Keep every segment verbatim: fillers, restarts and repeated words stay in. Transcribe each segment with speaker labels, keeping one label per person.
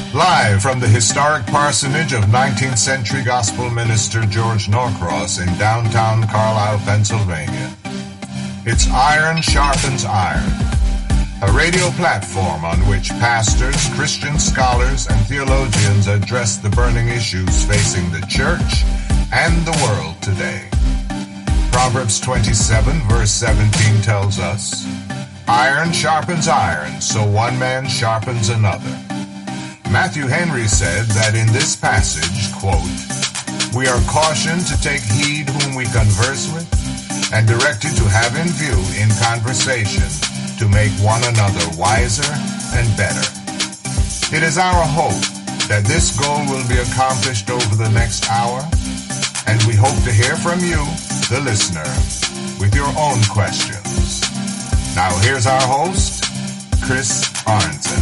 Speaker 1: Live from the historic parsonage of nineteenth century gospel minister George Norcross in downtown Carlisle, Pennsylvania. It's Iron Sharpens Iron, a radio platform on which pastors, Christian scholars, and theologians address the burning issues facing the church and the world today. Proverbs twenty-seven, verse seventeen tells us, "Iron sharpens iron, so one man sharpens another." Matthew Henry said that in this passage, quote, "We are cautioned to take heed whom we converse with, and directed to have in view in conversation to make one another wiser and better." It is our hope that this goal will be accomplished over the next hour, and we hope to hear from you, the listener, with your own questions. Now here's our host, Chris Arnson.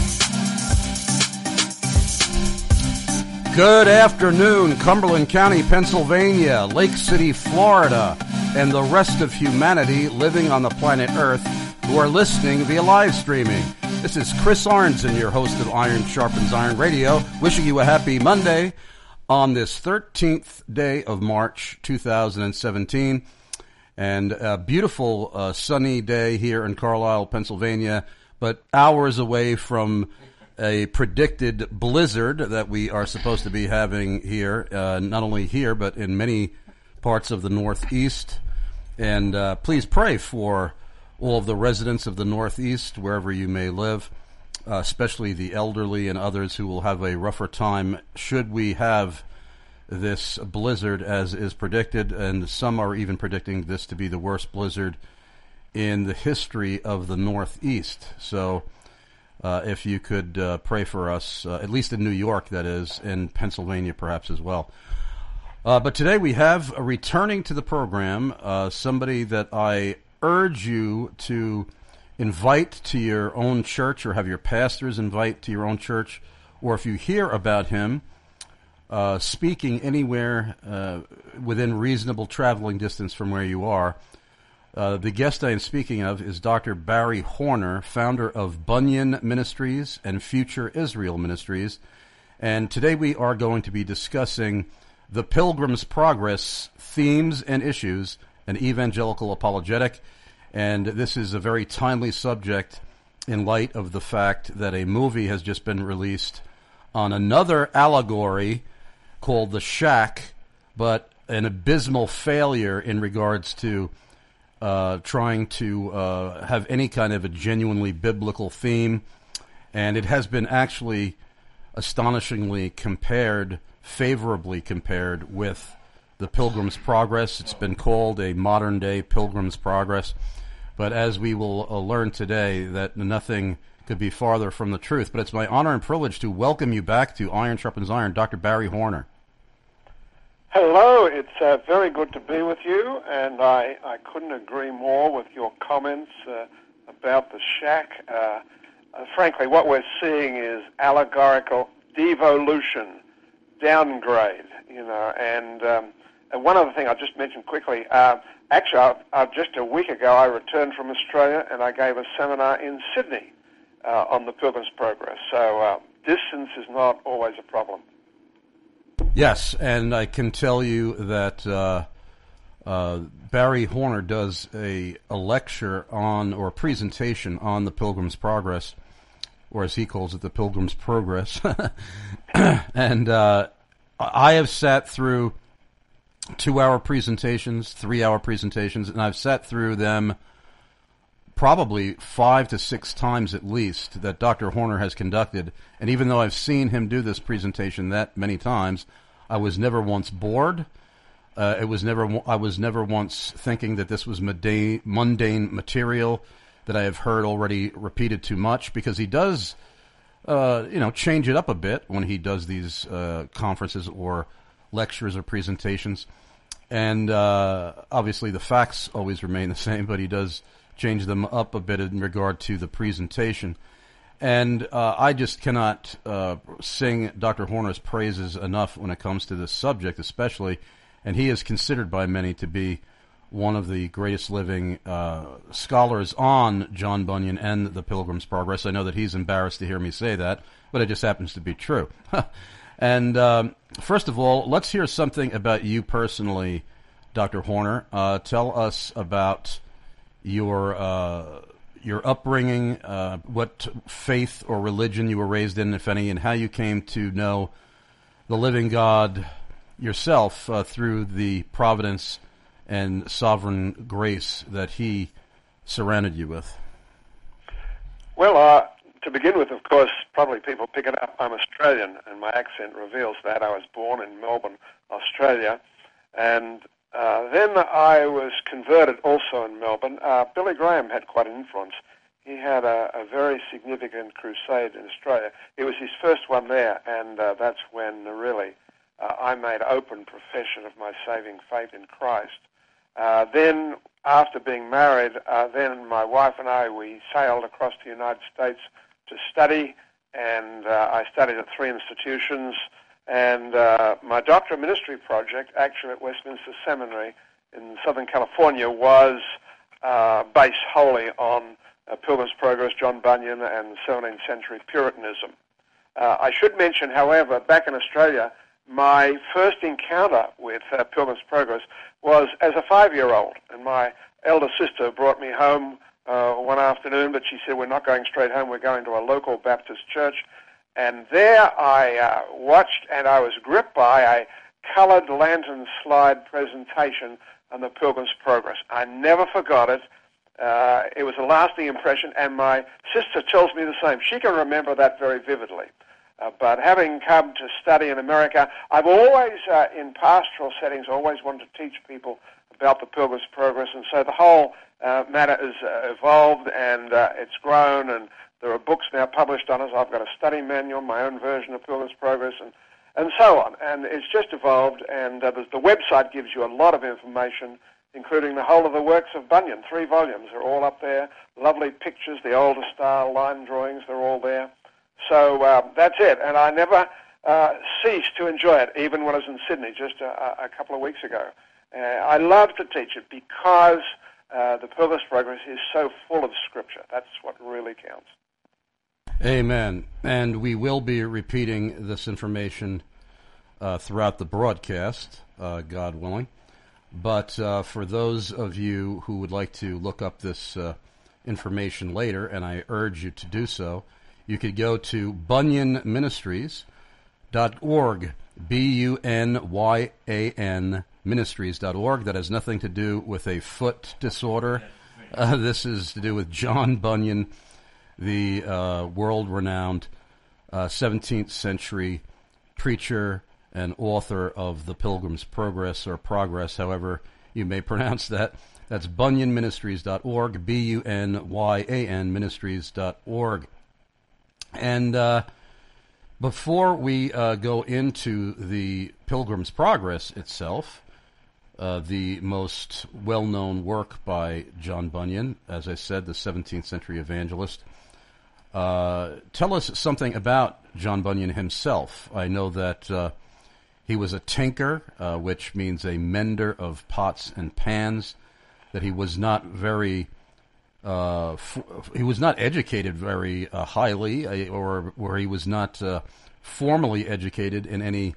Speaker 2: Good afternoon, Cumberland County, Pennsylvania, Lake City, Florida, and the rest of humanity living on the planet Earth who are listening via live streaming. This is Chris Arnson, your host of Iron Sharpens Iron Radio, wishing you a happy Monday on this thirteenth day of March two thousand seventeen. And a beautiful uh, sunny day here in Carlisle, Pennsylvania, but hours away from a predicted blizzard that we are supposed to be having here, uh, not only here, but in many parts of the Northeast. And uh, please pray for all of the residents of the Northeast, wherever you may live, uh, especially the elderly and others who will have a rougher time should we have this blizzard as is predicted. And some are even predicting this to be the worst blizzard in the history of the Northeast. So uh, if you could uh, pray for us, uh, at least in New York, that is, and Pennsylvania perhaps as well. Uh, but today we have, uh, returning to the program, uh, somebody that I urge you to invite to your own church, or have your pastors invite to your own church, or if you hear about him uh, speaking anywhere uh, within reasonable traveling distance from where you are. Uh, the guest I am speaking of is Doctor Barry Horner, founder of Bunyan Ministries and Future Israel Ministries. And today we are going to be discussing the Pilgrim's Progress themes and issues, an evangelical apologetic. And this is a very timely subject in light of the fact that a movie has just been released on another allegory called The Shack, but an abysmal failure in regards to uh, trying to uh, have any kind of a genuinely biblical theme. And it has been actually astonishingly compared, favorably compared with The Pilgrim's Progress. It's been called a modern-day Pilgrim's Progress. But as we will uh, learn today, that nothing could be farther from the truth. But it's my honor and privilege to welcome you back to Iron Sharpens Iron, Doctor Barry Horner.
Speaker 3: Hello, it's uh, very good to be with you, and I, I couldn't agree more with your comments uh, about the shack. Uh, uh, frankly, what we're seeing is allegorical devolution, downgrade, you know, and, um, and one other thing I'll just mention quickly. Uh, actually, I've, I've just a week ago, I returned from Australia, and I gave a seminar in Sydney uh, on the Pilgrim's Progress. So uh, distance is not always a problem.
Speaker 2: Yes, and I can tell you that uh, uh, Barry Horner does a, a lecture on, or a presentation on the Pilgrim's Progress, or as he calls it, the Pilgrim's Progress. And uh, I have sat through two-hour presentations, three-hour presentations, and I've sat through them probably five to six times at least that Doctor Horner has conducted. And even though I've seen him do this presentation that many times, I was never once bored. Uh, it was never. I was never once thinking that this was mundane, mundane material that I have heard already repeated too much, because he does, uh, you know, change it up a bit when he does these uh, conferences or lectures or presentations. And uh, obviously the facts always remain the same, but he does change them up a bit in regard to the presentation. And uh, I just cannot uh, sing Doctor Horner's praises enough when it comes to this subject, especially. And he is considered by many to be one of the greatest living uh, scholars on John Bunyan and the Pilgrim's Progress. I know that he's embarrassed to hear me say that, but it just happens to be true. And um, first of all, let's hear something about you personally, Doctor Horner. Uh, tell us about your uh, your upbringing, uh, what faith or religion you were raised in, if any, and how you came to know the living God yourself uh, through the providence and sovereign grace that he surrounded you with.
Speaker 3: Well, uh, to begin with, of course, probably people pick it up, I'm Australian, and my accent reveals that. I was born in Melbourne, Australia, and uh, then I was converted also in Melbourne. Uh, Billy Graham had quite an influence. He had a, a very significant crusade in Australia. It was his first one there, and uh, that's when uh, really uh, I made open profession of my saving faith in Christ. Uh, then, after being married, uh, then my wife and I, we sailed across the United States to study, and uh, I studied at three institutions, and uh, my doctorate ministry project, actually at Westminster Seminary in Southern California, was uh, based wholly on uh, Pilgrim's Progress, John Bunyan, and seventeenth century Puritanism. Uh, I should mention, however, back in Australia, my first encounter with uh, Pilgrim's Progress was as a five-year-old, and my elder sister brought me home uh, one afternoon, but she said, we're not going straight home, we're going to a local Baptist church. And there I uh, watched, and I was gripped by a colored lantern slide presentation on the Pilgrim's Progress. I never forgot it. Uh, it was a lasting impression, and my sister tells me the same. She can remember that very vividly. Uh, but having come to study in America, I've always, uh, in pastoral settings, always wanted to teach people about the Pilgrim's Progress, and so the whole uh, matter has uh, evolved, and uh, it's grown, and there are books now published on it. I've got a study manual, my own version of Pilgrim's Progress, and, and so on. And it's just evolved, and uh, the, the website gives you a lot of information, including the whole of the works of Bunyan. Three volumes are all up there. Lovely pictures, the older style line drawings, they're all there. So uh, that's it, and I never uh, ceased to enjoy it, even when I was in Sydney just a, a couple of weeks ago. Uh, I love to teach it because uh, the Pilgrim's Progress is so full of Scripture. That's what really counts.
Speaker 2: Amen. And we will be repeating this information uh, throughout the broadcast, uh, God willing. But uh, for those of you who would like to look up this uh, information later, and I urge you to do so, you could go to bunyan ministries dot org, B U N Y A N ministries dot org. That has nothing to do with a foot disorder. Uh, this is to do with John Bunyan, the uh, world-renowned uh, seventeenth century preacher and author of The Pilgrim's Progress, or Progress, however you may pronounce that. That's bunyan ministries dot org, B U N Y A N ministries dot org. And uh, before we uh, go into the Pilgrim's Progress itself, uh, the most well-known work by John Bunyan, as I said, the seventeenth century evangelist, uh, tell us something about John Bunyan himself. I know that uh, he was a tinker, uh, which means a mender of pots and pans, that he was not very... Uh, f- he was not educated very uh, highly, uh, or where he was not uh, formally educated in any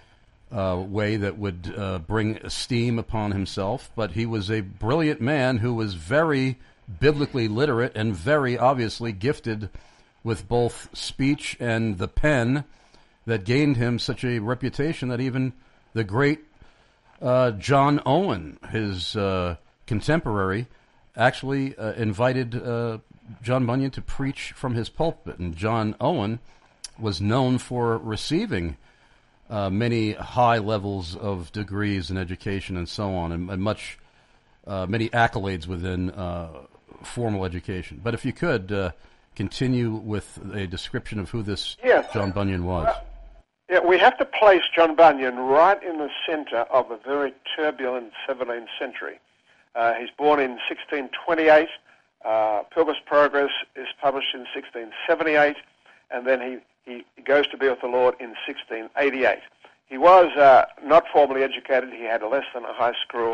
Speaker 2: uh, way that would uh, bring esteem upon himself. But he was a brilliant man who was very biblically literate and very obviously gifted with both speech and the pen, that gained him such a reputation that even the great uh, John Owen, his uh, contemporary, actually uh, invited uh, John Bunyan to preach from his pulpit. And John Owen was known for receiving uh, many high levels of degrees in education and so on, and, and much, uh, many accolades within uh, formal education. But if you could uh, continue with a description of who this yes. John Bunyan was. Uh,
Speaker 3: yeah, we have to place John Bunyan right in the center of a very turbulent seventeenth century. Uh, he's born in sixteen twenty-eight. Uh, Pilgrim's Progress is published in sixteen seventy-eight, and then he, he goes to be with the Lord in sixteen eighty-eight. He was uh, not formally educated. He had less than a high school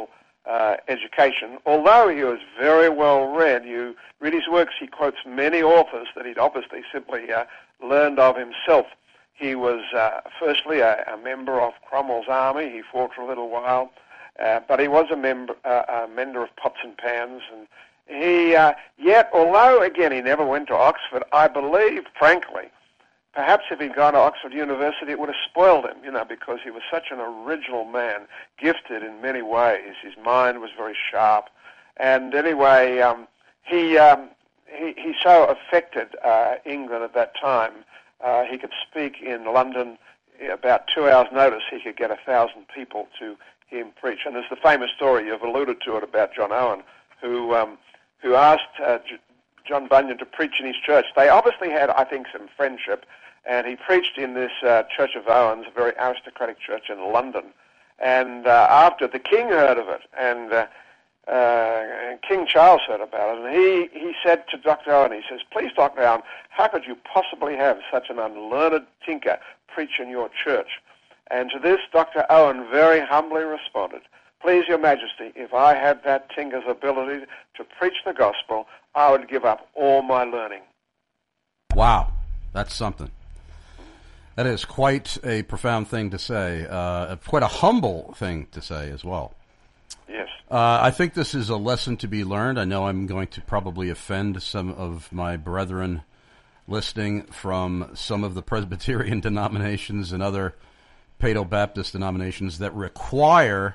Speaker 3: uh, education. Although he was very well read, you read his works, he quotes many authors that he'd obviously simply uh, learned of himself. He was uh, firstly a, a member of Cromwell's army. He fought for a little while, uh, but he was a member, uh, a mender of pots and pans. And he, uh, yet, although again he never went to Oxford, I believe, frankly, perhaps if he'd gone to Oxford University, it would have spoiled him, you know, because he was such an original man, gifted in many ways. His mind was very sharp, and anyway, um, he, um, he he so affected uh, England at that time. Uh, he could speak in London about two hours' notice. He could get a thousand people to hear him preach. And there's the famous story, you've alluded to it, about John Owen, who um, who asked uh, J- John Bunyan to preach in his church. They obviously had, I think, some friendship, and he preached in this uh, Church of Owens, a very aristocratic church in London. And uh, after the king heard of it, and uh, uh, King Charles heard about it, and he, he said to Doctor Owen, he says, "Please, Doctor Owen, how could you possibly have such an unlearned tinker preach in your church?" And to this, Doctor Owen very humbly responded, "Please, Your Majesty, if I had that tinker's ability to preach the gospel, I would give up all my learning."
Speaker 2: Wow, that's something. That is quite a profound thing to say, uh, quite a humble thing to say as well.
Speaker 3: Yes.
Speaker 2: Uh, I think this is a lesson to be learned. I know I'm going to probably offend some of my brethren listening from some of the Presbyterian denominations and other Paedo-Baptist denominations that require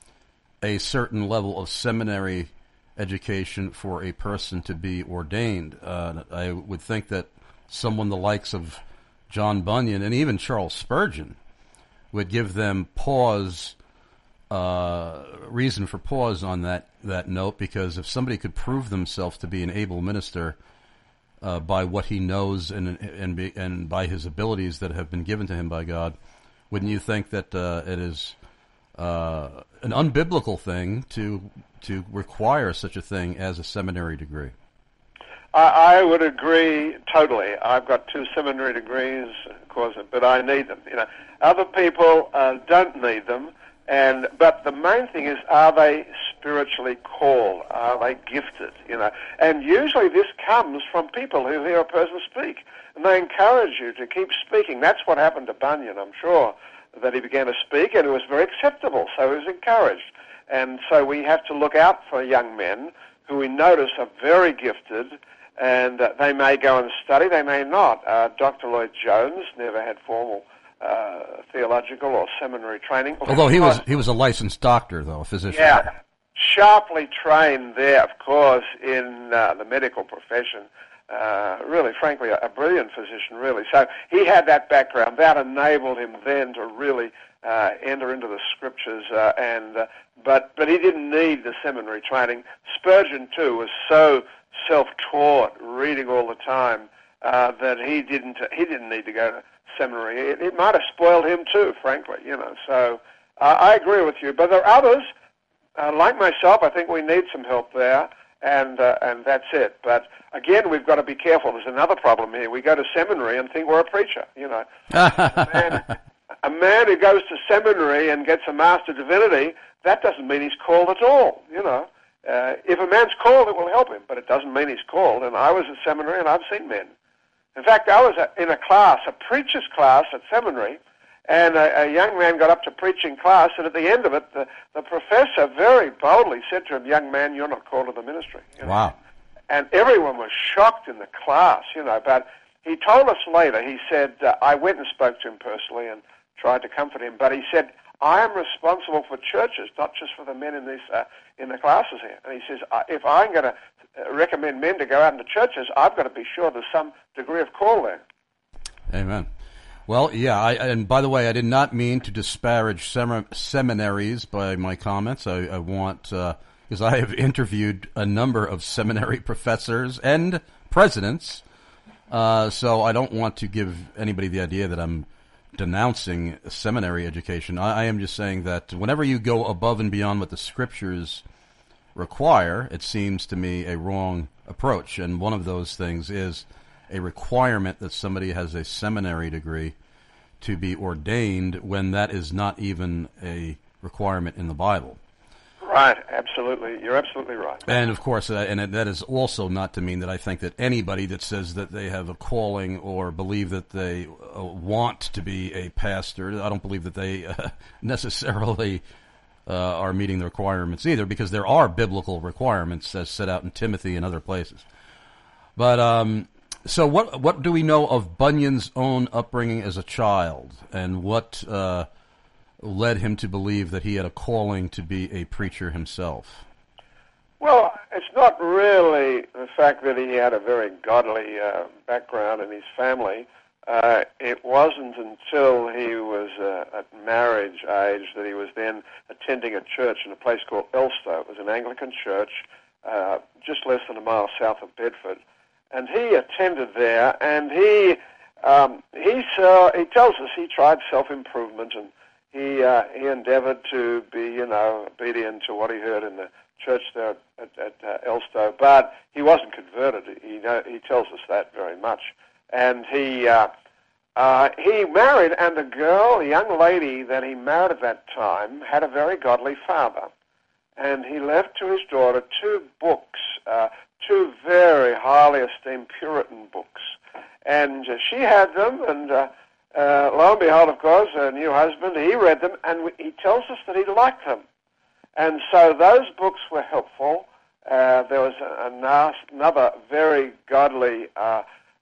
Speaker 2: a certain level of seminary education for a person to be ordained. Uh, I would think that someone the likes of John Bunyan and even Charles Spurgeon would give them pause, uh, reason for pause on that, that note, because if somebody could prove themselves to be an able minister uh, by what he knows and and, be, and by his abilities that have been given to him by God, wouldn't you think that uh, it is uh, an unbiblical thing to to require such a thing as a seminary degree?
Speaker 3: I, I would agree totally. I've got two seminary degrees, of course, but I need them. You know, other people uh, don't need them, and but the main thing is, are they spiritually called? Are they gifted? You know, and usually this comes from people who hear a person speak, and they encourage you to keep speaking. That's what happened to Bunyan, I'm sure, that he began to speak, and it was very acceptable, so he was encouraged. And so we have to look out for young men who we notice are very gifted, and uh, they may go and study, they may not. Uh, Doctor Lloyd Jones never had formal uh, theological or seminary training.
Speaker 2: Although he was he was a licensed doctor, though, a physician.
Speaker 3: Yeah, sharply trained there, of course, in uh, the medical profession. Uh, really, frankly, a, a brilliant physician, really. So he had that background. That enabled him then to really uh, enter into the scriptures, uh, and uh, but but he didn't need the seminary training. Spurgeon, too, was so self-taught, reading all the time, uh, that he didn't he didn't need to go to seminary. It, it might have spoiled him too, frankly, you know. So uh, I agree with you. But there are others, uh, like myself. I think we need some help there, and uh, and that's it. But again, we've got to be careful. There's another problem here. We go to seminary and think we're a preacher, you know. a, man, a man who goes to seminary and gets a Master of Divinity, that doesn't mean he's called at all, you know. Uh, if a man's called, it will help him, but it doesn't mean he's called. And I was at seminary, and I've seen men. In fact, I was in a class, a preacher's class at seminary, and a, a young man got up to preaching class, and at the end of it, the, the professor very boldly said to him, "Young man, you're not called to the ministry." You know?
Speaker 2: Wow.
Speaker 3: And everyone was shocked in the class, you know, but he told us later, he said, uh, I went and spoke to him personally and tried to comfort him, but he said, I am responsible for churches, not just for the men in this uh, in the classes here. And he says, if I'm going to recommend men to go out into churches, I've got to be sure there's some degree of call there.
Speaker 2: Amen. Well, yeah, I, and by the way, I did not mean to disparage sem- seminaries by my comments. I, I want, because uh, I have interviewed a number of seminary professors and presidents, uh, so I don't want to give anybody the idea that I'm denouncing seminary education. I, I am just saying that whenever you go above and beyond what the scriptures require, it seems to me a wrong approach. And one of those things is a requirement that somebody has a seminary degree to be ordained when that is not even a requirement in the Bible.
Speaker 3: Right. Right, absolutely. You're absolutely right.
Speaker 2: And, of course, uh, and that is also not to mean that I think that anybody that says that they have a calling or believe that they uh, want to be a pastor, I don't believe that they uh, necessarily uh, are meeting the requirements either, because there are biblical requirements as set out in Timothy and other places. But um, so what what do we know of Bunyan's own upbringing as a child, and what uh, led him to believe that he had a calling to be a preacher himself?
Speaker 3: Well, it's not really the fact that he had a very godly uh, background in his family. Uh, it wasn't until he was uh, at marriage age that he was then attending a church in a place called Elstow. It was an Anglican church uh, just less than a mile south of Bedford. And he attended there, and he um, he, uh, he tells us he tried self-improvement, and he uh, he endeavored to be, you know, obedient to what he heard in the church there at, at uh, Elstow, but he wasn't converted. He know, he tells us that very much. And he uh, uh, he married, and the girl, the young lady that he married at that time, had a very godly father. And he left to his daughter two books, uh, two very highly esteemed Puritan books. And uh, she had them, and uh, uh, lo and behold, of course, her new husband, he read them, and he tells us that he liked them. And so those books were helpful. Uh, there was a, a, another very godly uh,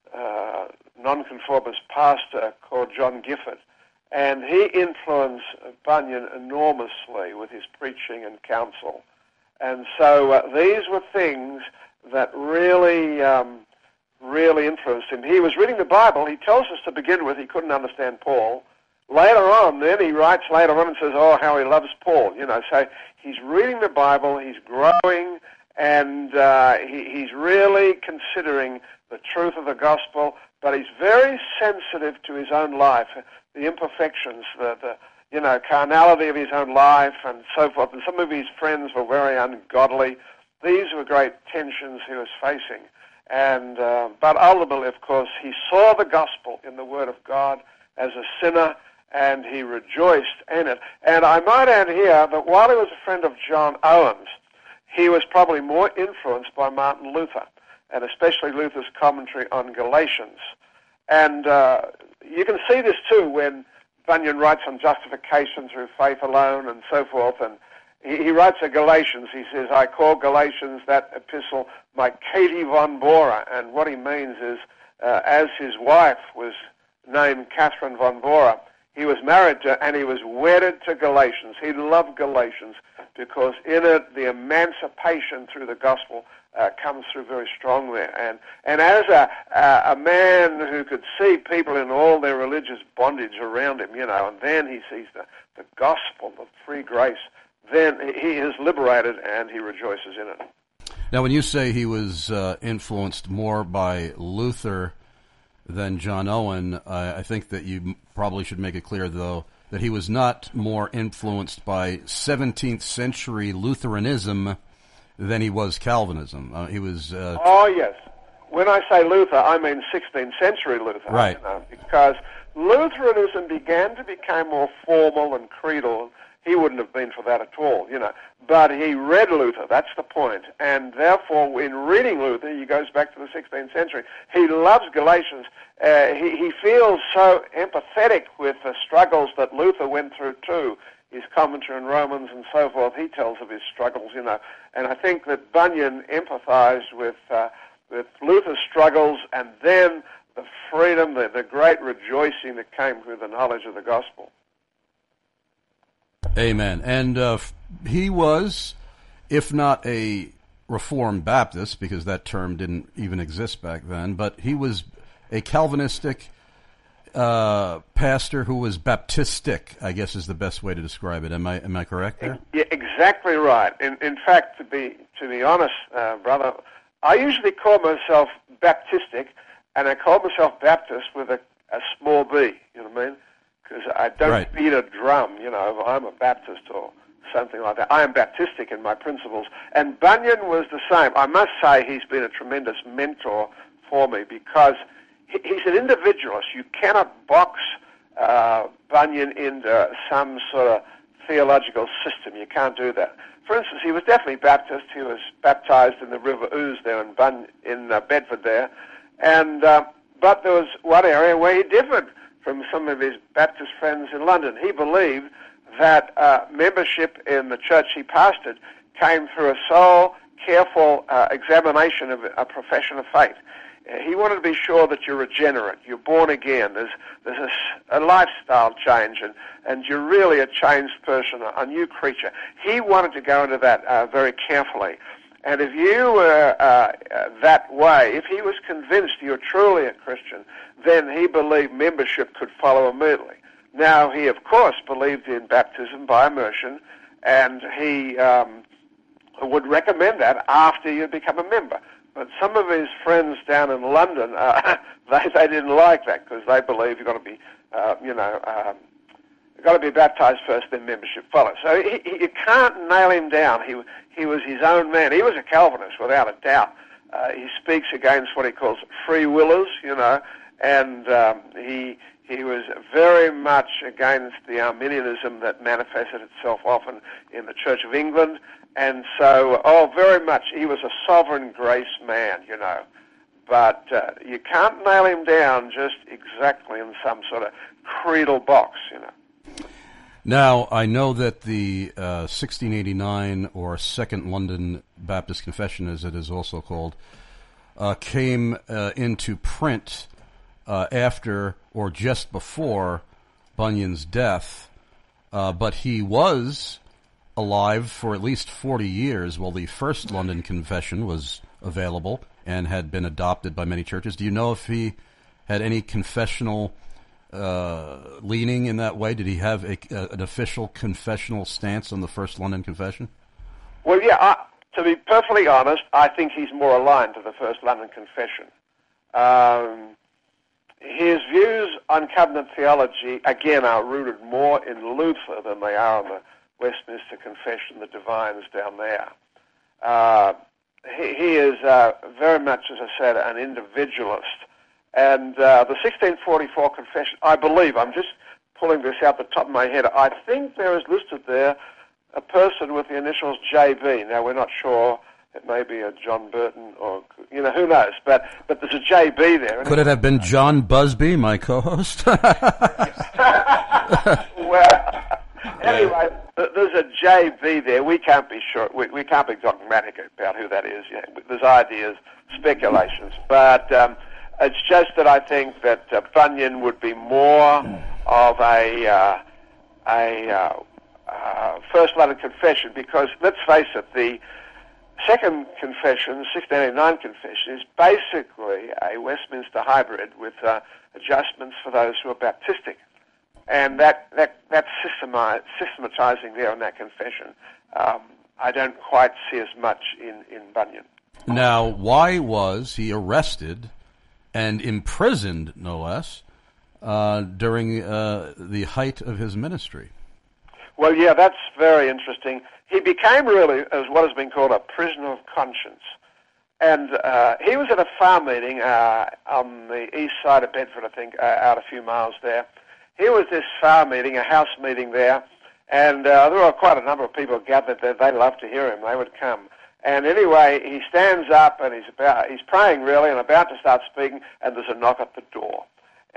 Speaker 3: uh, nonconformist pastor called John Gifford, and he influenced Bunyan enormously with his preaching and counsel. And so uh, these were things that really, um, really influenced him. He was reading the Bible. He tells us to begin with he couldn't understand Paul. Later on, then he writes later on and says, oh, how he loves Paul. You know, so he's reading the Bible, he's growing, and uh, he, he's really considering the truth of the gospel, but he's very sensitive to his own life, the imperfections, the, the you know, carnality of his own life and so forth. And some of his friends were very ungodly. These were great tensions he was facing. And uh, but ultimately, of course, he saw the gospel in the Word of God as a sinner, and he rejoiced in it. And I might add here that while he was a friend of John Owens, he was probably more influenced by Martin Luther, and especially Luther's commentary on Galatians. And uh, you can see this too when Bunyan writes on justification through faith alone and so forth. And he, he writes at Galatians, he says, I call Galatians, that epistle, my Katie von Bora. And what he means is, uh, as his wife was named Catherine von Bora, he was married to, and he was wedded to Galatians. He loved Galatians because in it the emancipation through the gospel uh, comes through very strongly. And and as a, a a man who could see people in all their religious bondage around him, you know, and then he sees the, the gospel, the free grace, then he is liberated and he rejoices in it.
Speaker 2: Now, when you say he was uh, influenced more by Luther than John Owen, I, I think that you probably should make it clear, though, that he was not more influenced by seventeenth century Lutheranism than he was Calvinism. Uh, he was... Uh,
Speaker 3: oh, yes. When I say Luther, I mean sixteenth century Luther.
Speaker 2: Right.
Speaker 3: You know, because Lutheranism began to become more formal and creedal. He wouldn't have been for that at all, you know. But he read Luther, that's the point. And therefore, in reading Luther, he goes back to the sixteenth century. He loves Galatians. Uh, he, he feels so empathetic with the struggles that Luther went through too. His commentary on Romans and so forth, he tells of his struggles, you know. And I think that Bunyan empathized with, uh, with Luther's struggles and then the freedom, the, the great rejoicing that came through the knowledge of the gospel.
Speaker 2: Amen. And uh, he was, if not a Reformed Baptist, because that term didn't even exist back then, but he was a Calvinistic uh, pastor who was Baptistic, I guess is the best way to describe it. Am I am I correct there?
Speaker 3: Yeah, exactly right. In, in fact, to be to be honest, uh, brother, I usually call myself Baptistic, and I call myself Baptist with a, a small b, you know what I mean? Because I don't
Speaker 2: right.
Speaker 3: beat a drum, you know, if I'm a Baptist or something like that. I am Baptistic in my principles. And Bunyan was the same. I must say he's been a tremendous mentor for me because he, he's an individualist. You cannot box uh, Bunyan into some sort of theological system. You can't do that. for instance, he was definitely Baptist. He was baptized in the River Ouse there in, Bun, in uh, Bedford there. And, uh, but there was one area where he differed from some of his Baptist friends in London. He believed that uh, membership in the church he pastored came through a sole, careful uh, examination of a profession of faith. Uh, he wanted to be sure that you're regenerate, you're born again, there's, there's a, a lifestyle change, and, and you're really a changed person, a, a new creature. He wanted to go into that uh, very carefully. And if you were uh, uh, that way, if he was convinced you're truly a Christian, then he believed membership could follow immediately. Now, he, of course, believed in baptism by immersion, and he um, would recommend that after you become a member. But some of his friends down in London, uh, they, they didn't like that because they believe you've got to be, uh, you know, um, you've got to be baptized first, then membership follows. So he, he, you can't nail him down. He, he was his own man. He was a Calvinist, without a doubt. Uh, he speaks against what he calls free willers, you know, and um, he he was very much against the Arminianism that manifested itself often in the Church of England. And so, oh, very much, he was a sovereign grace man, you know. But uh, you can't nail him down just exactly in some sort of creedal box, you know.
Speaker 2: Now, I know that the uh, sixteen eighty-nine, or Second London Baptist Confession, as it is also called, uh, came uh, into print uh, after or just before Bunyan's death, uh, but he was alive for at least forty years while the first London Confession was available and had been adopted by many churches. Do you know if he had any confessional uh, leaning in that way? Did he have a, a, an official confessional stance on the first London Confession?
Speaker 3: Well, yeah, I, to be perfectly honest, I think he's more aligned to the first London Confession. Um, his views on covenant theology, again, are rooted more in Luther than they are in the Westminster Confession, the divines down there. Uh, he, he is uh, very much, as I said, an individualist. And uh, the sixteen forty-four Confession, I believe, I'm just pulling this out the top of my head, I think there is listed there a person with the initials J B. Now, we're not sure. It may be a John Burton or, you know, who knows. But but there's a J B there.
Speaker 2: Could it have been John Busby, my co-host?
Speaker 3: Well, anyway, there's a J B there. We can't be sure. We, we can't be dogmatic about who that is. You know, there's ideas, speculations. But um, it's just that I think that uh, Bunyan would be more of a, uh, a uh, uh, First London Confession because, let's face it, the Second Confession, the sixteen eighty-nine Confession, is basically a Westminster hybrid with uh, adjustments for those who are Baptistic. And that, that, that systematizing there in that confession, um, I don't quite see as much in, in Bunyan.
Speaker 2: Now, why was he arrested and imprisoned, no less, uh, during uh, the height of his ministry?
Speaker 3: Well, yeah, that's very interesting. He became really, as what has been called, a prisoner of conscience. And uh, he was at a farm meeting uh, on the east side of Bedford, I think, uh, out a few miles there. Here was this farm meeting, a house meeting there, and uh, there were quite a number of people gathered there. They loved to hear him. They would come. And anyway, he stands up and he's about, he's praying really and about to start speaking, and there's a knock at the door.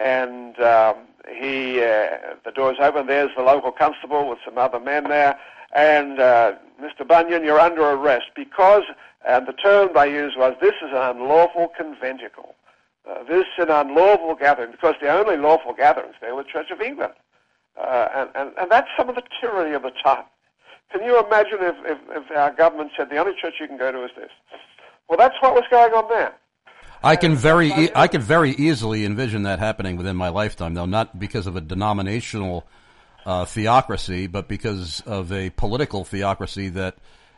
Speaker 3: And um, he, uh, the door's open. There's the local constable with some other men there. And uh, Mister Bunyan, you're under arrest because, and the term they used was, this is an unlawful conventicle. Uh, this is an unlawful gathering because the only lawful gatherings there were Church of England. Uh, and, and, and that's some of the tyranny of the time. Can you imagine if, if, if our government said the only church you can go to is this? Well, that's what was going on there.
Speaker 2: I can very, e- I can very easily envision that happening within my lifetime, though, not because of a denominational uh, theocracy, but because of a political theocracy that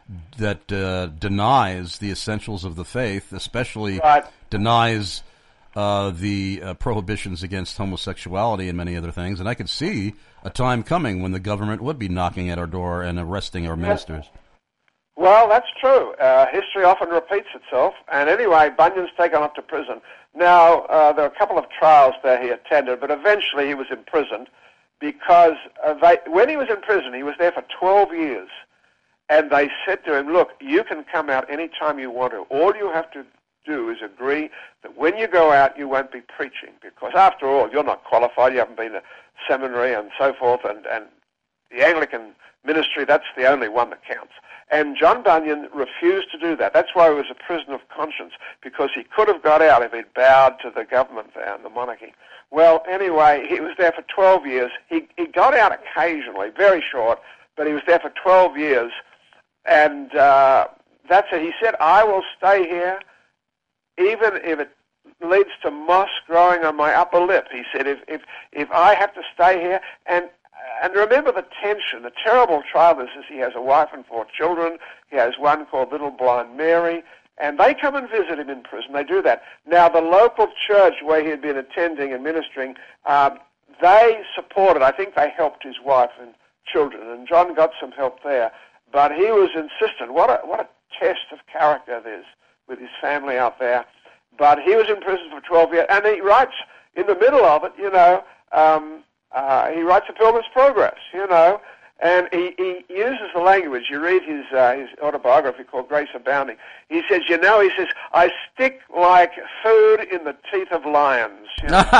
Speaker 2: that uh, denies the essentials of the faith, especially
Speaker 3: right.
Speaker 2: denies uh, the uh, prohibitions against homosexuality and many other things. And I could see a time coming when the government would be knocking at our door and arresting our ministers.
Speaker 3: Yes. Well, that's true. Uh, history often repeats itself. And anyway, Bunyan's taken up to prison. Now, uh, there are a couple of trials there he attended, but eventually he was imprisoned because uh, they, when he was in prison, he was there for twelve years. And they said to him, look, you can come out any time you want to. All you have to do is agree that when you go out, you won't be preaching, because after all, you're not qualified, you haven't been to seminary and so forth, and, and the Anglican ministry, that's the only one that counts. And John Bunyan refused to do that. That's why he was a prisoner of conscience, because he could have got out if he'd bowed to the government there and the monarchy. Well, anyway, he was there for twelve years. He, he got out occasionally, very short, but he was there for twelve years. And uh, that's it. He said, I will stay here even if it leads to moss growing on my upper lip. He said, if if, if I have to stay here, and and remember the tension, the terrible trial this is. He has a wife and four children. He has one called Little Blind Mary, and they come and visit him in prison. They do that. Now, the local church where he had been attending and ministering, uh, they supported, I think they helped his wife and children, and John got some help there. But he was insistent. What a, what a test of character this with his family out there. But he was in prison for twelve years, and he writes in the middle of it, you know, um, uh, he writes a Pilgrim's Progress, you know, and he, he uses the language. You read his, uh, his autobiography called Grace Abounding. He says, you know, he says, I stick like food in the teeth of lions. You know?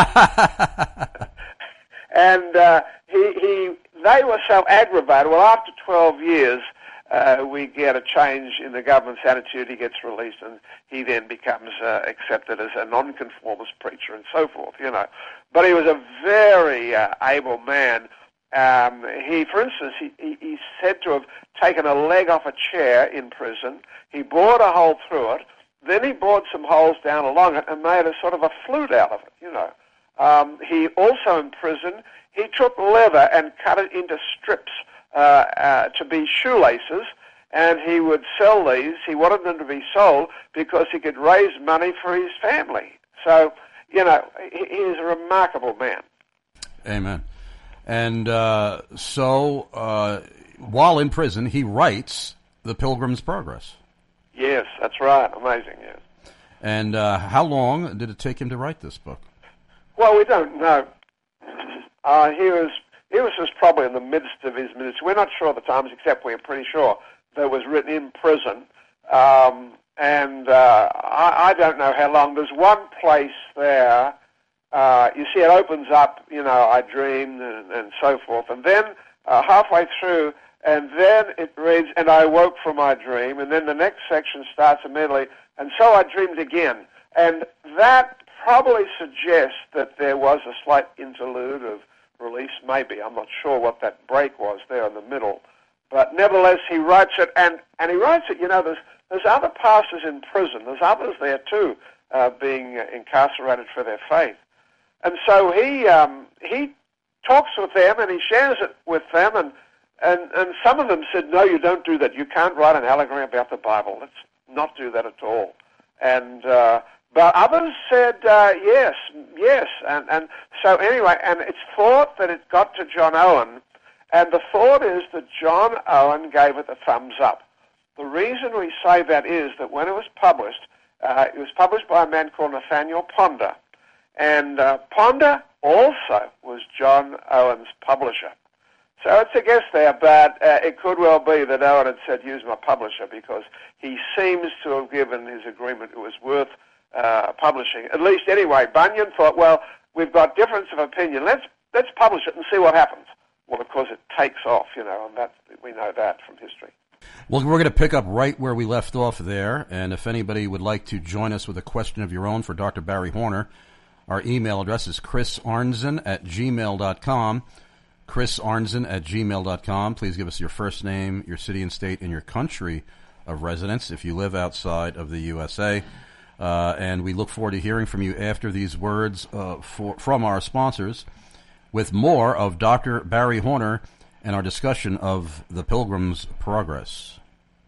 Speaker 3: and uh, he, he, they were so aggravated. Well, after twelve years, Uh, we get a change in the government's attitude. He gets released, and he then becomes uh, accepted as a nonconformist preacher and so forth, you know. But he was a very uh, able man. Um, he, for instance, he, he, he's said to have taken a leg off a chair in prison. He bored a hole through it. Then he bored some holes down along it and made a sort of a flute out of it, you know. Um, he also, in prison, he took leather and cut it into strips Uh, uh, to be shoelaces, and he would sell these. He wanted them to be sold because he could raise money for his family. So, you know, he, he is a remarkable man.
Speaker 2: Amen. And uh, so, uh, while in prison, he writes The Pilgrim's Progress.
Speaker 3: Yes, that's right. Amazing, yes.
Speaker 2: And uh, how long did it take him to write this book?
Speaker 3: Well, we don't know. Uh, he was... He was just probably in the midst of his ministry. We're not sure of the times, except we're pretty sure that it was written in prison. Um, and uh, I, I don't know how long. There's one place there, uh, you see it opens up, you know, I dreamed and, and so forth. And then uh, halfway through, and then it reads, and I woke from my dream. And then the next section starts immediately, and so I dreamed again. And that probably suggests that there was a slight interlude of release, maybe. I'm not sure what that break was there in the middle. But nevertheless, he writes it, and, and he writes it, you know, there's, there's other pastors in prison. There's others there, too, uh, being incarcerated for their faith. And so he um, he talks with them, and he shares it with them, and, and, and some of them said, no, you don't do that. You can't write an allegory about the Bible. Let's not do that at all. And... Uh, But others said, uh, yes, yes. And, and so anyway, and it's thought that it got to John Owen, and the thought is that John Owen gave it a thumbs up. The reason we say that is that when it was published, uh, it was published by a man called Nathaniel Ponder. And uh, Ponder also was John Owen's publisher. So it's a guess there, but uh, it could well be that Owen had said, use my publisher, because he seems to have given his agreement it was worth Uh, publishing. At least anyway, Bunyan thought, well, we've got difference of opinion. Let's let's publish it and see what happens. Well, of course, it takes off, you know, and that we know that from history.
Speaker 2: Well, we're going to pick up right where we left off there, and if anybody would like to join us with a question of your own for Doctor Barry Horner, our email address is chris arnzen at gmail dot com. chris arnzen at gmail dot com. Please give us your first name, your city and state, and your country of residence if you live outside of the U S A. Uh, and we look forward to hearing from you after these words uh, for, from our sponsors with more of Doctor Barry Horner and our discussion of The Pilgrim's Progress.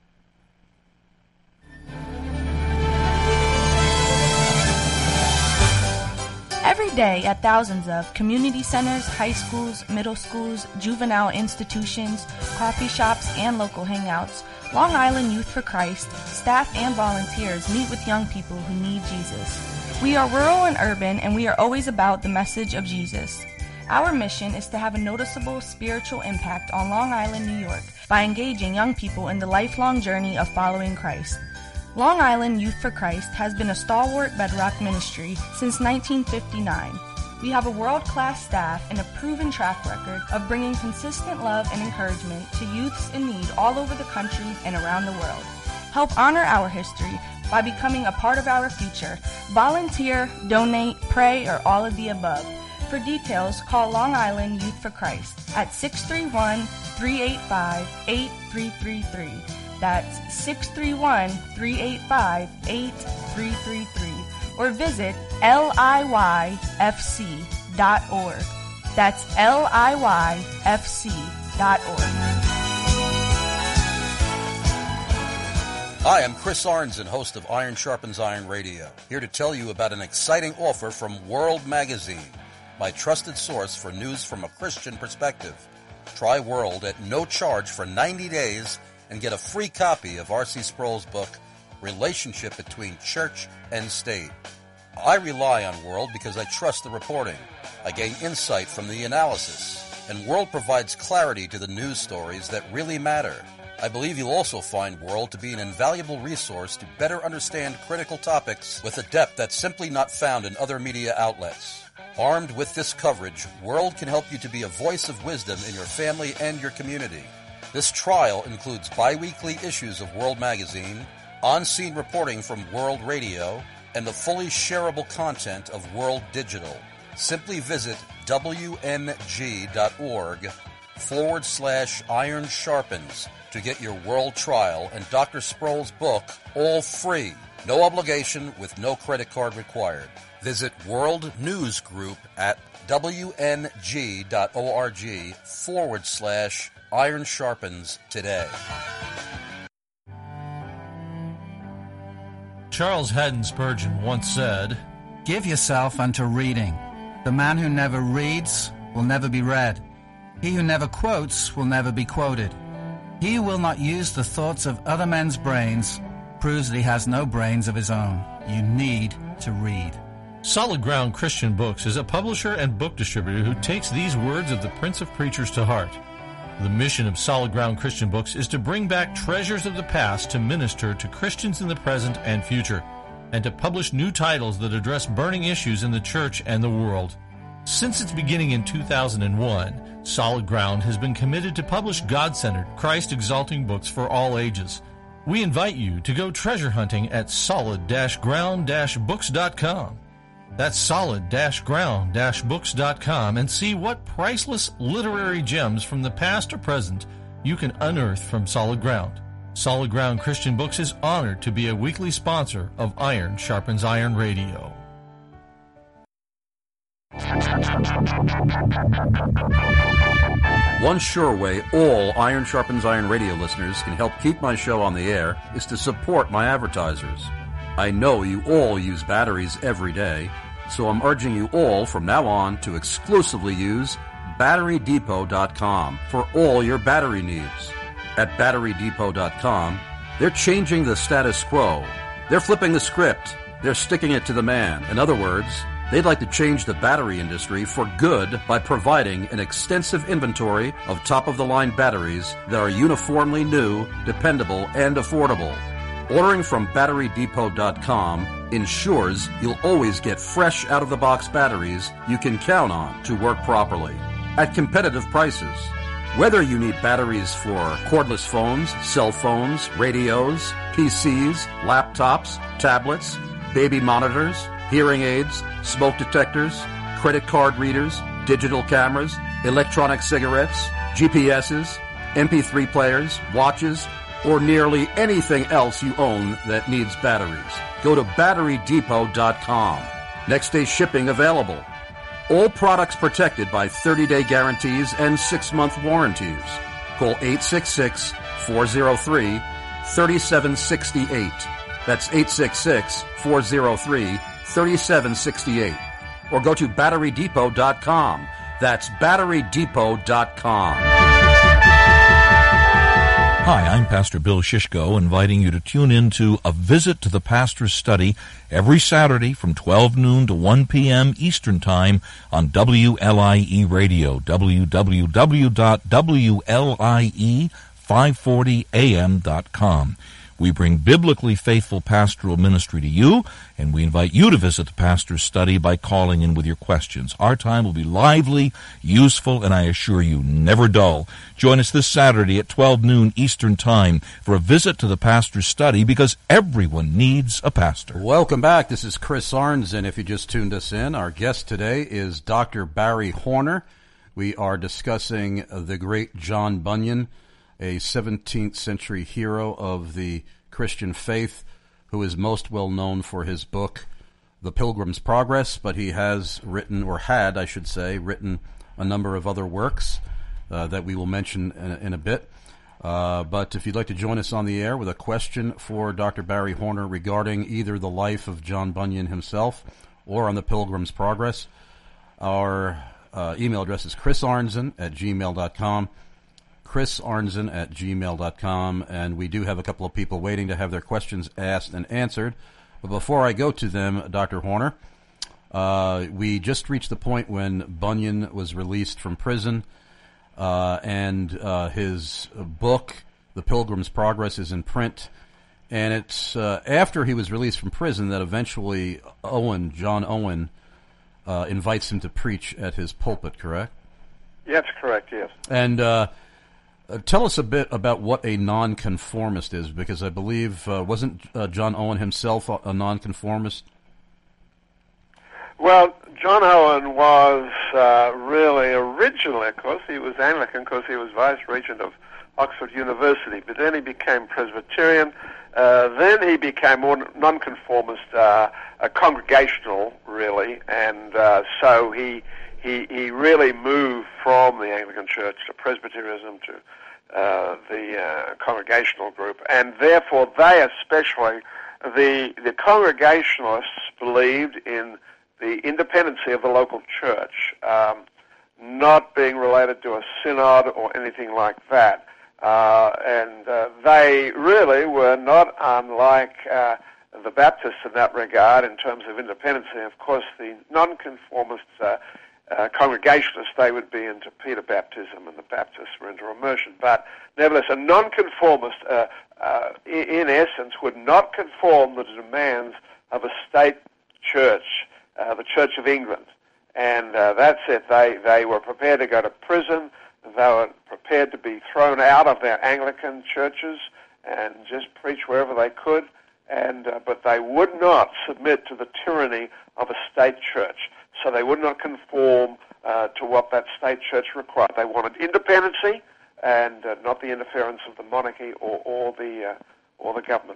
Speaker 4: Every day at thousands of community centers, high schools, middle schools, juvenile institutions, coffee shops, and local hangouts, Long Island Youth for Christ, staff and volunteers meet with young people who need Jesus. We are rural and urban, and we are always about the message of Jesus. Our mission is to have a noticeable spiritual impact on Long Island, New York, by engaging young people in the lifelong journey of following Christ. Long Island Youth for Christ has been a stalwart bedrock ministry since nineteen fifty-nine. We have a world-class staff and a proven track record of bringing consistent love and encouragement to youths in need all over the country and around the world. Help honor our history by becoming a part of our future. Volunteer, donate, pray, or all of the above. For details, call Long Island Youth for Christ at six three one, three eight five, eight three three three. That's six three one, three eight five, eight three three three. Or visit L I Y F C dot org. That's L I Y F C dot org.
Speaker 2: Hi, I'm Chris Arnzen, host of Iron Sharpens Iron Radio, here to tell you about an exciting offer from World Magazine, my trusted source for news from a Christian perspective. Try World at no charge for ninety days and get a free copy of R C Sproul's book, Relationship Between Church and State. I rely on World because I trust the reporting. I gain insight from the analysis, and World provides clarity to the news stories that really matter. I believe you'll also find World to be an invaluable resource to better understand critical topics with a depth that's simply not found in other media outlets. Armed with this coverage, World can help you to be a voice of wisdom in your family and your community. This trial includes bi-weekly issues of World Magazine, on-scene reporting from World Radio, and the fully shareable content of World Digital. Simply visit wmg.org forward slash iron sharpens to get your World trial and Doctor Sproul's book all free. No obligation with no credit card required. Visit World News Group at wmg.org forward slash iron sharpens today.
Speaker 5: Charles Haddon Spurgeon once said,
Speaker 6: "Give yourself unto reading. The man who never reads will never be read. He who never quotes will never be quoted. He who will not use the thoughts of other men's brains proves that he has no brains of his own. You need to read."
Speaker 5: Solid Ground Christian Books is a publisher and book distributor who takes these words of the Prince of Preachers to heart. The mission of Solid Ground Christian Books is to bring back treasures of the past to minister to Christians in the present and future, and to publish new titles that address burning issues in the church and the world. Since its beginning in two thousand one, Solid Ground has been committed to publish God-centered, Christ-exalting books for all ages. We invite you to go treasure hunting at solid ground books dot com. That's solid ground books dot com and see what priceless literary gems from the past or present you can unearth from Solid Ground. Solid Ground Christian Books is honored to be a weekly sponsor of Iron Sharpens Iron Radio.
Speaker 2: One sure way all Iron Sharpens Iron Radio listeners can help keep my show on the air is to support my advertisers. I know you all use batteries every day, so I'm urging you all from now on to exclusively use battery depot dot com for all your battery needs. At battery depot dot com, they're changing the status quo. They're flipping the script. They're sticking it to the man. In other words, they'd like to change the battery industry for good by providing an extensive inventory of top-of-the-line batteries that are uniformly new, dependable, and affordable. Ordering from battery depot dot com ensures you'll always get fresh out-of-the-box batteries you can count on to work properly at competitive prices. Whether you need batteries for cordless phones, cell phones, radios, P Cs, laptops, tablets, baby monitors, hearing aids, smoke detectors, credit card readers, digital cameras, electronic cigarettes, G P S's, M P three players, watches, or nearly anything else you own that needs batteries, go to battery depot dot com. Next day shipping available. All products protected by thirty-day guarantees and six-month warranties. Call eight six six, four oh three, three seven six eight. That's eight six six, four oh three, three seven six eight. Or go to battery depot dot com. That's battery depot dot com.
Speaker 7: Hi, I'm Pastor Bill Shishko, inviting you to tune in to A Visit to the Pastor's Study every Saturday from twelve noon to one p.m. Eastern Time on W L I E Radio, w w w dot w l i e five forty a m dot com. We bring biblically faithful pastoral ministry to you, and we invite you to visit the Pastor's Study by calling in with your questions. Our time will be lively, useful, and I assure you, never dull. Join us this Saturday at twelve noon Eastern Time for a visit to the Pastor's Study, because everyone needs a pastor.
Speaker 2: Welcome back. This is Chris Arnzen. If you just tuned us in, our guest today is Doctor Barry Horner. We are discussing the great John Bunyan, a seventeenth century hero of the Christian faith, who is most well known for his book, The Pilgrim's Progress, but he has written, or had, I should say, written a number of other works uh, that we will mention in, in a bit. Uh, but if you'd like to join us on the air with a question for Doctor Barry Horner regarding either the life of John Bunyan himself or on The Pilgrim's Progress, our uh, email address is chrisarnzen at gmail dot com. Chris Arnzen at gmail dot com, and we do have a couple of people waiting to have their questions asked and answered. But before I go to them, Doctor Horner, uh, we just reached the point when Bunyan was released from prison, uh, and uh, his book, The Pilgrim's Progress, is in print. And it's uh, after he was released from prison that eventually Owen, John Owen, uh, invites him to preach at his pulpit, correct?
Speaker 3: That's correct, yes.
Speaker 2: And uh, Uh, tell us a bit about what a nonconformist is, because I believe, uh, wasn't uh, John Owen himself a, a nonconformist?
Speaker 3: Well, John Owen was uh, really, originally, of course, he was Anglican because he was Vice-Regent of Oxford University, but then he became Presbyterian. Uh, then he became more nonconformist, uh, a congregational, really, and uh, so he, he, he really moved from the Anglican Church to Presbyterianism, to Uh, the uh, congregational group, and therefore they especially, the the Congregationalists believed in the independency of the local church, um, not being related to a synod or anything like that, uh, and uh, they really were not unlike uh, the Baptists in that regard in terms of independency. Of course, the nonconformists, uh, Uh, Congregationalists, they would be into Peter baptism, and the Baptists were into immersion. But nevertheless, a nonconformist, uh, uh, in, in essence, would not conform to the demands of a state church, uh, the Church of England. And uh, that's it. They, they were prepared to go to prison. They were prepared to be thrown out of their Anglican churches and just preach wherever they could. And uh, but they would not submit to the tyranny of a state church. So they would not conform uh, to what that state church required. They wanted independency and uh, not the interference of the monarchy or, or the uh, or the government.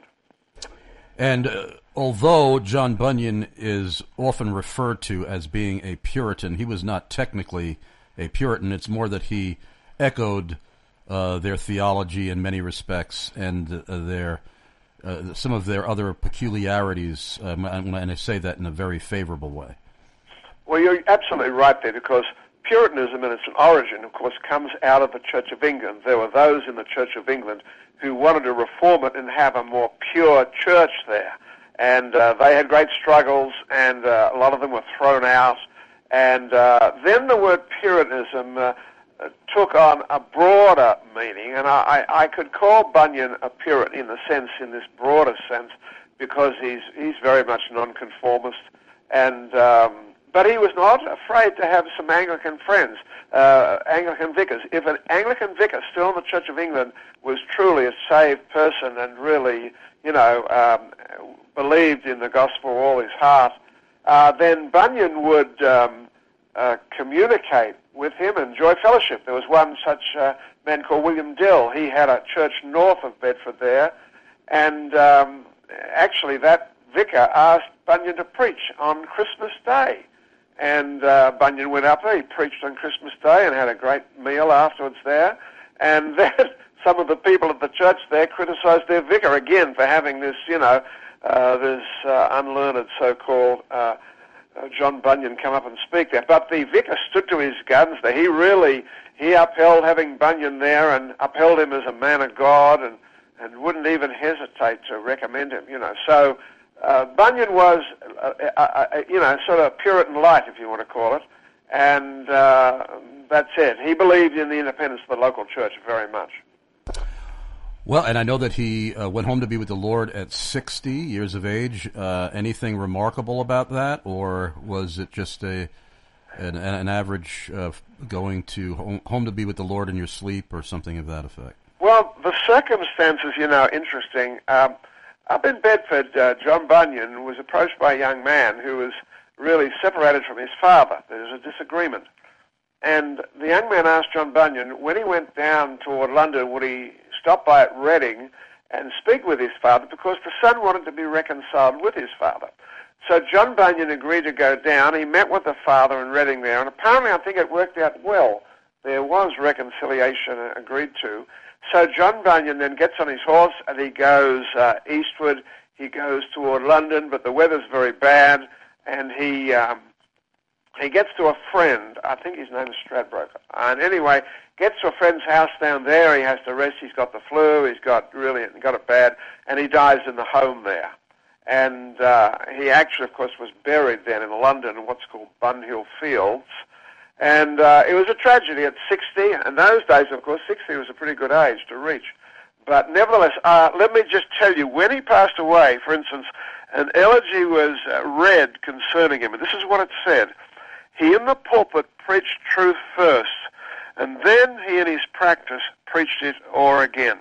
Speaker 2: And uh, although John Bunyan is often referred to as being a Puritan, he was not technically a Puritan. It's more that he echoed uh, their theology in many respects and uh, their uh, some of their other peculiarities, um, and I say that in a very favorable way.
Speaker 3: Well, you're absolutely right there, because Puritanism in its origin, of course, comes out of the Church of England. There were those in the Church of England who wanted to reform it and have a more pure church there. And uh, they had great struggles, and uh, a lot of them were thrown out. And uh, then the word Puritanism uh, took on a broader meaning, and I, I could call Bunyan a Puritan in the sense, in this broader sense, because he's, he's very much nonconformist. And um, But he was not afraid to have some Anglican friends, uh, Anglican vicars. If an Anglican vicar still in the Church of England was truly a saved person and really, you know, um, believed in the gospel with all his heart, uh, then Bunyan would um, uh, communicate with him and enjoy fellowship. There was one such uh, man called William Dill. He had a church north of Bedford there, and um, actually that vicar asked Bunyan to preach on Christmas Day. And uh, Bunyan went up there, he preached on Christmas Day and had a great meal afterwards there. And then some of the people at the church there criticized their vicar again for having this, you know, uh, this uh, unlearned so-called uh, uh, John Bunyan come up and speak there. But the vicar stood to his guns there. He really he upheld having Bunyan there and upheld him as a man of God and, and wouldn't even hesitate to recommend him, you know. So uh, Bunyan was, uh, uh, uh, you know, sort of Puritan light, if you want to call it, and uh, that's it. He believed in the independence of the local church very much.
Speaker 2: Well, and I know that he uh, went home to be with the Lord at sixty years of age. Uh, anything remarkable about that, or was it just a an, an average uh, going to home, home to be with the Lord in your sleep, or something of that effect?
Speaker 3: Well, the circumstances, you know, are interesting. Um, up in Bedford, uh, John Bunyan was approached by a young man who was really separated from his father. There was a disagreement. And the young man asked John Bunyan, when he went down toward London, would he stop by at Reading and speak with his father, because the son wanted to be reconciled with his father. So John Bunyan agreed to go down. He met with the father in Reading there, and apparently I think it worked out well. There was reconciliation agreed to. So John Bunyan then gets on his horse and he goes uh, eastward. He goes toward London, but the weather's very bad, and he... Um, He gets to a friend, I think his name is Stradbroker, and anyway, gets to a friend's house down there. He has to rest. He's got the flu. He's got really got it bad, and he dies in the home there. And uh, he actually, of course, was buried then in London in what's called Bunhill Fields. And uh, it was a tragedy at sixty. In those days, of course, sixty was a pretty good age to reach. But nevertheless, uh, let me just tell you, when he passed away, for instance, an elegy was uh, read concerning him, and this is what it said. He in the pulpit preached truth first, and then he in his practice preached it o'er again.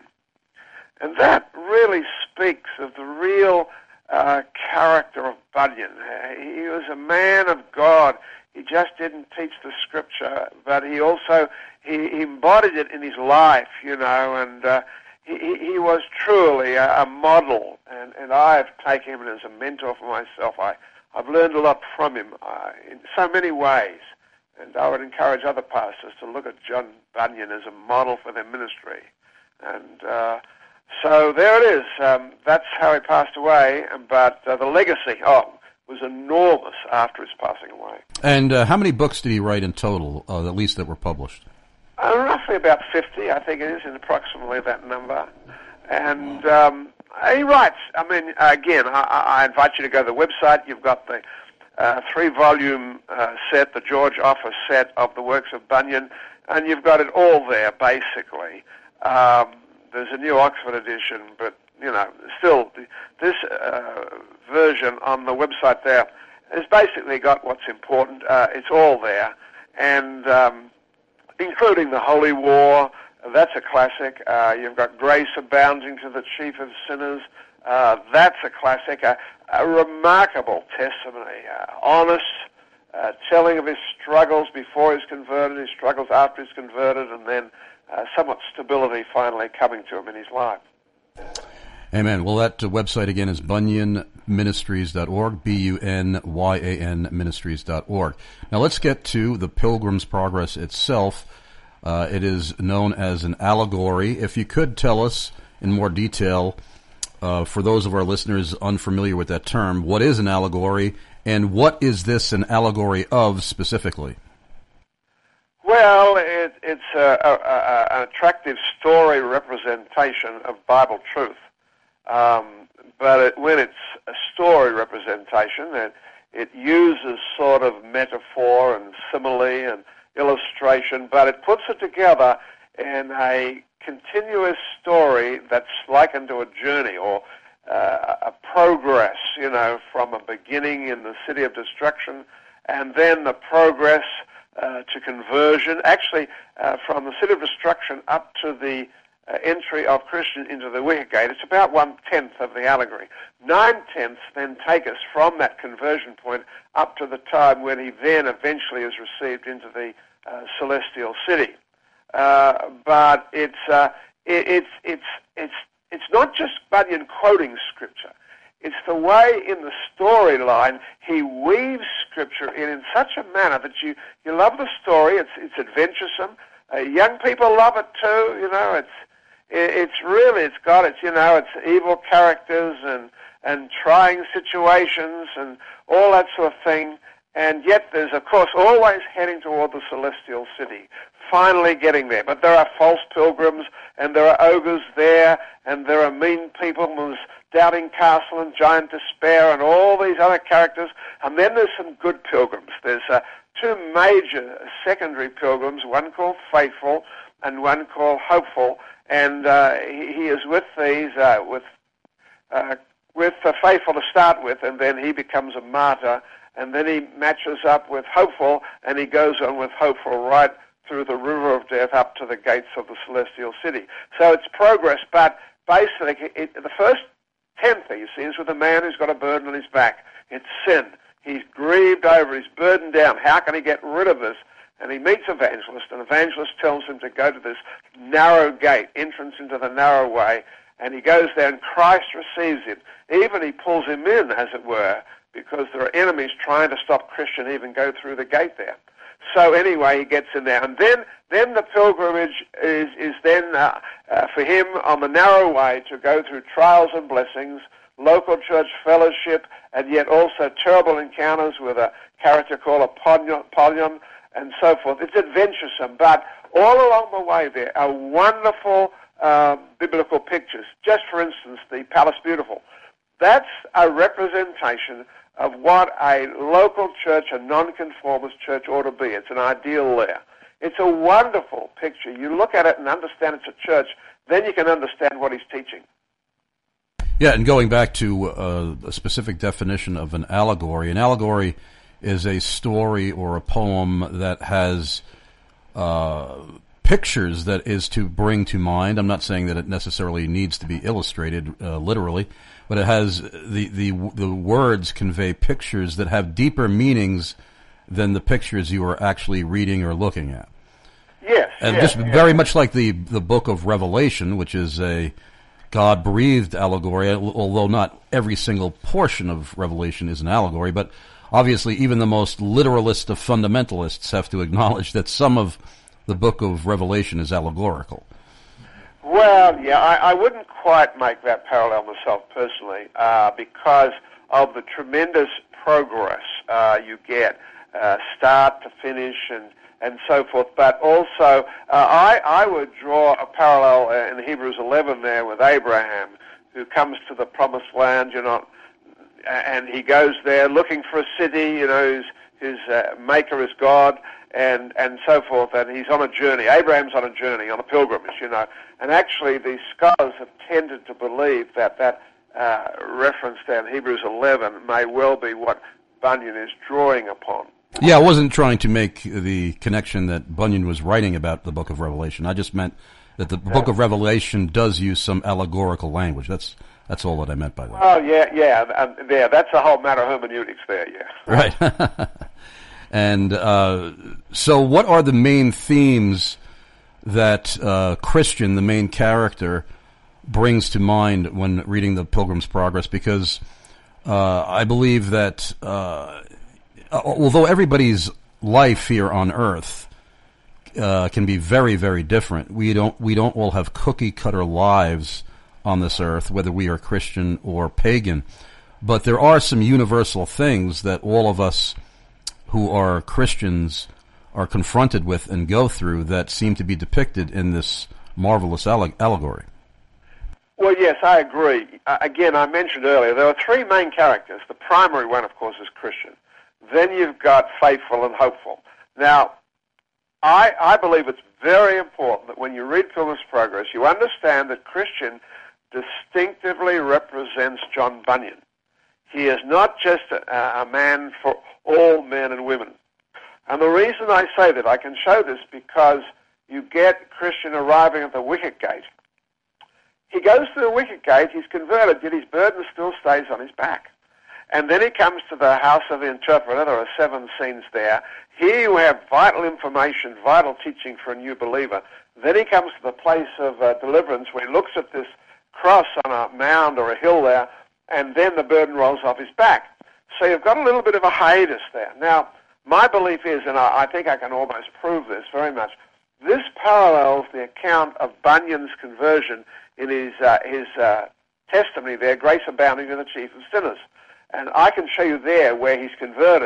Speaker 3: And that really speaks of the real uh, character of Bunyan. He was a man of God. He just didn't teach the Scripture, but he also he, he embodied it in his life, you know, and uh, he, he was truly a, a model, and, and I've taken him as a mentor for myself. I I've learned a lot from him uh, in so many ways, and I would encourage other pastors to look at John Bunyan as a model for their ministry. And uh, so there it is. Um, that's how he passed away, but uh, the legacy, oh, was enormous after his passing away.
Speaker 2: And uh, how many books did he write in total, uh, at least that were published?
Speaker 3: Uh, roughly about fifty, I think it is, in approximately that number. And... Um, He writes, I mean, again, I, I invite you to go to the website. You've got the uh, three-volume uh, set, the George Office set of the works of Bunyan, and you've got it all there, basically. Um, there's a new Oxford edition, but, you know, still, this uh, version on the website there has basically got what's important. Uh, it's all there, and um, including the Holy War. That's a classic. Uh, you've got Grace Abounding to the Chief of Sinners. Uh, that's a classic. Uh, a remarkable testimony. Uh, honest, uh, telling of his struggles before he's converted, his struggles after he's converted, and then uh, somewhat stability finally coming to him in his life.
Speaker 2: Amen. Well, that uh, website again is bunyan ministries dot org, B U N Y A N ministries dot org. Now let's get to the Pilgrim's Progress itself. Uh, it is known as an allegory. If you could tell us in more detail, uh, for those of our listeners unfamiliar with that term, what is an allegory, and what is this an allegory of specifically?
Speaker 3: Well, it, it's a, a, a, an attractive story representation of Bible truth. Um, but it, when it's a story representation, it, it uses sort of metaphor and simile and illustration, but it puts it together in a continuous story that's likened to a journey or uh, a progress, you know, from a beginning in the city of destruction and then the progress uh, to conversion, actually uh, from the city of destruction up to the uh, entry of Christian into the wicket gate. It's about one-tenth of the allegory. Nine-tenths then take us from that conversion point up to the time when he then eventually is received into the uh, celestial city. Uh, but it's uh, it, it's it's it's it's not just Bunyan quoting Scripture. It's the way in the storyline he weaves Scripture in in such a manner that you, you love the story. It's it's adventuresome. Uh, young people love it too. You know, it's it, it's really it's got it's you know it's evil characters and and trying situations and all that sort of thing. And yet there's, of course, always heading toward the celestial city, finally getting there. But there are false pilgrims, and there are ogres there, and there are mean people, and there's Doubting Castle and Giant Despair and all these other characters. And then there's some good pilgrims. There's uh, two major secondary pilgrims, one called Faithful and one called Hopeful. And uh, he, he is with these, uh, with uh, with uh, Faithful to start with, and then he becomes a martyr. And then he matches up with Hopeful, and he goes on with Hopeful right through the river of death up to the gates of the celestial city. So it's progress, but basically it, the first tenth, you see, is with a man who's got a burden on his back. It's sin. He's grieved over, he's burdened down. How can he get rid of this? And he meets Evangelist, and Evangelist tells him to go to this narrow gate, entrance into the narrow way, and he goes there, and Christ receives him. Even he pulls him in, as it were, because there are enemies trying to stop Christian even go through the gate there. So anyway, he gets in there. And then then the pilgrimage is, is then uh, uh, for him on the narrow way to go through trials and blessings, local church fellowship, and yet also terrible encounters with a character called Apollyon, and so forth. It's adventuresome, but all along the way there are wonderful uh, biblical pictures. Just for instance, the Palace Beautiful. That's a representation of what a local church, a nonconformist church ought to be. It's an ideal there. It's a wonderful picture. You look at it and understand it's a church, then you can understand what he's teaching.
Speaker 2: Yeah, and going back to uh, a specific definition of an allegory, an allegory is a story or a poem that has uh, pictures that is to bring to mind. I'm not saying that it necessarily needs to be illustrated uh, literally, but it has the, the the words convey pictures that have deeper meanings than the pictures you are actually reading or looking at.
Speaker 3: Yes,
Speaker 2: and
Speaker 3: yes,
Speaker 2: just
Speaker 3: yes.
Speaker 2: very much like the the book of Revelation, which is a God-breathed allegory, although not every single portion of Revelation is an allegory, but obviously even the most literalist of fundamentalists have to acknowledge that some of the book of Revelation is allegorical.
Speaker 3: Well, yeah, I, I wouldn't quite make that parallel myself personally, uh, because of the tremendous progress uh, you get, uh, start to finish and, and so forth. But also, uh, I, I would draw a parallel uh, in Hebrews eleven there with Abraham, who comes to the promised land, you know, and he goes there looking for a city, you know, his, his uh, maker is God, and, and so forth, and he's on a journey. Abraham's on a journey, on a pilgrimage, you know. And actually, the scholars have tended to believe that that uh, reference there in Hebrews eleven may well be what Bunyan is drawing upon.
Speaker 2: Yeah, I wasn't trying to make the connection that Bunyan was writing about the book of Revelation. I just meant that the book of Revelation does use some allegorical language. That's that's all that I meant by that.
Speaker 3: Oh, yeah, yeah, um, yeah. That's a whole matter of hermeneutics there, yeah.
Speaker 2: Right. And uh, so what are the main themes that uh, Christian, the main character, brings to mind when reading the Pilgrim's Progress? Because uh, I believe that uh, although everybody's life here on Earth uh, can be very, very different, we don't we don't all have cookie-cutter lives on this earth, whether we are Christian or pagan. But there are some universal things that all of us who are Christians are confronted with and go through that seem to be depicted in this marvelous alle- allegory.
Speaker 3: Well, yes, I agree. Uh, again, I mentioned earlier, there are three main characters. The primary one, of course, is Christian. Then you've got faithful and hopeful. Now, I, I believe it's very important that when you read Pilgrim's Progress, you understand that Christian distinctively represents John Bunyan. He is not just a, a man for all men and women. And the reason I say that, I can show this because you get Christian arriving at the wicket gate. He goes to the wicket gate, he's converted, yet his burden still stays on his back. And then he comes to the house of the interpreter. There are seven scenes there. Here you have vital information, vital teaching for a new believer. Then he comes to the place of uh, deliverance where he looks at this cross on a mound or a hill there, and then the burden rolls off his back. So you've got a little bit of a hiatus there. Now, my belief is, and I, I think I can almost prove this very much, this parallels the account of Bunyan's conversion in his uh, his uh, testimony there, Grace Abounding to the Chief of Sinners. And I can show you there where he's converted,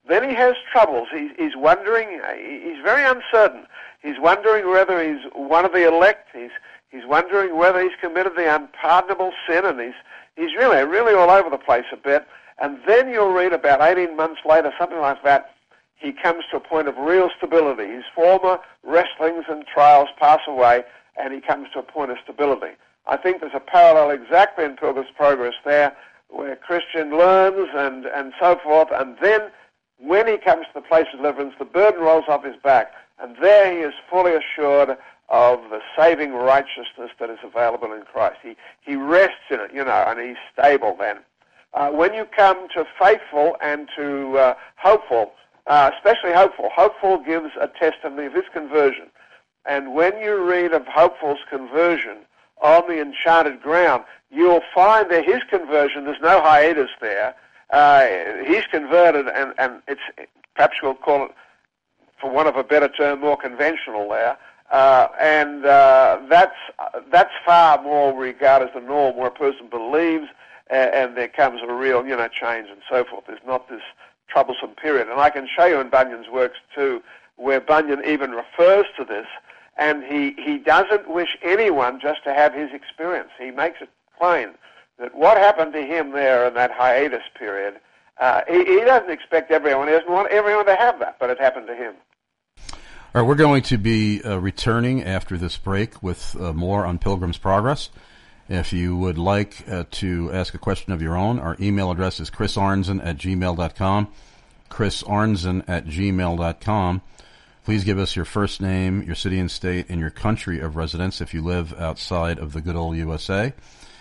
Speaker 3: Then he has troubles. He's, he's wondering, he's very uncertain. He's wondering whether he's one of the elect. He's, he's wondering whether he's committed the unpardonable sin, and he's, he's really, really all over the place a bit. And then you'll read about eighteen months later, something like that, he comes to a point of real stability. His former wrestlings and trials pass away, and he comes to a point of stability. I think there's a parallel exactly in Pilgrim's Progress there, where Christian learns and, and so forth, and then when he comes to the place of deliverance, the burden rolls off his back, and there he is fully assured of the saving righteousness that is available in Christ. He, he rests in it, you know, and he's stable then. Uh, when you come to faithful and to uh, hopeful, uh, especially hopeful, hopeful gives a testimony of his conversion. And when you read of hopeful's conversion on the enchanted ground, you'll find that his conversion, there's no hiatus there. Uh, he's converted, and, and it's perhaps we'll call it, for want of a better term, more conventional there. Uh, and uh, that's that's far more regarded as the norm, where a person believes, and, and there comes a real, you know, change and so forth. There's not this troublesome period. And I can show you in Bunyan's works too, where Bunyan even refers to this, and he he doesn't wish anyone just to have his experience. He makes it plain that what happened to him there in that hiatus period, uh, he, he doesn't expect everyone, he doesn't want everyone to have that, but it happened to him.
Speaker 2: All right, we're going to be uh, returning after this break with uh, more on Pilgrim's Progress. If you would like uh, to ask a question of your own, our email address is chris arnzen at gmail dot com, chris arnzen at gmail dot com. Please give us your first name, your city and state, and your country of residence if you live outside of the good old U S A.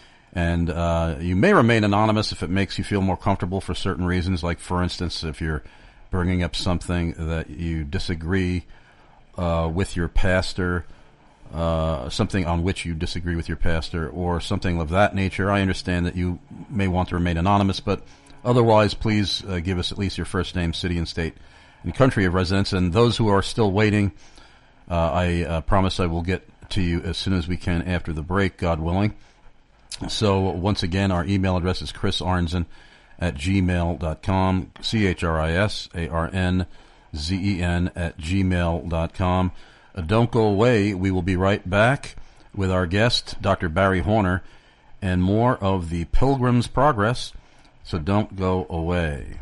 Speaker 2: And uh, you may remain anonymous if it makes you feel more comfortable for certain reasons, like, for instance, if you're bringing up something that you disagree uh, with your pastor, uh, something on which you disagree with your pastor, or something of that nature. I understand that you may want to remain anonymous, but otherwise, please uh, give us at least your first name, city and state, and country of residence. And those who are still waiting, uh, I uh, promise I will get to you as soon as we can after the break, God willing. So once again, our email address is chris arnzen at gmail dot com, C H R I S A R N Z E N at gmail dot com. Uh, don't go away. We will be right back with our guest, Doctor Barry Horner, and more of the Pilgrim's Progress. So don't go away.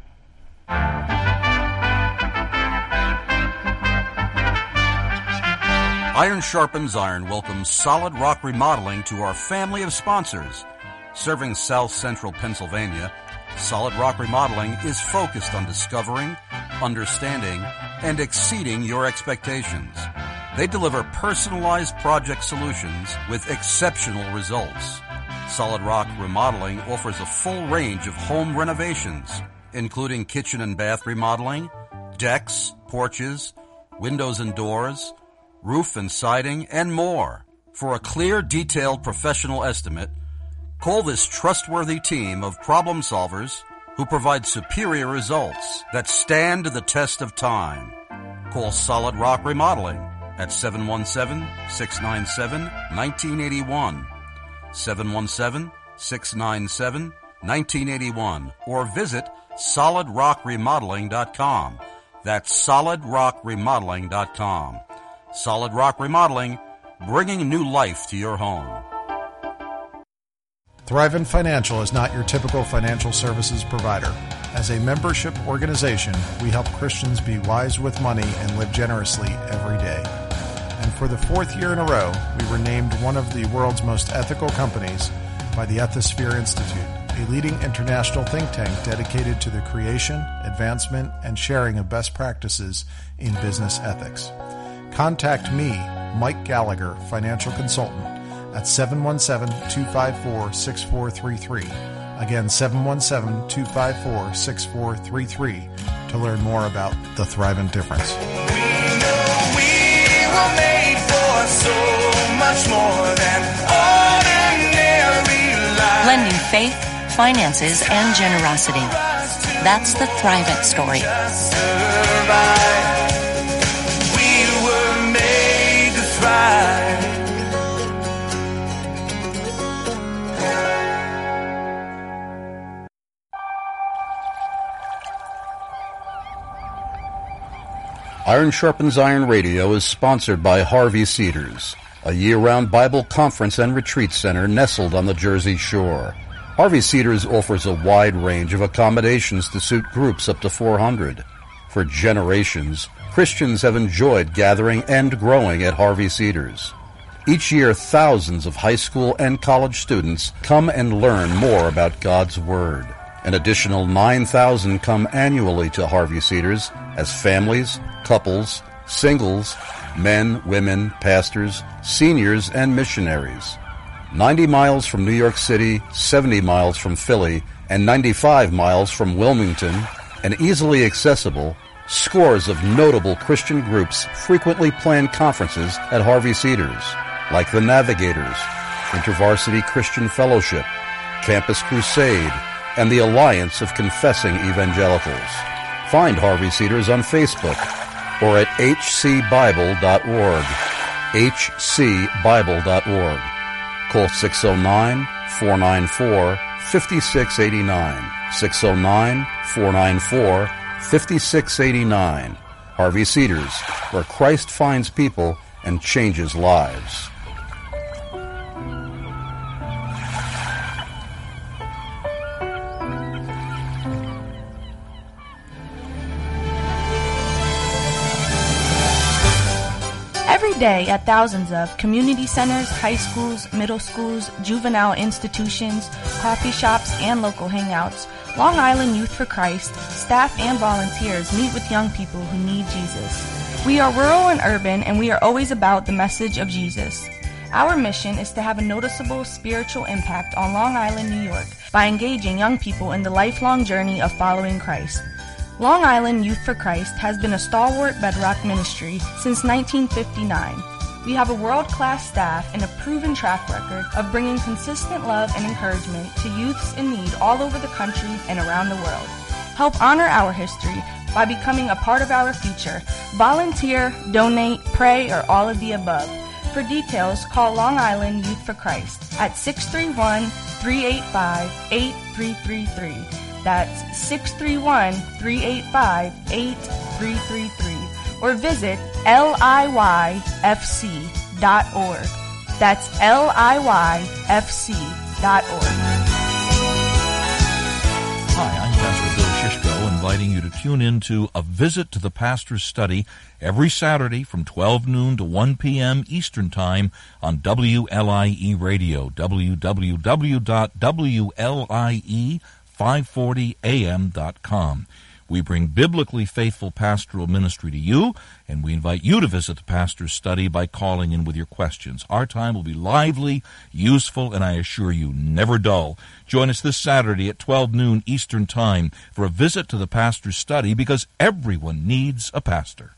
Speaker 2: Iron Sharpens Iron welcomes Solid Rock Remodeling to our family of sponsors. Serving South Central Pennsylvania, Solid Rock Remodeling is focused on discovering, understanding, and exceeding your expectations. They deliver personalized project solutions with exceptional results. Solid Rock Remodeling offers a full range of home renovations, including kitchen and bath remodeling, decks, porches, windows and doors, roof and siding, and more. For a clear, detailed professional estimate, call this trustworthy team of problem solvers who provide superior results that stand the test of time. Call Solid Rock Remodeling at seven one seven, six nine seven, one nine eight one, seven one seven, six nine seven, one nine eight one, or visit solid rock remodeling dot com. That's solid rock remodeling dot com. Solid Rock Remodeling, bringing new life to your home.
Speaker 8: Thrivent Financial is not your typical financial services provider. As a membership organization, we help Christians be wise with money and live generously every day. And for the fourth year in a row, we were named one of the world's most ethical companies by the Ethisphere Institute, a leading international think tank dedicated to the creation, advancement, and sharing of best practices in business ethics. Contact me, Mike Gallagher, financial consultant, at seven one seven, two five four, six four three three. Again, seven one seven, two five four, six four three three to learn more about the Thrivent difference.
Speaker 9: We know we were made for so much more than ordinary life.
Speaker 10: Blending faith, finances, and generosity. That's the Thrivent story.
Speaker 2: Iron Sharpens Iron Radio is sponsored by Harvey Cedars, a year-round Bible conference and retreat center nestled on the Jersey Shore. Harvey Cedars offers a wide range of accommodations to suit groups up to four hundred. For generations, Christians have enjoyed gathering and growing at Harvey Cedars. Each year, thousands of high school and college students come and learn more about God's Word. An additional nine thousand come annually to Harvey Cedars as families, couples, singles, men, women, pastors, seniors, and missionaries. ninety miles from New York City, seventy miles from Philly, and ninety-five miles from Wilmington, and easily accessible, scores of notable Christian groups frequently plan conferences at Harvey Cedars, like the Navigators, InterVarsity Christian Fellowship, Campus Crusade, and the Alliance of Confessing Evangelicals. Find Harvey Cedars on Facebook or at h c bible dot org, h c bible dot org. Call six oh nine, four nine four, five six eight nine, six oh nine, four nine four, five six eight nine. Harvey Cedars, where Christ finds people and changes lives.
Speaker 4: Every day at thousands of community centers, high schools, middle schools, juvenile institutions, coffee shops, and local hangouts, Long Island Youth for Christ, staff and volunteers meet with young people who need Jesus. We are rural and urban, and we are always about the message of Jesus. Our mission is to have a noticeable spiritual impact on Long Island, New York, by engaging young people in the lifelong journey of following Christ. Long Island Youth for Christ has been a stalwart bedrock ministry since nineteen fifty-nine. We have a world-class staff and a proven track record of bringing consistent love and encouragement to youths in need all over the country and around the world. Help honor our history by becoming a part of our future. Volunteer, donate, pray, or all of the above. For details, call Long Island Youth for Christ at six three one, three eight five, eight three three three. That's six three one, three eight five, eight three three three. Or visit L I Y F C dot org. That's L I Y F C dot org.
Speaker 7: Hi, I'm Pastor Bill Shishko, inviting you to tune in to A Visit to the Pastor's Study every Saturday from twelve noon to one p.m. Eastern Time on W L I E Radio, w w w dot w l i e five forty a m dot com. We bring biblically faithful pastoral ministry to you, and we invite you to visit the Pastor's Study by calling in with your questions. Our time will be lively, useful, and I assure you, never dull. Join us this Saturday at twelve noon Eastern Time for a visit to the Pastor's Study, because everyone needs a pastor.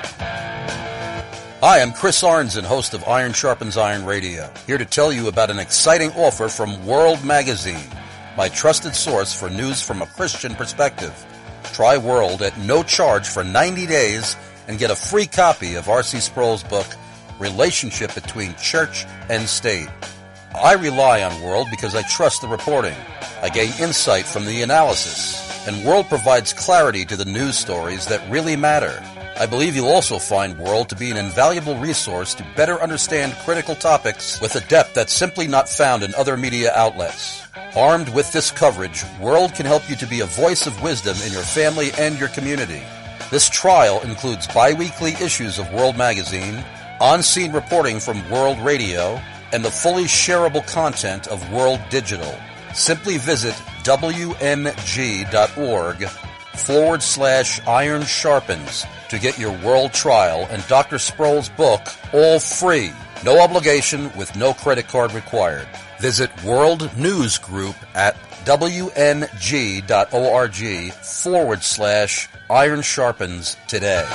Speaker 2: Hi, I'm Chris Arnzen, host of Iron Sharpens Iron Radio, here to tell you about an exciting offer from World Magazine, my trusted source for news from a Christian perspective. Try World at no charge for ninety days and get a free copy of R C Sproul's book, Relationship Between Church and State. I rely on World because I trust the reporting. I gain insight from the analysis, and World provides clarity to the news stories that really matter. I believe you'll also find World to be an invaluable resource to better understand critical topics with a depth that's simply not found in other media outlets. Armed with this coverage, World can help you to be a voice of wisdom in your family and your community. This trial includes bi-weekly issues of World Magazine, on-scene reporting from World Radio, and the fully shareable content of World Digital. Simply visit w m g dot org forward slash iron sharpens to get your World trial and Doctor Sproul's book all free. No obligation with no credit card required. Visit World News Group at w n g dot org forward slash iron sharpens today.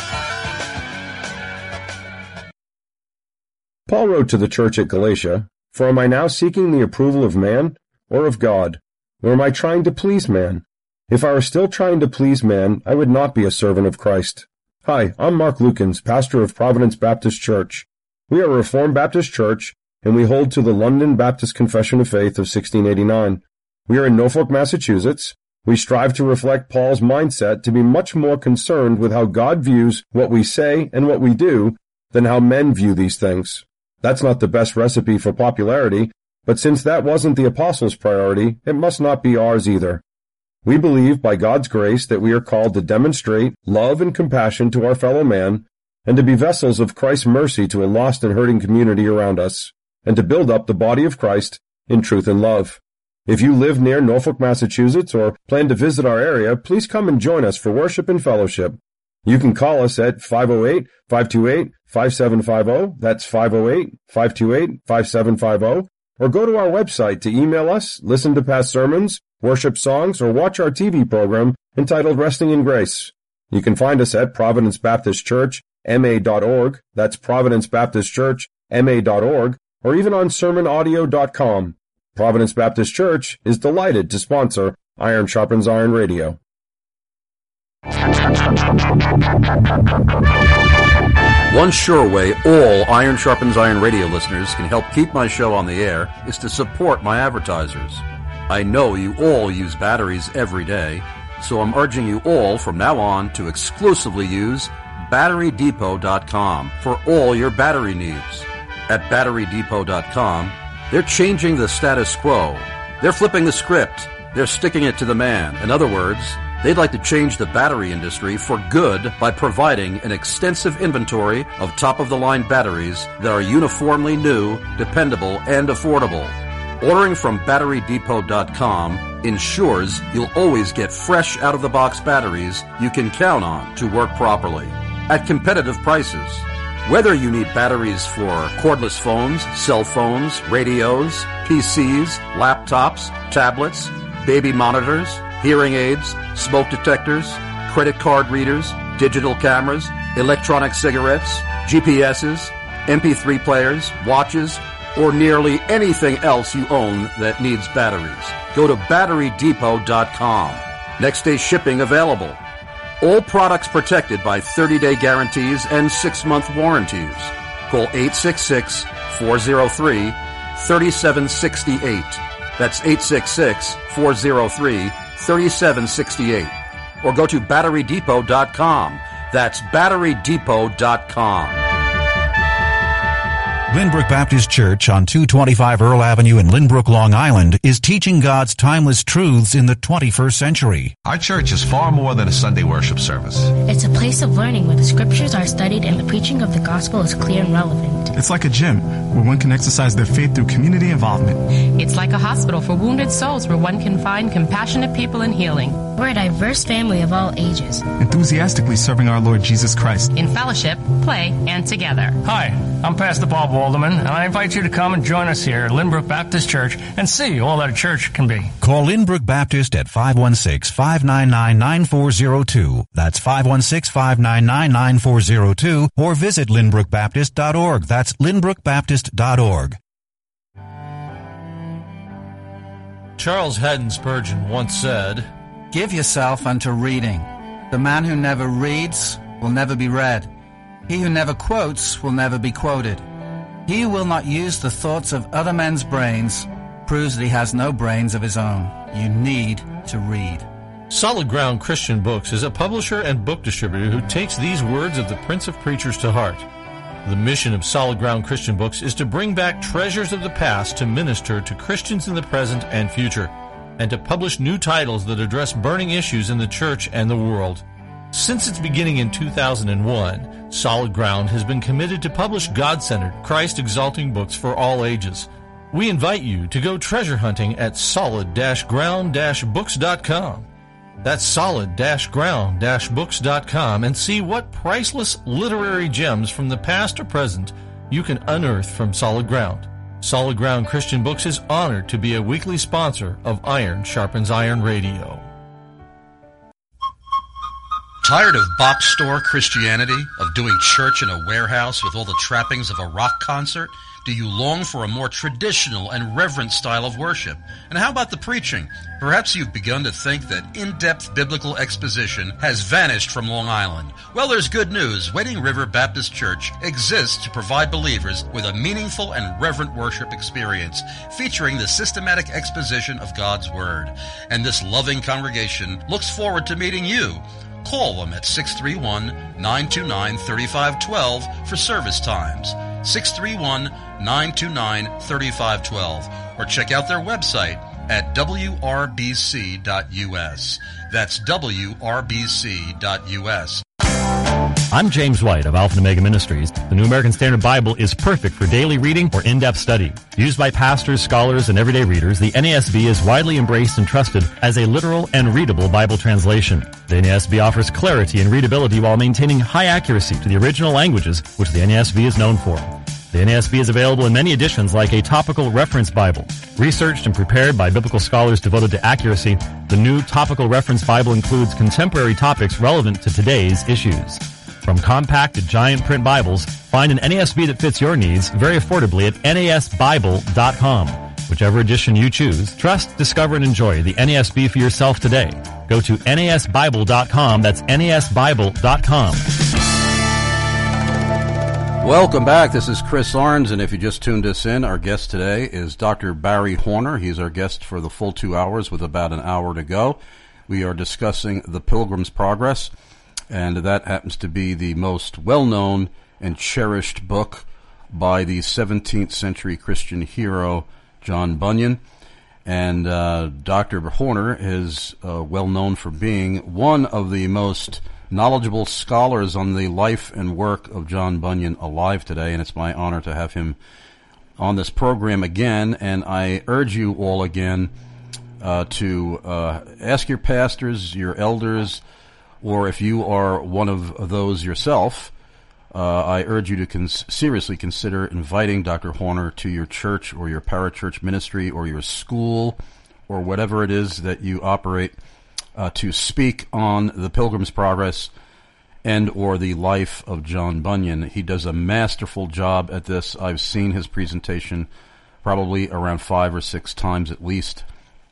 Speaker 11: Paul wrote to the church at Galatia, "For am I now seeking the approval of man or of God? Or am I trying to please man? If I were still trying to please man, I would not be a servant of Christ." Hi, I'm Mark Lukens, pastor of Providence Baptist Church. We are a Reformed Baptist church, and we hold to the London Baptist Confession of Faith of sixteen eighty-nine. We are in Norfolk, Massachusetts, We strive to reflect Paul's mindset to be much more concerned with how God views what we say and what we do than how men view these things. That's not the best recipe for popularity, but since that wasn't the apostles' priority, it must not be ours either. We believe by God's grace that we are called to demonstrate love and compassion to our fellow man, and to be vessels of Christ's mercy to a lost and hurting community around us, and to build up the body of Christ in truth and love. If you live near Norfolk, Massachusetts, or plan to visit our area, please come and join us for worship and fellowship. You can call us at five oh eight, five two eight, five seven five oh, that's five oh eight, five two eight, five seven five oh, or go to our website to email us, listen to past sermons, worship songs, or watch our T V program entitled Resting in Grace. You can find us at Providence Baptist Church, M A dot org, that's Providence Baptist Church, M A dot org, or even on sermon audio dot com. Providence Baptist Church is delighted to sponsor Iron Sharpens Iron Radio.
Speaker 2: One sure way all Iron Sharpens Iron Radio listeners can help keep my show on the air is to support my advertisers. I know you all use batteries every day, so I'm urging you all from now on to exclusively use battery depot dot com for all your battery needs. At battery depot dot com, they're changing the status quo. They're flipping the script. They're sticking it to the man. In other words, they'd like to change the battery industry for good by providing an extensive inventory of top-of-the-line batteries that are uniformly new, dependable, and affordable. Ordering from battery depot dot com ensures you'll always get fresh out-of-the-box batteries you can count on to work properly at competitive prices. Whether you need batteries for cordless phones, cell phones, radios, P Cs, laptops, tablets, baby monitors, hearing aids, smoke detectors, credit card readers, digital cameras, electronic cigarettes, G P S's, M P three players, watches, or nearly anything else you own that needs batteries, go to battery depot dot com. Next day shipping available. All products protected by thirty-day guarantees and six-month warranties. Call eight six six, four oh three, three seven six eight. That's eight six six, four oh three, three seven six eight. Or go to battery depot dot com. That's battery depot dot com.
Speaker 12: Lynbrook Baptist Church on two twenty-five Earl Avenue in Lynbrook, Long Island is teaching God's timeless truths in the twenty-first century.
Speaker 13: Our church is far more than a Sunday worship service.
Speaker 14: It's a place of learning where the scriptures are studied and the preaching of the gospel is clear and relevant.
Speaker 15: It's like a gym where one can exercise their faith through community involvement.
Speaker 16: It's like a hospital for wounded souls where one can find compassionate people and healing.
Speaker 14: We're a diverse family of all ages,
Speaker 15: enthusiastically serving our Lord Jesus Christ
Speaker 16: in fellowship, play, and together.
Speaker 17: Hi, I'm Pastor Bob Walderman, and I invite you to come and join us here at Lynbrook Baptist Church and see all that a church can be.
Speaker 12: Call Lynbrook Baptist at five one six, five nine nine, nine four zero two. That's five one six, five nine nine, nine four zero two, or visit lynbrook baptist dot org. That's lynbrook baptist dot org.
Speaker 5: Charles Haddon Spurgeon once said,
Speaker 6: "Give yourself unto reading. The man who never reads will never be read. He who never quotes will never be quoted. He who will not use the thoughts of other men's brains proves that he has no brains of his own. You need to read."
Speaker 5: Solid Ground Christian Books is a publisher and book distributor who takes these words of the Prince of Preachers to heart. The mission of Solid Ground Christian Books is to bring back treasures of the past to minister to Christians in the present and future, and to publish new titles that address burning issues in the church and the world. Since its beginning in two thousand one, Solid Ground has been committed to publish God-centered, Christ-exalting books for all ages. We invite you to go treasure hunting at solid ground books dot com. That's solid ground books dot com and see what priceless literary gems from the past or present you can unearth from Solid Ground. Solid Ground Christian Books is honored to be a weekly sponsor of Iron Sharpens Iron Radio.
Speaker 2: Tired of box store Christianity, of doing church in a warehouse with all the trappings of a rock concert? Do you long for a more traditional and reverent style of worship? And how about the preaching? Perhaps you've begun to think that in-depth biblical exposition has vanished from Long Island. Well, there's good news. Wading River Baptist Church exists to provide believers with a meaningful and reverent worship experience featuring the systematic exposition of God's Word. And this loving congregation looks forward to meeting you. Call them at six three one, nine two nine, three five one two for service times. six three one, nine two nine, three five one two, or check out their website at w r b c dot u s. That's w r b c dot u s.
Speaker 18: I'm James White of Alpha and Omega Ministries. The New American Standard Bible is perfect for daily reading or in-depth study. Used by pastors, scholars, and everyday readers, the N A S B is widely embraced and trusted as a literal and readable Bible translation. The N A S B offers clarity and readability while maintaining high accuracy to the original languages, which the N A S B is known for. The N A S B is available in many editions like a topical reference Bible. Researched and prepared by biblical scholars devoted to accuracy, the new topical reference Bible includes contemporary topics relevant to today's issues. From compact to giant print Bibles, find an N A S B that fits your needs very affordably at N A S Bible dot com. Whichever edition you choose, trust, discover, and enjoy the N A S B for yourself today. Go to N A S Bible dot com. That's N A S Bible dot com.
Speaker 2: Welcome back. This is Chris Arns, and if you just tuned us in, our guest today is Doctor Barry Horner. He's our guest for the full two hours with about an hour to go. We are discussing The Pilgrim's Progress, and that happens to be the most well-known and cherished book by the seventeenth century Christian hero John Bunyan. And uh, Doctor Horner is uh, well-known for being one of the most knowledgeable scholars on the life and work of John Bunyan alive today, and it's my honor to have him on this program again. And I urge you all again uh, to uh, ask your pastors, your elders, or if you are one of those yourself, uh, I urge you to cons- seriously consider inviting Doctor Horner to your church or your parachurch ministry or your school or whatever it is that you operate uh, to speak on the Pilgrim's Progress and or the life of John Bunyan. He does a masterful job at this. I've seen his presentation probably around five or six times at least.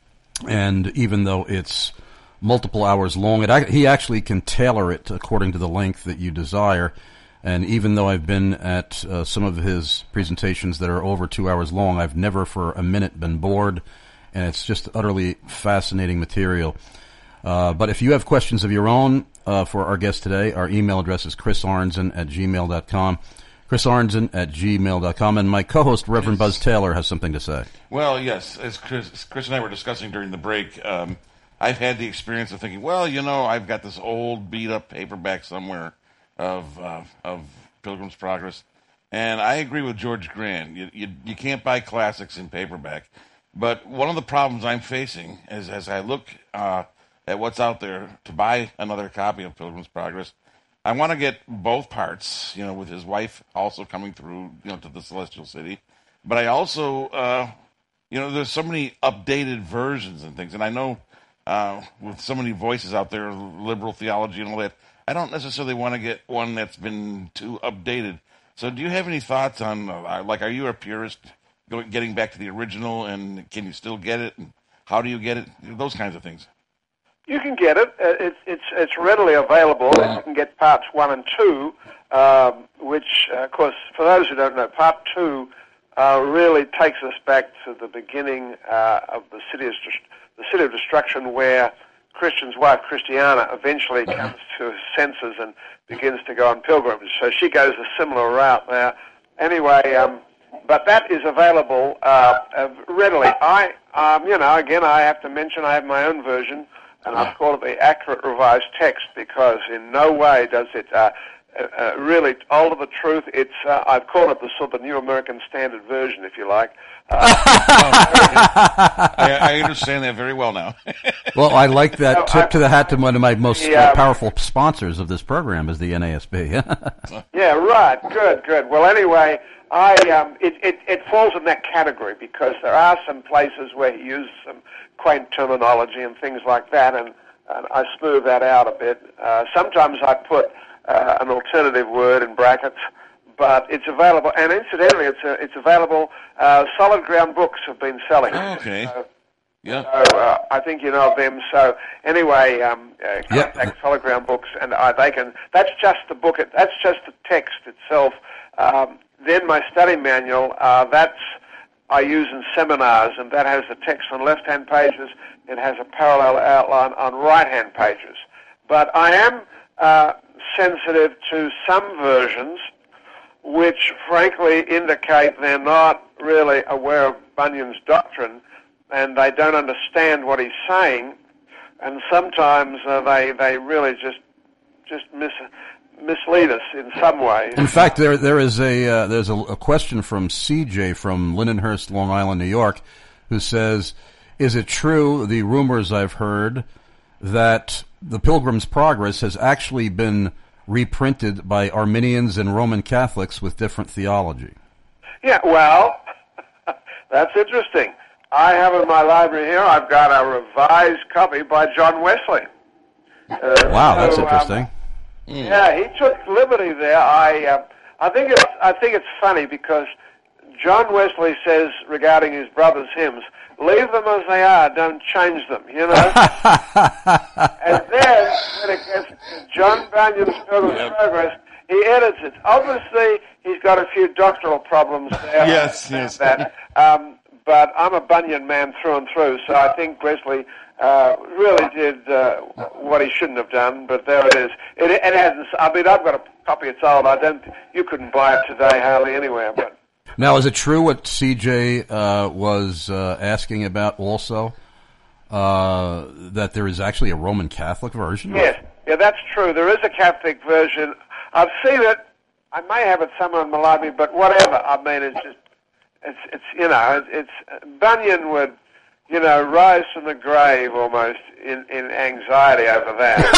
Speaker 2: And even though it's multiple hours long, it, he actually can tailor it according to the length that you desire. And even though I've been at uh, some of his presentations that are over two hours long, I've never for a minute been bored, and it's just utterly fascinating material. Uh, but if you have questions of your own uh, for our guest today, our email address is chris arnzen at gmail dot com. chris arnzen at gmail dot com. And my co-host, Reverend Buzz Taylor, has something to say.
Speaker 19: Well, yes, as Chris, Chris and I were discussing during the break, um, I've had the experience of thinking, well, you know, I've got this old beat-up paperback somewhere of uh, of Pilgrim's Progress, and I agree with George Grant. You, you you can't buy classics in paperback, but one of the problems I'm facing is as I look uh, at what's out there to buy another copy of Pilgrim's Progress, I want to get both parts, you know, with his wife also coming through, you know, to the Celestial City, but I also, uh, you know, there's so many updated versions and things, and I know uh, with so many voices out there, liberal theology and all that, I don't necessarily want to get one that's been too updated. So do you have any thoughts on, uh, like, are you a purist going, getting back to the original, and can you still get it, and how do you get it, those kinds of things?
Speaker 3: You can get it. Uh, it's it's it's readily available. You can get parts one and two, um, which, uh, of course, for those who don't know, part two uh, really takes us back to the beginning uh, of the city of the city of destruction, where Christian's wife, Christiana, eventually comes to her senses and begins to go on pilgrimage. So she goes a similar route there. Anyway, um, but that is available uh, uh, readily. I, um, you know, again, I have to mention I have my own version, and I've called it the Accurate Revised Text, because in no way does it uh, uh, really alter the truth. It's uh, I've called it the sort of New American Standard Version, if you like. Uh,
Speaker 19: I, I understand that very well now.
Speaker 2: Well, I like that
Speaker 3: No,
Speaker 2: tip
Speaker 3: I-
Speaker 2: to the hat to one of my most
Speaker 3: the,
Speaker 2: uh,
Speaker 3: um,
Speaker 2: powerful sponsors of this program is the N A S B.
Speaker 3: Yeah, right. Good, good. Well, anyway, I um, it, it it falls in that category because there are some places where he uses some quaint terminology and things like that, and and I smooth that out a bit. Uh, sometimes I put uh, an alternative word in brackets, but it's available. And incidentally, it's a, it's available. Uh, Solid Ground Books have been selling.
Speaker 19: Oh, okay.
Speaker 3: So,
Speaker 19: yeah.
Speaker 3: So uh, I think you know of them. So anyway, um, uh, contact
Speaker 2: yep.
Speaker 3: Solid Ground Books, and uh, they can. That's just the book. It, that's just the text itself. Um, then my study manual. Uh, that's I use in seminars, and that has the text on left-hand pages. It has a parallel outline on right-hand pages. But I am uh, sensitive to some versions which, frankly, indicate they're not really aware of Bunyan's doctrine, and they don't understand what he's saying, and sometimes uh, they they really just just mis mislead us in some way.
Speaker 2: In fact, there there is a uh, there's a, a question from C J from Lindenhurst, Long Island, New York, who says, "Is it true the rumors I've heard that the Pilgrim's Progress has actually been reprinted by Arminians and Roman Catholics with different theology?"
Speaker 3: Yeah, well, that's interesting. I have in my library here, I've got a revised copy by John Wesley. Uh,
Speaker 2: wow, that's
Speaker 3: so,
Speaker 2: interesting.
Speaker 3: Um, yeah, he took liberty there. I uh, I think it's I think it's funny because John Wesley says regarding his brother's hymns, leave them as they are, don't change them, you know. And then when it gets to John Bunyan's Pilgrim's yep. Progress, he edits it. Obviously, he's got a few doctrinal problems there.
Speaker 19: Yes, yes.
Speaker 3: That, um, but I'm a Bunyan man through and through, so I think Wesley uh, really did uh, what he shouldn't have done. But there it is. It, it hasn't. I mean, I've got a copy. It's old. I don't. You couldn't buy it today hardly anywhere. But
Speaker 2: now, is it true what C J uh, was uh, asking about also? Uh, that there is actually a Roman Catholic version?
Speaker 3: Yes, yeah, that's true. There is a Catholic version. I've seen it. I may have it somewhere in my library, but whatever. I mean, it's just, it's, it's you know, it's, it's Bunyan would, you know, rise from the grave almost in, in anxiety over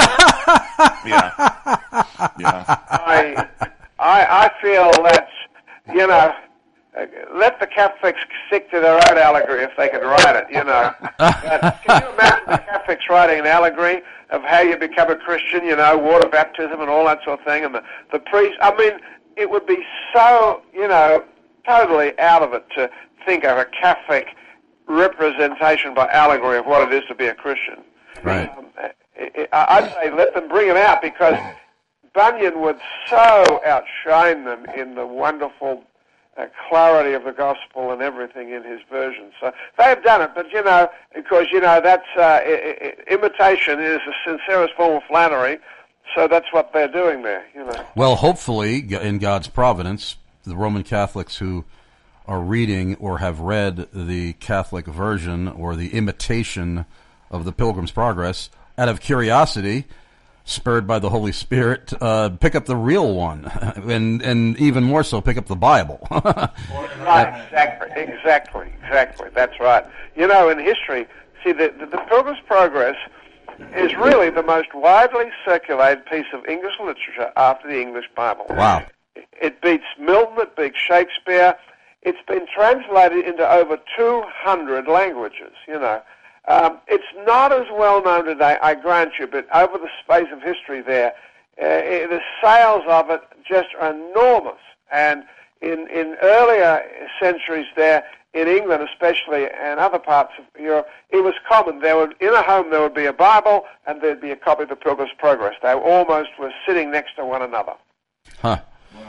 Speaker 3: that.
Speaker 19: yeah, yeah.
Speaker 3: I, I, I feel that's, you know. Uh, let the Catholics stick to their own allegory if they can write it, you know. But can you imagine the Catholics writing an allegory of how you become a Christian, you know, water baptism and all that sort of thing, and the, the priest, I mean, it would be so, you know, totally out of it to think of a Catholic representation by allegory of what it is to be a Christian.
Speaker 2: Right.
Speaker 3: Um, I'd say let them bring it out because Bunyan would so outshine them in the wonderful Uh, clarity of the gospel and everything in his version. So they've done it, but you know, because you know that's uh, I- I- imitation is the sincerest form of flattery. So that's what they're doing there. You know.
Speaker 2: Well, hopefully, in God's providence, the Roman Catholics who are reading or have read the Catholic version or the imitation of the Pilgrim's Progress, out of curiosity, spurred by the Holy Spirit, uh, pick up the real one, and and even more so, pick up the Bible.
Speaker 3: Right, exactly, exactly, exactly. That's right. You know, in history, see, the, the, the Pilgrim's Progress is really the most widely circulated piece of English literature after the English Bible.
Speaker 2: Wow.
Speaker 3: It beats Milton, it beats Shakespeare. It's been translated into over two hundred languages, you know. Um, it's not as well known today, I grant you, but over the space of history there, uh, it, the sales of it just are enormous. And in, in earlier centuries there, in England especially, and other parts of Europe, it was common. There would, in a home there would be a Bible, and there'd be a copy of the Pilgrim's Progress. They almost were sitting next to one another.
Speaker 2: Huh.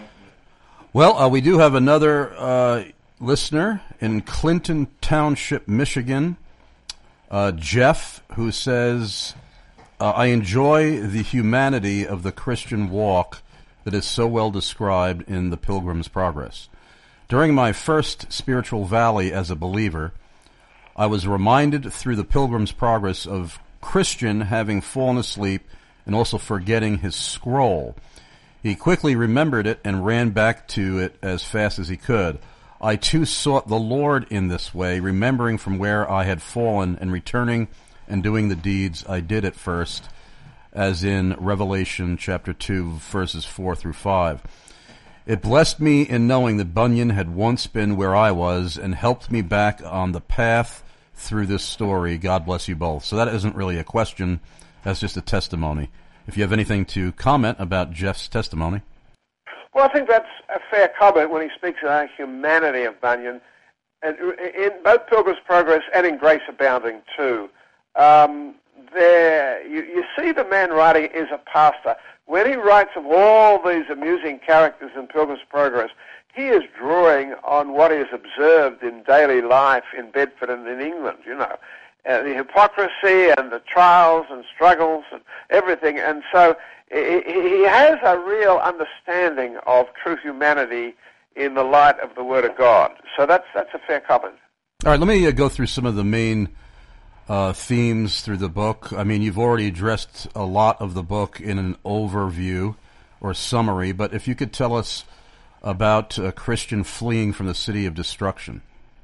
Speaker 2: Well, uh, we do have another uh, listener in Clinton Township, Michigan. Uh, Jeff, who says, uh, I enjoy the humanity of the Christian walk that is so well described in the Pilgrim's Progress. During my first spiritual valley as a believer, I was reminded through the Pilgrim's Progress of Christian having fallen asleep and also forgetting his scroll. He quickly remembered it and ran back to it as fast as he could. I too sought the Lord in this way, remembering from where I had fallen and returning and doing the deeds I did at first, as in Revelation chapter two, verses four through five. It blessed me in knowing that Bunyan had once been where I was and helped me back on the path through this story. God bless you both. So that isn't really a question, That's just a testimony. If you have anything to comment about Jeff's testimony.
Speaker 3: Well, I think that's a fair comment when he speaks about the humanity of Bunyan, and in both Pilgrim's Progress and in Grace Abounding too. Um, there, you, you see the man writing is a pastor. When he writes of all these amusing characters in Pilgrim's Progress, he is drawing on what he has observed in daily life in Bedford and in England, you know, uh, the hypocrisy and the trials and struggles and everything. And so he, he has a real understanding of true humanity in the light of the Word of God. So that's that's a fair comment.
Speaker 2: All right, let me uh, go through some of the main uh, themes through the book. I mean, you've already addressed a lot of the book in an overview or summary, but if you could tell us about a Christian fleeing from the city of destruction.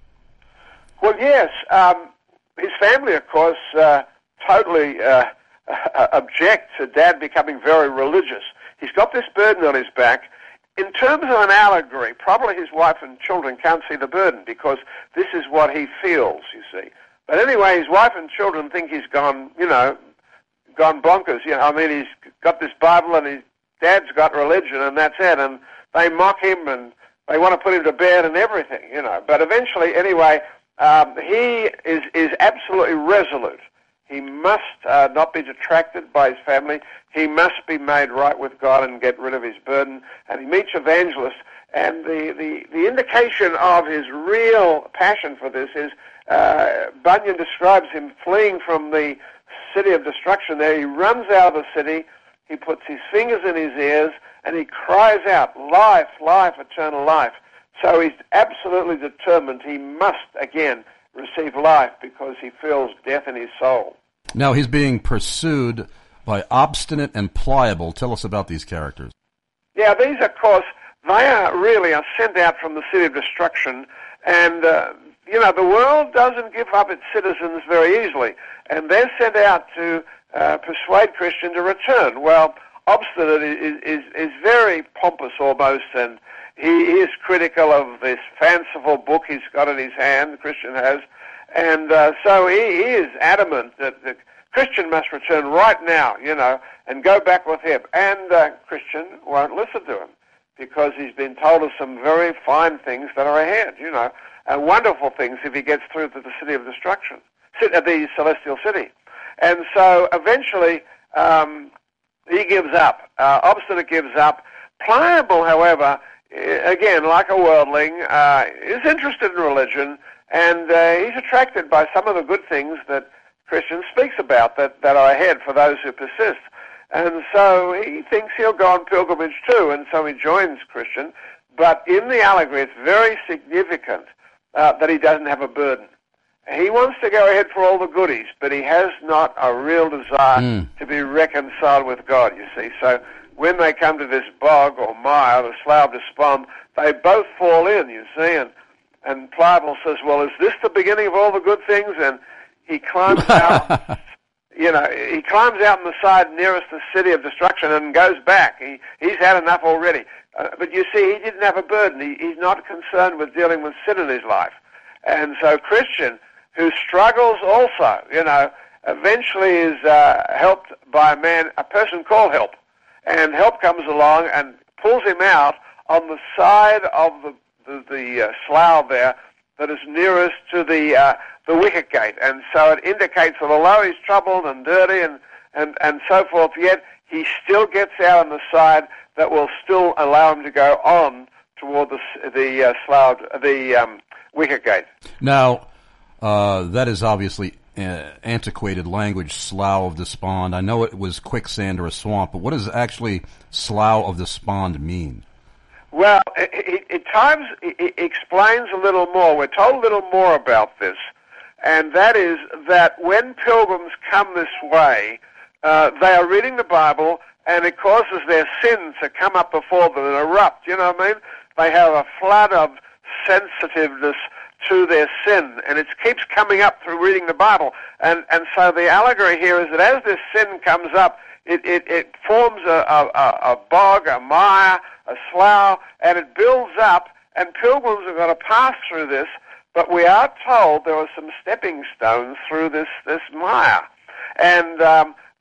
Speaker 3: Well, yes. Um, his family, of course, uh, totally uh, uh, object to Dad becoming very religious. He's got this burden on his back. In terms of an allegory, probably his wife and children can't see the burden because this is what he feels, you see. But anyway, his wife and children think he's gone, you know, gone bonkers. You know, I mean, he's got this Bible and his dad's got religion and that's it. And they mock him and they want to put him to bed and everything, you know. But eventually, anyway, um, he is, is absolutely resolute. He must uh, not be detracted by his family. He must be made right with God and get rid of his burden. And he meets evangelists. And the, the, the indication of his real passion for this is uh, Bunyan describes him fleeing from the city of destruction there. He runs out of the city. He puts his fingers in his ears and he cries out, life, life, eternal life. So he's absolutely determined he must, again, receive life because he feels death in his soul.
Speaker 2: Now, he's being pursued by Obstinate and Pliable. Tell us about these characters.
Speaker 3: Yeah, these, of course, they are really are sent out from the city of destruction. And, uh, you know, the world doesn't give up its citizens very easily. And they're sent out to uh, persuade Christian to return. Well, Obstinate is, is, is very pompous almost, and he is critical of this fanciful book he's got in his hand, Christian has, and uh, so he, he is adamant that the Christian must return right now, you know, and go back with him. And uh, Christian won't listen to him because he's been told of some very fine things that are ahead, you know, and wonderful things if he gets through to the city of destruction, the celestial city. And so eventually um, he gives up. Uh, Obstinate gives up. Pliable, however, again, like a worldling, uh, is interested in religion, and uh, he's attracted by some of the good things that Christian speaks about that, that are ahead for those who persist. And so he thinks he'll go on pilgrimage too, and so he joins Christian. But in the allegory, it's very significant uh, that he doesn't have a burden. He wants to go ahead for all the goodies, but he has not a real desire mm. to be reconciled with God, you see. So when they come to this bog or mire, the Slough of Despond, they both fall in, you see. And, and Pliable says, well, is this the beginning of all the good things? And he climbs out, you know, he climbs out on the side nearest the city of destruction and goes back. He, he's had enough already. Uh, but you see, he didn't have a burden. He, he's not concerned with dealing with sin in his life. And so Christian, who struggles also, you know, eventually is uh, helped by a man, a person called Help. And Help comes along and pulls him out on the side of the the, the uh, slough there that is nearest to the uh, the wicket gate. And so it indicates that although he's troubled and dirty and, and, and so forth, yet he still gets out on the side that will still allow him to go on toward the the uh, slough, the um, wicket gate.
Speaker 2: Now, uh, that is obviously Uh, antiquated language, Slough of Despond. I know it was quicksand or a swamp, but what does actually Slough of Despond mean?
Speaker 3: Well, it, it, at times it, it explains a little more. We're told a little more about this, and that is that when pilgrims come this way, uh, they are reading the Bible, and it causes their sins to come up before them and erupt. You know what I mean? They have a flood of sensitiveness to their sin, and it keeps coming up through reading the Bible. And and so the allegory here is that as this sin comes up, it, it, it forms a, a, a bog, a mire, a slough, and it builds up, and pilgrims are going to pass through this, but we are told there are some stepping stones through this, this mire. And um,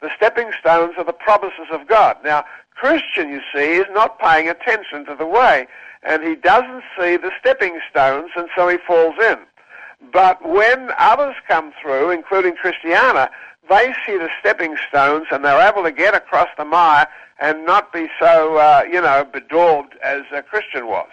Speaker 3: The stepping stones are the promises of God. Now, Christian, you see, is not paying attention to the way, and he doesn't see the stepping stones, and so he falls in. But when others come through, including Christiana, they see the stepping stones, and they're able to get across the mire and not be so, uh, you know, bedaubed as a Christian was.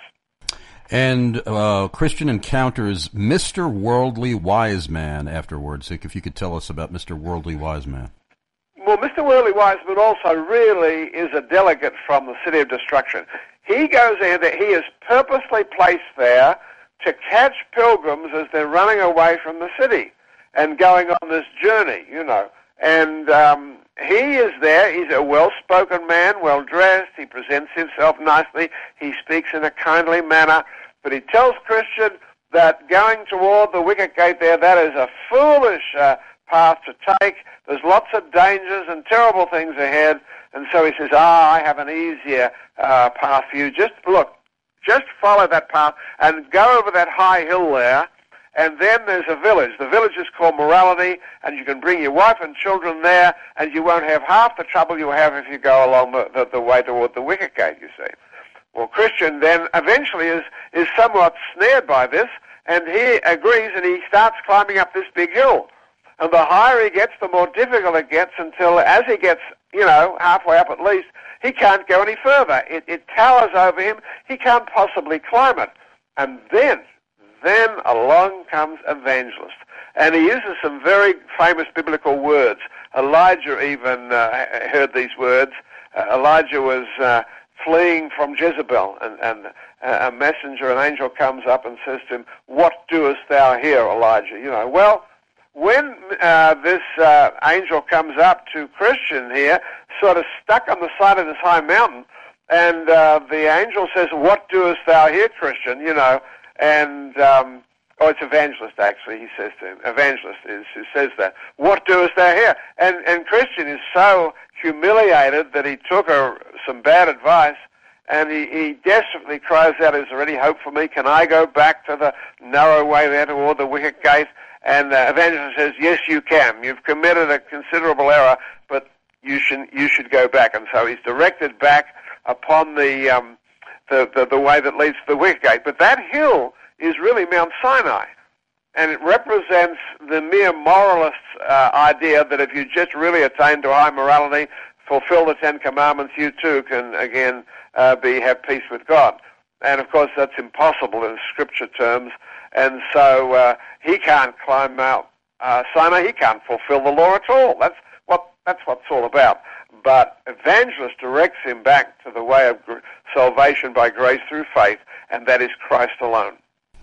Speaker 2: And uh, Christian encounters Mister Worldly Wise Man afterwards. If you could tell us about Mister Worldly Wise Man.
Speaker 3: Well, Mister Worldly Wise Man also really is a delegate from the City of Destruction. He goes in there, he is purposely placed there to catch pilgrims as they're running away from the city and going on this journey, you know. And um, he is there. He's a well-spoken man, well-dressed. He presents himself nicely. He speaks in a kindly manner. But he tells Christian that going toward the wicket gate there, that is a foolish uh, path to take. There's lots of dangers and terrible things ahead. And so he says, ah, I have an easier uh, path for you. Just look, just follow that path and go over that high hill there. And then there's a village. The village is called Morality, and you can bring your wife and children there, and you won't have half the trouble you have if you go along the, the, the way toward the wicket gate, you see. Well, Christian then eventually is, is somewhat snared by this, and he agrees, and he starts climbing up this big hill. And the higher he gets, the more difficult it gets, until as he gets, you know, halfway up at least, he can't go any further. It, it towers over him. He can't possibly climb it. And then, then along comes Evangelist. And he uses some very famous biblical words. Elijah even uh, heard these words. Uh, Elijah was uh, fleeing from Jezebel, and, and uh, a messenger, an angel comes up and says to him, "What doest thou here, Elijah?" You know, well, when uh, this uh, angel comes up to Christian here, sort of stuck on the side of this high mountain, and uh, the angel says, "What doest thou here, Christian?" You know, and, um, oh, it's Evangelist, actually, he says to him. Evangelist is who says that. "What doest thou here?" And, and Christian is so humiliated that he took a, some bad advice, and he, he desperately cries out, "Is there any hope for me? Can I go back to the narrow way there toward the wicket gate?" And uh, Evangelist says, "Yes, you can. You've committed a considerable error, but you should you should go back." And so he's directed back upon the um, the, the the way that leads to the wicket gate. But that hill is really Mount Sinai, and it represents the mere moralist's uh, idea that if you just really attain to high morality, fulfill the Ten Commandments, you too can again uh, be have peace with God. And of course, that's impossible in Scripture terms. And so uh, he can't climb Mount uh, Sinai. He can't fulfill the law at all. That's what that's what it's all about. But Evangelist directs him back to the way of gr- salvation by grace through faith, and that is Christ alone.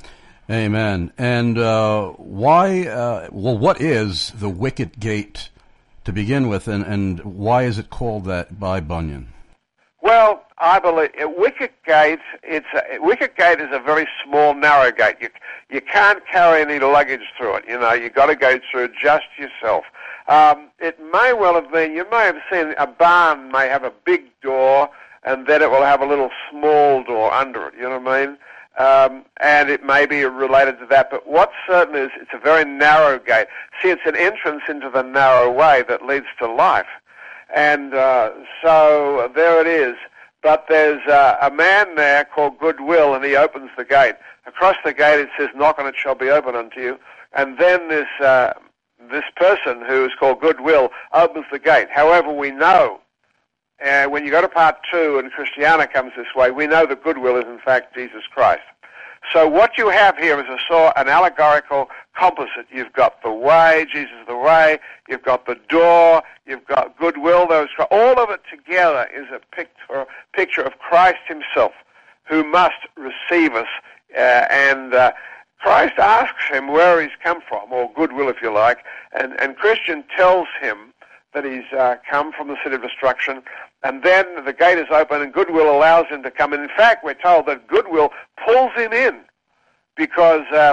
Speaker 2: Amen. And uh, why? Uh, well, what is the wicket gate to begin with, and, and why is it called that by Bunyan?
Speaker 3: Well, I believe a wicket gate. It's a, wicket gate is a very small, narrow gate. You you can't carry any luggage through it. You know, you got to go through just yourself. Um, it may well have been. You may have seen a barn may have a big door, and then it will have a little small door under it. You know what I mean? Um, and it may be related to that. But what's certain is it's a very narrow gate. See, it's an entrance into the narrow way that leads to life. And uh, so there it is. But there's uh, a man there called Goodwill, and he opens the gate. Across the gate it says, "Knock and it shall be open unto you." And then this uh, this person who is called Goodwill opens the gate. However, we know, uh, when you go to part two and Christiana comes this way, we know that Goodwill is in fact Jesus Christ. So what you have here is a sort an allegorical composite. You've got the way, Jesus is the way. You've got the door. You've got goodwill. Those all of it together is a picture picture of Christ Himself, who must receive us. Uh, and uh, Christ asks him where he's come from, or goodwill, if you like. And and Christian tells him that he's uh, come from the city of destruction. And then the gate is open, and goodwill allows him to come in. In fact, we're told that goodwill pulls him in, because uh,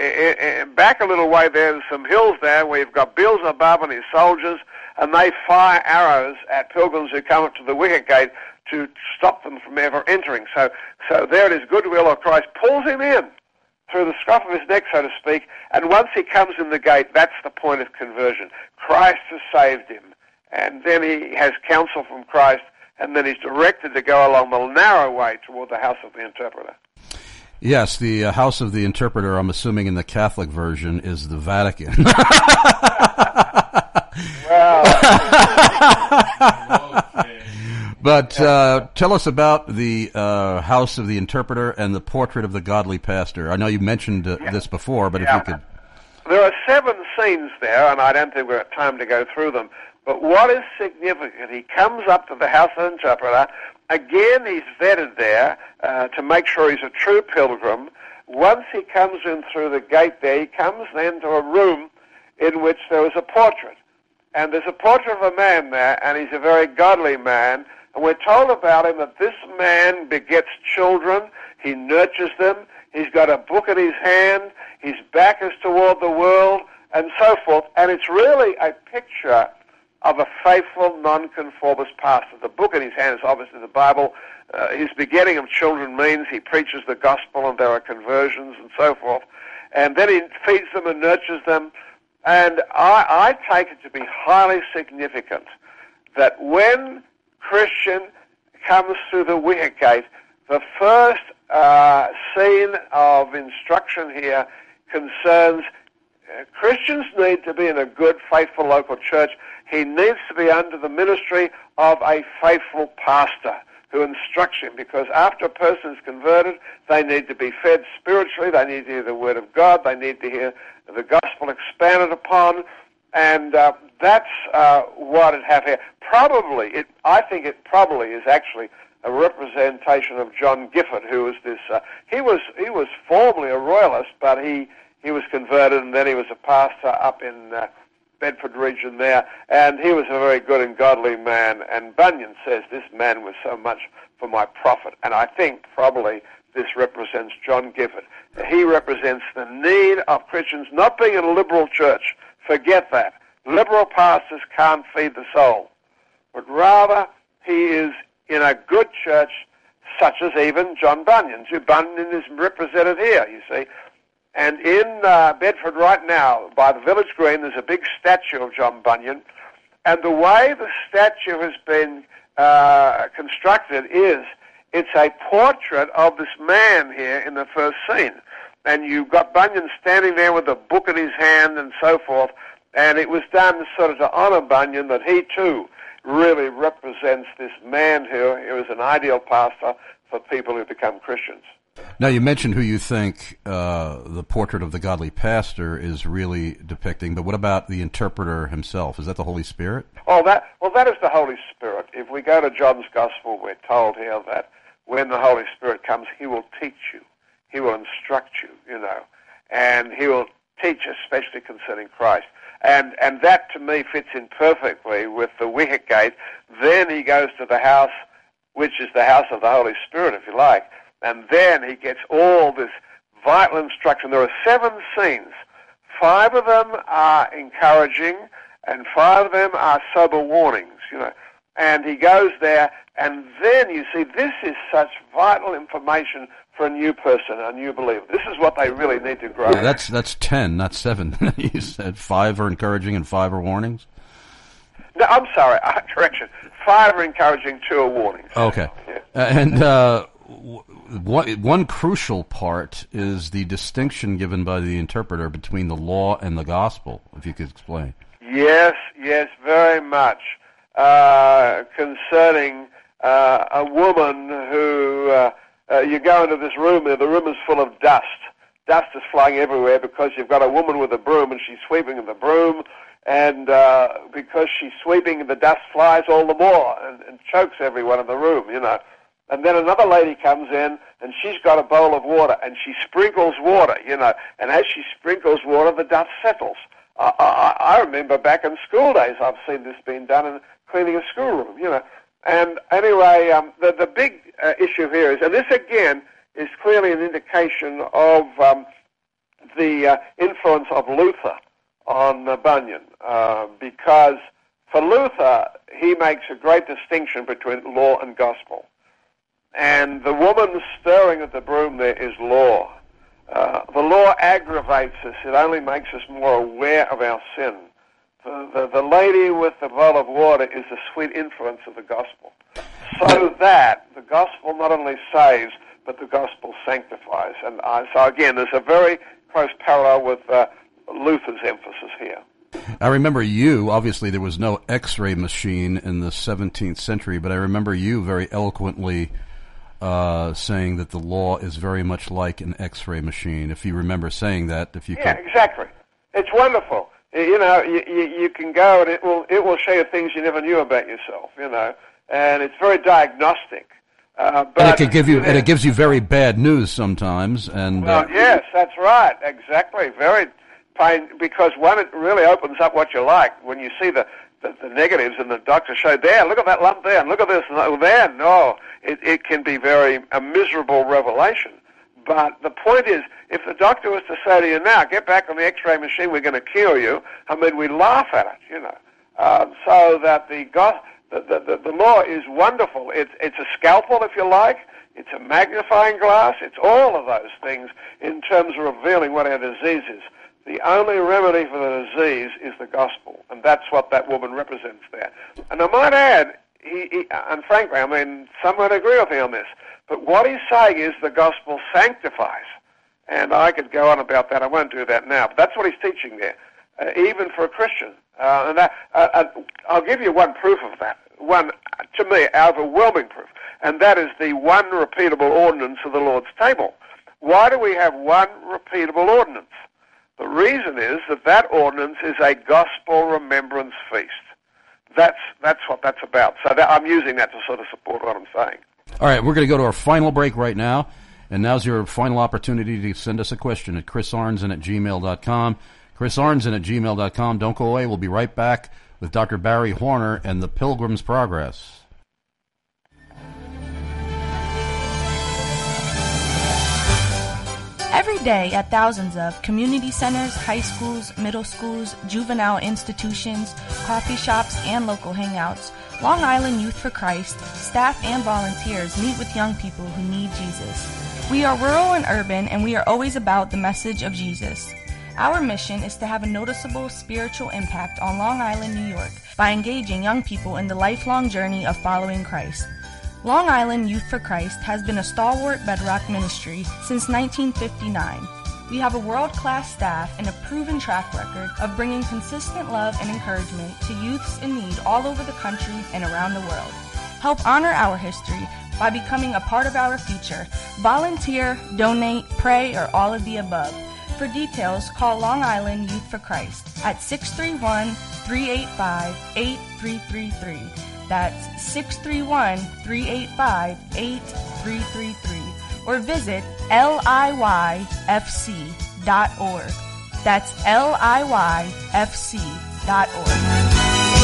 Speaker 3: back a little way there's some hills there where you've got Beelzebub and his soldiers, and they fire arrows at pilgrims who come up to the wicket gate to stop them from ever entering. So, so there it is, goodwill of Christ pulls him in through the scruff of his neck, so to speak, and once he comes in the gate, that's the point of conversion. Christ has saved him, and then he has counsel from Christ, and then he's directed to go along the narrow way toward the house of the interpreter.
Speaker 2: Yes, the uh, house of the interpreter, I'm assuming in the Catholic version, is the Vatican.
Speaker 3: Well,
Speaker 2: but uh, tell us about the uh, house of the interpreter and the portrait of the godly pastor. I know you mentioned uh,
Speaker 3: yeah.
Speaker 2: this before, but
Speaker 3: yeah.
Speaker 2: if you could...
Speaker 3: There are seven scenes there, and I don't think we've got time to go through them. But what is significant, he comes up to the house of the interpreter. Again, he's vetted there uh, to make sure he's a true pilgrim. Once he comes in through the gate there, he comes then to a room in which there was a portrait. And there's a portrait of a man there, and he's a very godly man. And we're told about him that this man begets children, he nurtures them, he's got a book in his hand, his back is toward the world, and so forth. And it's really a picture of a faithful, nonconformist pastor. The book in his hand is obviously the Bible. Uh, his begetting of children means he preaches the gospel and there are conversions and so forth. And then he feeds them and nurtures them. And I, I take it to be highly significant that when Christian comes through the wicket gate, the first uh, scene of instruction here concerns uh, Christians need to be in a good, faithful local church. He needs to be under the ministry of a faithful pastor who instructs him, because after a person is converted, they need to be fed spiritually, they need to hear the Word of God, they need to hear the gospel expanded upon, and uh, that's uh, what it have here. Probably, it, I think it probably is actually a representation of John Gifford, who was this, uh, he was he was formerly a royalist, but he, he was converted, and then he was a pastor up in uh, Bedford region there, and he was a very good and godly man, and Bunyan says this man was so much for my profit, and I think probably this represents John Gifford. He represents the need of Christians not being in a liberal church. Forget that. Liberal pastors can't feed the soul, but rather he is in a good church such as even John Bunyan's. Bunyan is represented here, you see. And in uh, Bedford right now, by the village green, there's a big statue of John Bunyan. And the way the statue has been uh, constructed is it's a portrait of this man here in the first scene. And you've got Bunyan standing there with a book in his hand and so forth. And it was done sort of to honor Bunyan, that he too really represents this man who, who is an ideal pastor for people who become Christians.
Speaker 2: Now, you mentioned who you think uh, the portrait of the godly pastor is really depicting, but what about the interpreter himself? Is that the Holy Spirit?
Speaker 3: Oh, that well, that is the Holy Spirit. If we go to John's Gospel, we're told here that when the Holy Spirit comes, he will teach you. He will instruct you, you know, and he will teach especially concerning Christ. And and that, to me, fits in perfectly with the wicket gate. Then he goes to the house, which is the house of the Holy Spirit, if you like. And then he gets all this vital instruction. There are seven scenes. Five of them are encouraging, and five of them are sober warnings, you know. And he goes there, and then you see this is such vital information for a new person, a new believer. This is what they really need to grow.
Speaker 2: Yeah, that's that's ten, not seven. You said five are encouraging and five are warnings?
Speaker 3: No, I'm sorry. Uh, correction. Five are encouraging, two are warnings.
Speaker 2: Okay.
Speaker 3: Yeah.
Speaker 2: Uh, and uh, one, one crucial part is the distinction given by the interpreter between the law and the gospel, if you could explain.
Speaker 3: Yes, yes, very much. Uh, concerning uh, a woman who, uh, uh, you go into this room there, the room is full of dust. Dust is flying everywhere because you've got a woman with a broom and she's sweeping in the broom, and uh, because she's sweeping, the dust flies all the more and, and chokes everyone in the room, you know. And then another lady comes in, and she's got a bowl of water, and she sprinkles water, you know. And as she sprinkles water, the dust settles. I, I, I remember back in school days, I've seen this being done in cleaning a schoolroom, you know. And anyway, um, the, the big uh, issue here is, and this again is clearly an indication of um, the uh, influence of Luther on uh, Bunyan, uh, because for Luther, he makes a great distinction between law and gospel. And the woman stirring at the broom there is law. Uh, the law aggravates us. It only makes us more aware of our sin. the, the, the lady with the bowl of water is the sweet influence of the gospel. So that the gospel not only saves, but the gospel sanctifies. And uh, so again, there's a very close parallel with uh, Luther's emphasis here.
Speaker 2: I remember you, obviously there was no X-ray machine in the seventeenth century, but I remember you very eloquently uh, saying that the law is very much like an X-ray machine. If you remember saying that, if you
Speaker 3: yeah,
Speaker 2: could.
Speaker 3: exactly. It's wonderful. You know, you, you, you can go and it will it will show you things you never knew about yourself. You know, and it's very diagnostic. Uh, but
Speaker 2: and it could give you, and it gives you very bad news sometimes. And
Speaker 3: well,
Speaker 2: uh,
Speaker 3: yes, that's right, exactly. Very pain, because one, it really opens up what you like when you see the, the, the negatives, and the doctor showed there. Look at that lump there, and look at this, and there. No, it, it can be very a miserable revelation. But the point is, if the doctor was to say to you, now, get back on the X-ray machine, we're going to cure you, I mean, we laugh at it, you know. Um, so that the, God, the, the, the law is wonderful. It's, it's a scalpel, if you like. It's a magnifying glass. It's all of those things in terms of revealing what our disease is. The only remedy for the disease is the gospel, and that's what that woman represents there. And I might add, he, he, and frankly, I mean, some would agree with me on this, but what he's saying is the gospel sanctifies. And I could go on about that. I won't do that now, but that's what he's teaching there, uh, even for a Christian. Uh, and that, uh, uh, I'll give you one proof of that, one, to me, overwhelming proof, and that is the one repeatable ordinance of the Lord's table. Why do we have one repeatable ordinance? The reason is that that ordinance is a gospel remembrance feast. That's that's what that's about. So that, I'm using that to sort of support what I'm saying.
Speaker 2: All right, we're going to go to our final break right now, and now's your final opportunity to send us a question at chris arnzen at gmail dot com. chris arnzen at gmail dot com. Don't go away. We'll be right back with Doctor Barry Horner and the Pilgrim's Progress.
Speaker 4: Every day at thousands of community centers, high schools, middle schools, juvenile institutions, coffee shops, and local hangouts, Long Island Youth for Christ, staff and volunteers meet with young people who need Jesus. We are rural and urban, and we are always about the message of Jesus. Our mission is to have a noticeable spiritual impact on Long Island, New York, by engaging young people in the lifelong journey of following Christ. Long Island Youth for Christ has been a stalwart bedrock ministry since nineteen fifty-nine. We have a world-class staff and a proven track record of bringing consistent love and encouragement to youths in need all over the country and around the world. Help honor our history by becoming a part of our future. Volunteer, donate, pray, or all of the above. For details, call Long Island Youth for Christ at six three one, three eight five, eight three three three. That's six three one, three eight five, eight three three three. Or visit L I Y F C dot org. That's L I Y F C dot org.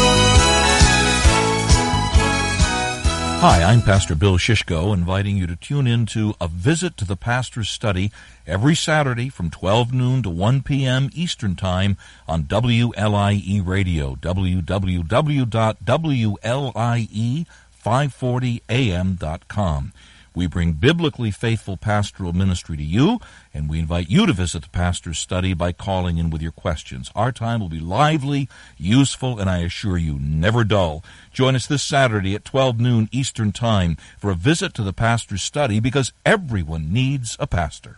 Speaker 7: Hi, I'm Pastor Bill Shishko, inviting you to tune in to A Visit to the Pastor's Study every Saturday from twelve noon to one p.m. Eastern Time on W L I E Radio, w w w dot w l i e five forty a m dot com. We bring biblically faithful pastoral ministry to you, and we invite you to visit the Pastor's Study by calling in with your questions. Our time will be lively, useful, and I assure you, never dull. Join us this Saturday at twelve noon Eastern Time for a visit to the Pastor's Study, because everyone needs a pastor.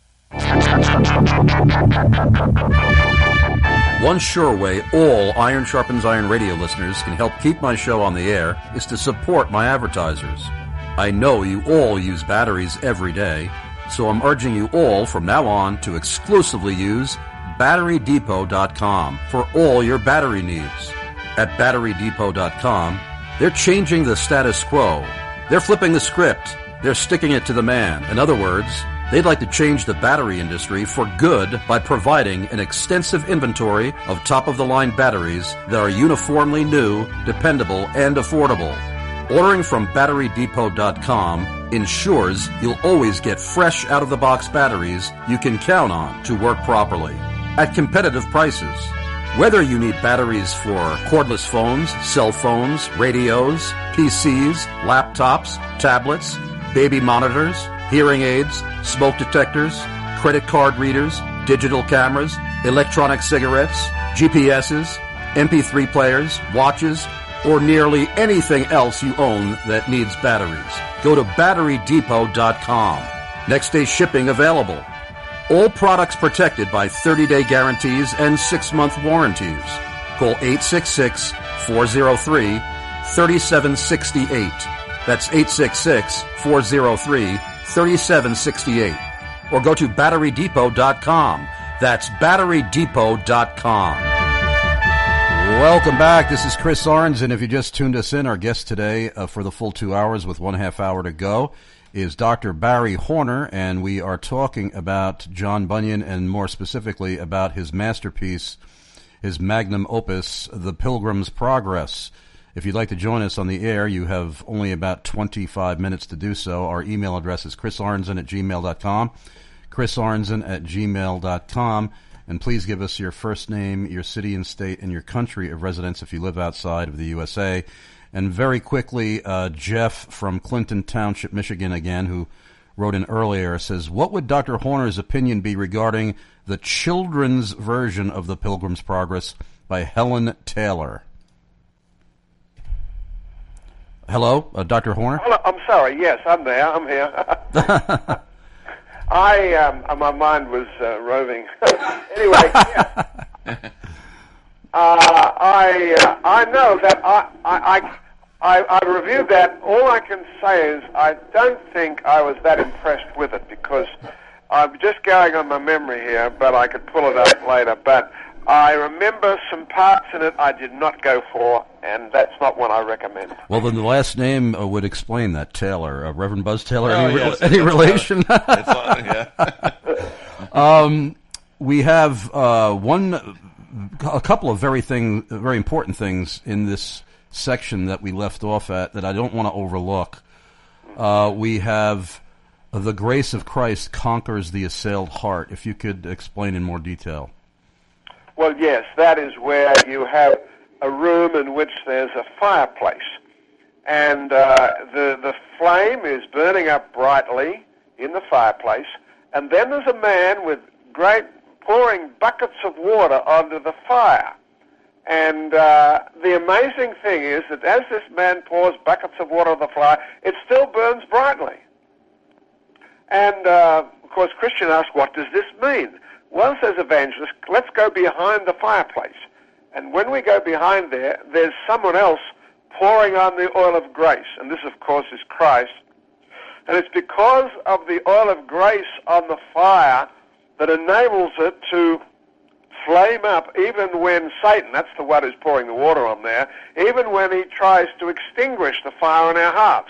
Speaker 2: One sure way all Iron Sharpens Iron radio listeners can help keep my show on the air is to support my advertisers. I know you all use batteries every day, so I'm urging you all from now on to exclusively use battery depot dot com for all your battery needs. At battery depot dot com, they're changing the status quo. They're flipping the script. They're sticking it to the man. In other words, they'd like to change the battery industry for good by providing an extensive inventory of top-of-the-line batteries that are uniformly new, dependable, and affordable. Ordering from battery depot dot com ensures you'll always get fresh out-of-the-box batteries you can count on to work properly at competitive prices. Whether you need batteries for cordless phones, cell phones, radios, P Cs, laptops, tablets, baby monitors, hearing aids, smoke detectors, credit card readers, digital cameras, electronic cigarettes, G P Ses, M P three players, watches, or nearly anything else you own that needs batteries. Go to battery depot dot com. Next day shipping available. All products protected by thirty-day guarantees and six-month warranties. Call eight six six, four oh three, three seven six eight. That's eight six six, four oh three, three seven six eight. Or go to battery depot dot com. That's battery depot dot com. Welcome back. This is Chris Arns, and if you just tuned us in, our guest today uh, for the full two hours with one half hour to go is Doctor Barry Horner, and we are talking about John Bunyan and more specifically about his masterpiece, his magnum opus, The Pilgrim's Progress. If you'd like to join us on the air, you have only about twenty-five minutes to do so. Our email address is chrisarnson at gmail dot com, chrisarnson at gmail dot com. And please give us your first name, your city and state, and your country of residence if you live outside of the U S A. And very quickly, uh, Jeff from Clinton Township, Michigan, again, who wrote in earlier, says, what would Doctor Horner's opinion be regarding the children's version of The Pilgrim's Progress by Helen Taylor? Hello, uh, Doctor Horner?
Speaker 3: Hello, I'm sorry. Yes, I'm there. I'm here. I, um, my mind was uh, roving. Anyway, yeah. uh, I, uh, I know that I, I, I, I reviewed that. All I can say is I don't think I was that impressed with it because I'm just going on my memory here, but I could pull it up later. But I remember some parts in it I did not go for, and that's not one I recommend.
Speaker 2: Well, then the last name uh, would explain that, Taylor. Uh, Reverend Buzz Taylor,
Speaker 19: Oh,
Speaker 2: any,
Speaker 19: yes,
Speaker 2: re- any
Speaker 19: it's
Speaker 2: relation?
Speaker 19: all- it's all- yeah.
Speaker 2: um, we have uh, one, a couple of very thing, very important things in this section that we left off at that I don't want to overlook. Uh, we have uh, the grace of Christ conquers the assailed heart. If you could explain in more detail.
Speaker 3: Well, yes, that is where you have a room in which there's a fireplace, and uh, the the flame is burning up brightly in the fireplace, and then there's a man with great pouring buckets of water onto the fire. And uh, the amazing thing is that as this man pours buckets of water on the fire, it still burns brightly. And, uh, of course, Christian asks, what does this mean? Well, says Evangelist, let's go behind the fireplace. And when we go behind there, there's someone else pouring on the oil of grace. And this, of course, is Christ. And it's because of the oil of grace on the fire that enables it to flame up even when Satan, that's the one who's pouring the water on there, even when he tries to extinguish the fire in our hearts.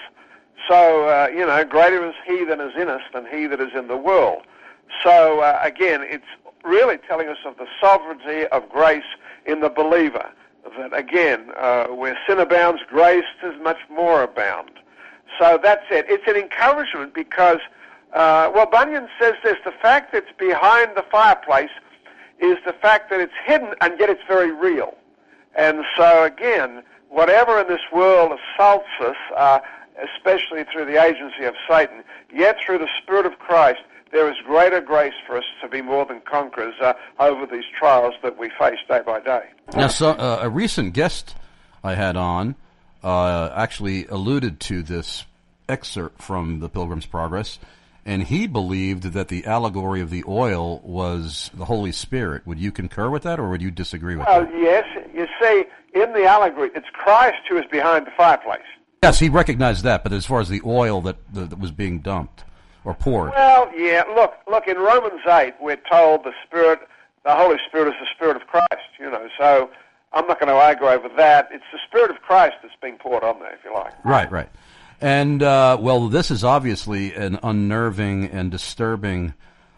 Speaker 3: So, uh, you know, greater is he that is in us than he that is in the world. So, uh, again, it's really telling us of the sovereignty of grace in the believer. That, again, uh, where sin abounds, grace is much more abound. So that's it. It's an encouragement because, uh, well, Bunyan says this, the fact that it's behind the fireplace is the fact that it's hidden and yet it's very real. And so, again, whatever in this world assaults us, uh, especially through the agency of Satan, yet through the Spirit of Christ, there is greater grace for us to be more than conquerors uh, over these trials that we face day by day.
Speaker 2: Now, so, uh, a recent guest I had on uh, actually alluded to this excerpt from The Pilgrim's Progress, and he believed that the allegory of the oil was the Holy Spirit. Would you concur with that, or would you disagree with
Speaker 3: well,
Speaker 2: that?
Speaker 3: Yes. You see, in the allegory, it's Christ who is behind the fireplace.
Speaker 2: Yes, he recognized that, but as far as the oil that, that, that was being dumped or poured.
Speaker 3: Well, yeah, look, look, in Romans eight, we're told the Spirit, the Holy Spirit is the Spirit of Christ, you know, so I'm not going to argue over that. It's the Spirit of Christ that's being poured on there, if you like.
Speaker 2: Right, right. And, uh, well, this is obviously an unnerving and disturbing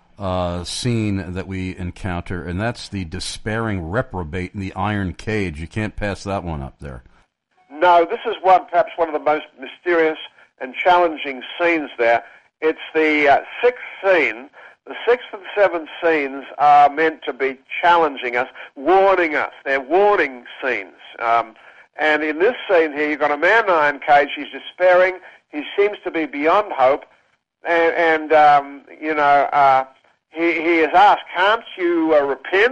Speaker 2: uh, scene that we encounter, and that's the despairing reprobate in the iron cage. You can't pass that one up there.
Speaker 3: No, this is one, perhaps one of the most mysterious and challenging scenes there. It's the uh, sixth scene. The sixth and seventh scenes are meant to be challenging us, warning us. They're warning scenes. Um, and in this scene here, you've got a man in an iron cage. He's despairing. He seems to be beyond hope. And, and um, you know, uh, he, he is asked, can't you uh, repent?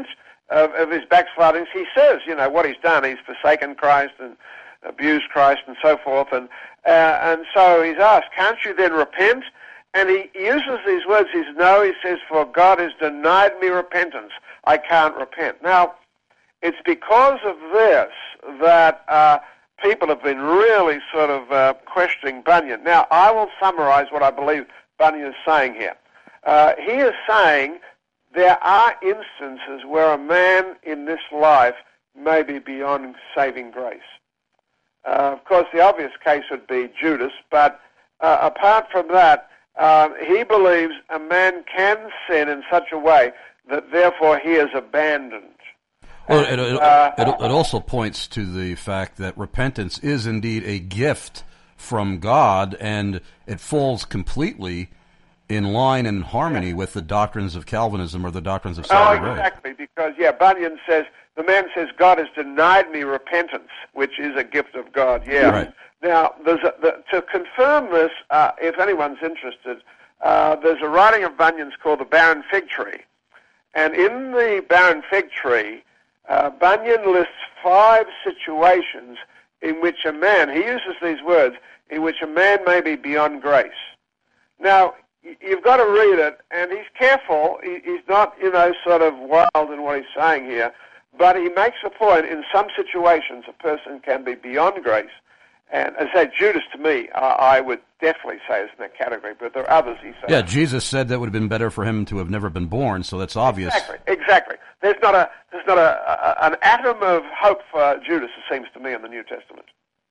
Speaker 3: of, of his backslidings, he says, you know, what he's done. He's forsaken Christ and abused Christ and so forth. And uh, and so he's asked, can't you then repent? And he uses these words. He says, no, he says, for God has denied me repentance. I can't repent. Now, it's because of this that uh, people have been really sort of uh, questioning Bunyan. Now, I will summarize what I believe Bunyan is saying here. Uh, he is saying there are instances where a man in this life may be beyond saving grace. Uh, of course, the obvious case would be Judas, but uh, apart from that, uh, he believes a man can sin in such a way that therefore he is abandoned.
Speaker 2: Well, it, it,
Speaker 3: uh,
Speaker 2: it, it also points to the fact that repentance is indeed a gift from God, and it falls completely in line and harmony with the doctrines of Calvinism or the doctrines of saving grace.
Speaker 3: Oh, exactly, because, yeah, Bunyan says, the man says, God has denied me repentance, which is a gift of God, yeah.
Speaker 2: Right.
Speaker 3: Now, there's a, the, to confirm this, uh, if anyone's interested, uh, there's a writing of Bunyan's called The Barren Fig Tree. And in the Barren Fig Tree, uh, Bunyan lists five situations in which a man, he uses these words, in which a man may be beyond grace. Now, you've got to read it, and he's careful. He, he's not, you know, sort of wild in what he's saying here, but he makes a point. In some situations, a person can be beyond grace. And as I say, Judas, to me, uh, I would definitely say is in that category, but there are others he says.
Speaker 2: Yeah, Jesus said that would have been better for him to have never been born, so that's obvious.
Speaker 3: Exactly, exactly. There's not a there's not a, a an atom of hope for Judas, it seems to me, in the New Testament.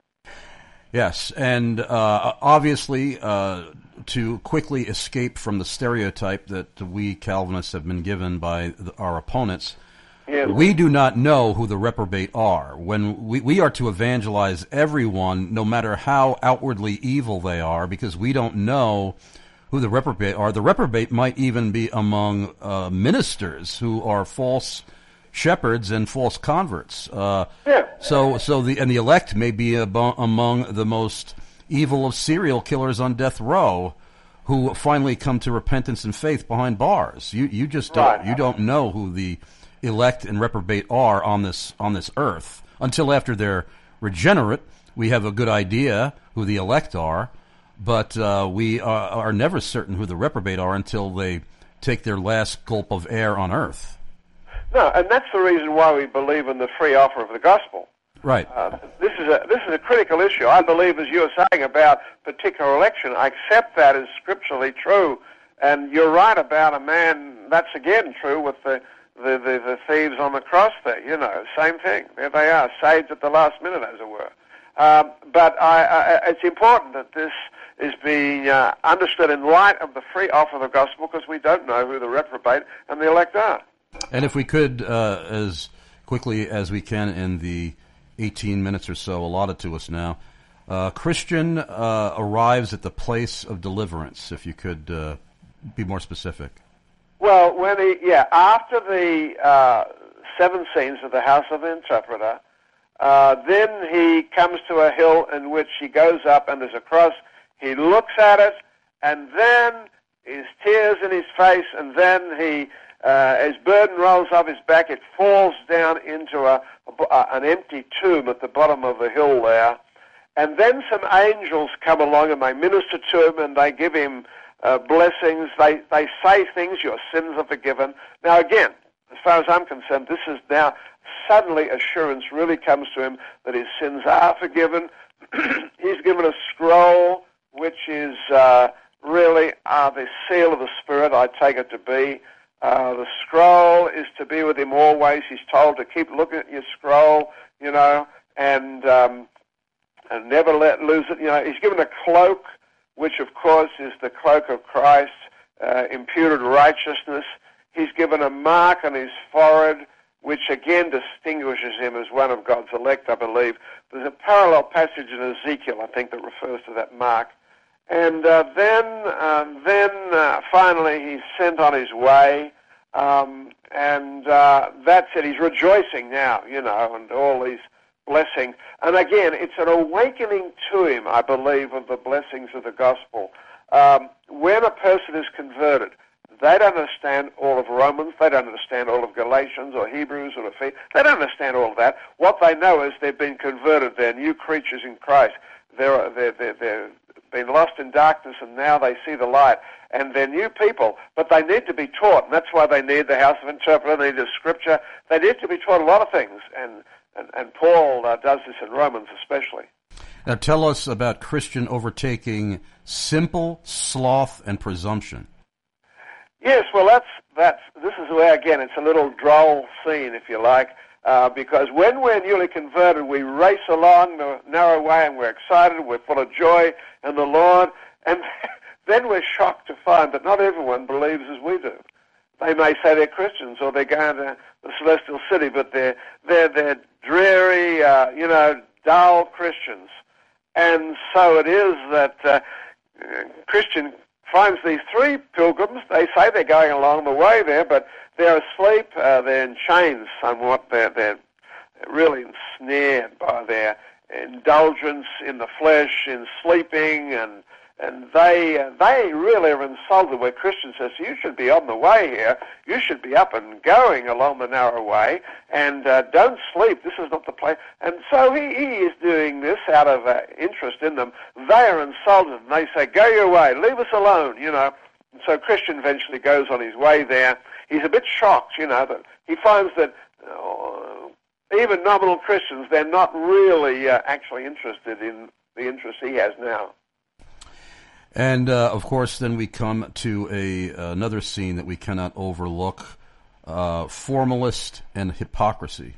Speaker 2: Yes, and uh, obviously, uh, to quickly escape from the stereotype that we Calvinists have been given by the, our opponents,
Speaker 3: yes.
Speaker 2: We do not know who the reprobate are. When we, we are to evangelize everyone, no matter how outwardly evil they are, because we don't know who the reprobate are. The reprobate might even be among uh, ministers who are false shepherds and false converts. Uh,
Speaker 3: yeah.
Speaker 2: So, so the and the elect may be abo- among the most evil of serial killers on death row, who finally come to repentance and faith behind bars. You you just don't
Speaker 3: Right.
Speaker 2: you don't know who the elect and reprobate are on this on this earth until after they're regenerate. We have a good idea who the elect are, but uh, we are, are never certain who the reprobate are until they take their last gulp of air on earth.
Speaker 3: No, and that's the reason why we believe in the free offer of the gospel.
Speaker 2: Right.
Speaker 3: Uh, this is a this is a critical issue. I believe, as you were saying about particular election, I accept that as scripturally true. And you're right about a man. That's again true with the the, the, the thieves on the cross there. You know, same thing. There they are, saved at the last minute, as it were. Um, but I, I, it's important that this is being uh, understood in light of the free offer of the gospel, because we don't know who the reprobate and the elect are.
Speaker 2: And if we could, uh, as quickly as we can in the eighteen minutes or so allotted to us now, uh, Christian uh, arrives at the place of deliverance, if you could uh, be more specific.
Speaker 3: Well, when he, yeah, after the uh, seven scenes of the House of the Interpreter, uh, then he comes to a hill in which he goes up and there's a cross. He looks at it, and then his tears in his face, and then he, uh, his burden rolls off his back. It falls down into a, a an empty tomb at the bottom of the hill there. And then some angels come along and they minister to him and they give him uh, blessings. They they say things, your sins are forgiven. Now again, as far as I'm concerned, this is now suddenly assurance really comes to him that his sins are forgiven. He's given a scroll which is uh, really uh, the seal of the Spirit, I take it to be. Uh, the scroll is to be with him always. He's told to keep looking at your scroll, you know, and um, and never let lose it. You know, he's given a cloak, which of course is the cloak of Christ, uh, imputed righteousness. He's given a mark on his forehead, which again distinguishes him as one of God's elect, I believe. There's a parallel passage in Ezekiel, I think, that refers to that mark. And uh, then, uh, then uh, finally, he's sent on his way, um, and uh, that's it. He's rejoicing now, you know, and all these blessings. And again, it's an awakening to him, I believe, of the blessings of the gospel. Um, when a person is converted, They don't understand all of Romans. They don't understand all of Galatians or Hebrews or Ephesians. They don't understand all of that. What they know is they've been converted. They're new creatures in Christ. They're, they're, they're, they're been lost in darkness, and now they see the light. And they're new people, but they need to be taught, and that's why they need the House of Interpreter, they need the Scripture. They need to be taught a lot of things, and, and, and Paul uh, does this in Romans especially.
Speaker 2: Now tell us about Christian overtaking simple sloth and presumption.
Speaker 3: Yes, well, that's that's. This is where, again, it's a little droll scene, if you like, uh, because when we're newly converted, we race along the narrow way, and we're excited, we're full of joy in the Lord, and then we're shocked to find that not everyone believes as we do. They may say they're Christians or they're going to the celestial city, but they're they're they're dreary, uh, you know, dull Christians, and so it is that uh, Christian finds these three pilgrims. They say they're going along the way there, but they're asleep. Uh, they're in chains somewhat. They're, they're really ensnared by their indulgence in the flesh, in sleeping, and and they uh, they really are insulted where Christian says, you should be on the way here. You should be up and going along the narrow way, and uh, don't sleep. This is not the place. And so he, he is doing this out of uh, interest in them. They are insulted, and they say, go your way, leave us alone, you know. And so Christian eventually goes on his way there. He's a bit shocked, you know, that he finds that uh, even nominal Christians, they're not really uh, actually interested in the interest he has now.
Speaker 2: And, uh, of course, then we come to a another scene that we cannot overlook, uh, formalist and hypocrisy.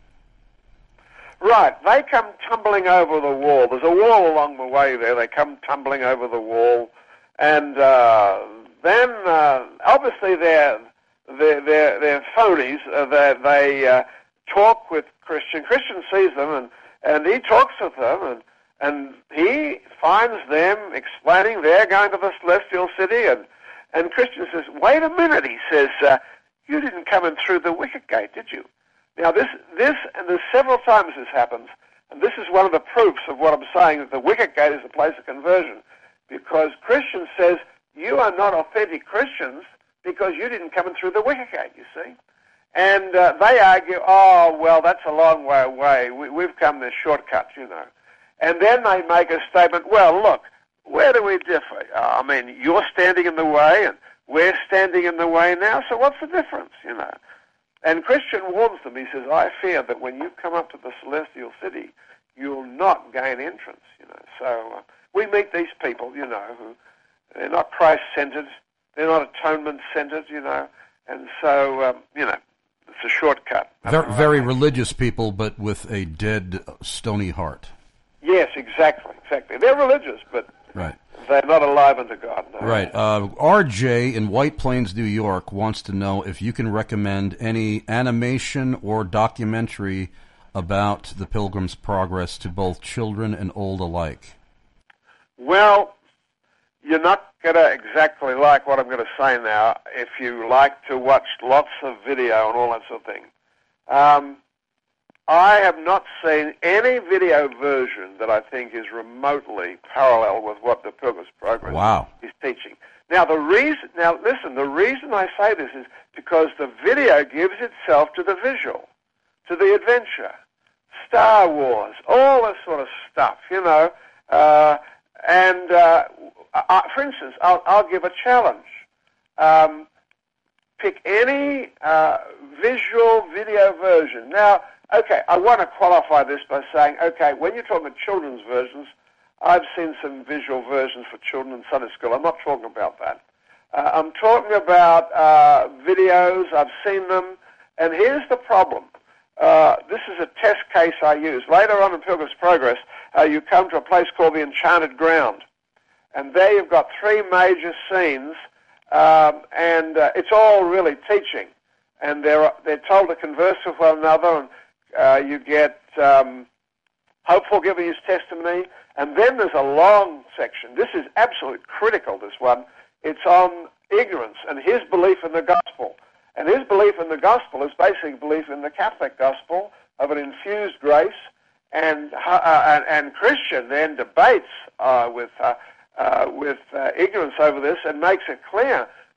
Speaker 3: Right. They come tumbling over the wall. There's a wall along the way there. They come tumbling over the wall. And uh, then, uh, obviously, they're, they're, they're, they're phonies. Uh, they they uh, talk with Christian. Christian sees them, and, and he talks with them, and And he finds them explaining they're going to the celestial city, and, and Christian says, wait a minute, he says, uh, you didn't come in through the wicket gate, did you? Now this, this, and there's several times this happens, and this is one of the proofs of what I'm saying, that the wicket gate is the place of conversion, because Christian says, you are not authentic Christians because you didn't come in through the wicket gate, you see? And uh, they argue, oh, well, that's a long way away. We, we've come this shortcut, you know. And then they make a statement, well, look, where do we differ? Uh, I mean, you're standing in the way, and we're standing in the way now, so what's the difference, you know? And Christian warns them. He says, I fear that when you come up to the celestial city, you'll not gain entrance, you know. So uh, we meet these people, you know, who they're not Christ-centered, they're not atonement-centered, you know, and so, um, you know, it's a shortcut.
Speaker 2: Very, very religious people, but with a dead, stony heart.
Speaker 3: Yes, exactly, exactly. They're religious, but
Speaker 2: right.
Speaker 3: they're not alive unto God. No.
Speaker 2: Right. Uh, R J in White Plains, New York, wants to know if you can recommend any animation or documentary about the Pilgrim's Progress to both children and old alike.
Speaker 3: Well, you're not going to exactly like what I'm going to say now if you like to watch lots of video and all that sort of thing. Um... I have not seen any video version that I think is remotely parallel with what the Pilgrim's Progress
Speaker 2: wow.
Speaker 3: is teaching. Now, the reason, now listen, the reason I say this is because the video gives itself to the visual, to the adventure, Star Wars, all this sort of stuff, you know. Uh, and, uh, I, for instance, I'll, I'll give a challenge. Um, pick any uh, visual video version. Now, okay, I want to qualify this by saying, okay, when you're talking about children's versions, I've seen some visual versions for children in Sunday school. I'm not talking about that. Uh, I'm talking about uh, videos. I've seen them. And here's the problem. Uh, this is a test case I use. Later on in Pilgrim's Progress, uh, you come to a place called the Enchanted Ground. And there you've got three major scenes, um, and uh, it's all really teaching. And they're, they're told to converse with one another, and Uh, you get um, hopeful giving his testimony, and then there's a long section. This is absolutely critical, this one. It's on ignorance and his belief in the gospel. And his belief in the gospel is basically belief in the Catholic gospel of an infused grace, and uh, and, and Christian then debates uh, with, uh, uh, with uh, ignorance over this and makes it clear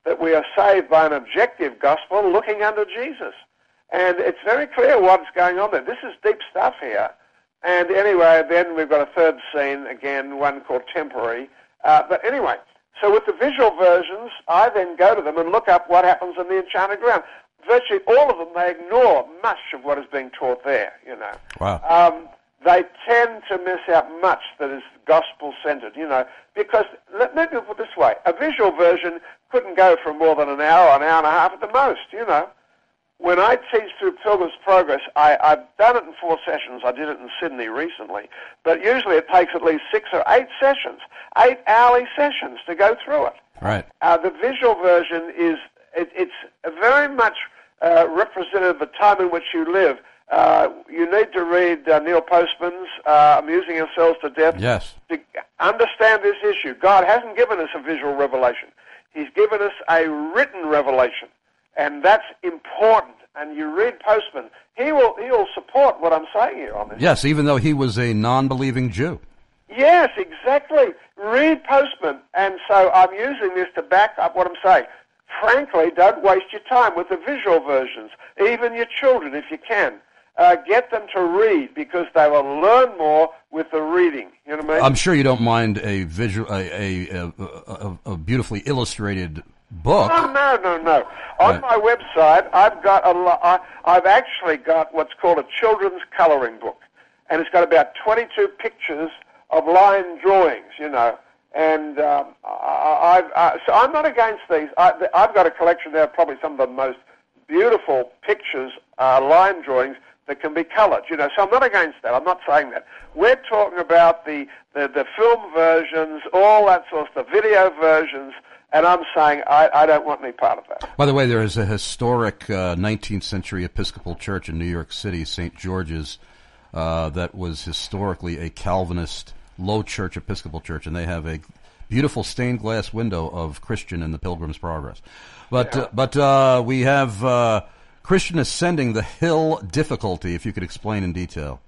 Speaker 3: that we are saved by an objective gospel looking unto Jesus. And it's very clear what's going on there. This is deep stuff here. And anyway, then we've got a third scene, again, one called Temporary. Uh, but anyway, so with the visual versions, I then go to them and look up what happens in the Enchanted Ground. Virtually all of them, they ignore much of what is being taught there, you know.
Speaker 2: Wow.
Speaker 3: Um, they tend to miss out much that is gospel-centered, you know, because, let, let me put it this way, a visual version couldn't go for more than an hour, an hour and a half at the most, you know. When I teach through Pilgrim's Progress, I, I've done it in four sessions. I did it in Sydney recently. But usually it takes at least six or eight sessions, eight hourly sessions to go through it.
Speaker 2: Right.
Speaker 3: Uh, the visual version is, it, it's very much uh, representative of the time in which you live. Uh, you need to read uh, Neil Postman's uh, Amusing Ourselves to Death
Speaker 2: yes.
Speaker 3: to understand this issue. God hasn't given us a visual revelation. He's given us a written revelation. And that's important. And you read Postman, he will he will support what I'm saying here on this.
Speaker 2: Yes, even though he was a non-believing Jew.
Speaker 3: Yes, exactly. Read Postman. And so I'm using this to back up what I'm saying. Frankly, don't waste your time with the visual versions. Even your children, if you can. Uh, get them to read, because they will learn more with the reading. You know what I mean?
Speaker 2: I'm sure you don't mind a visual, a, a, a, a, a beautifully illustrated book.
Speaker 3: Oh, no, no, no. On
Speaker 2: right.
Speaker 3: my website, I've got a lo- I, I've actually got what's called a children's colouring book, and it's got about twenty-two pictures of line drawings, you know. And um, I, I've, uh, so I'm not against these. I, I've got a collection there of probably some of the most beautiful pictures, uh, line drawings that can be coloured, you know. So I'm not against that. I'm not saying that. We're talking about the, the, the film versions, all that sort of stuff, video versions. And I'm saying I, I don't want any part of that.
Speaker 2: By the way, there is a historic uh, nineteenth century Episcopal church in New York City, Saint George's, uh, that was historically a Calvinist low church Episcopal church, and they have a beautiful stained glass window of Christian in the Pilgrim's Progress. But yeah. uh, but uh, we have uh, Christian ascending the hill difficulty, if you could explain in detail.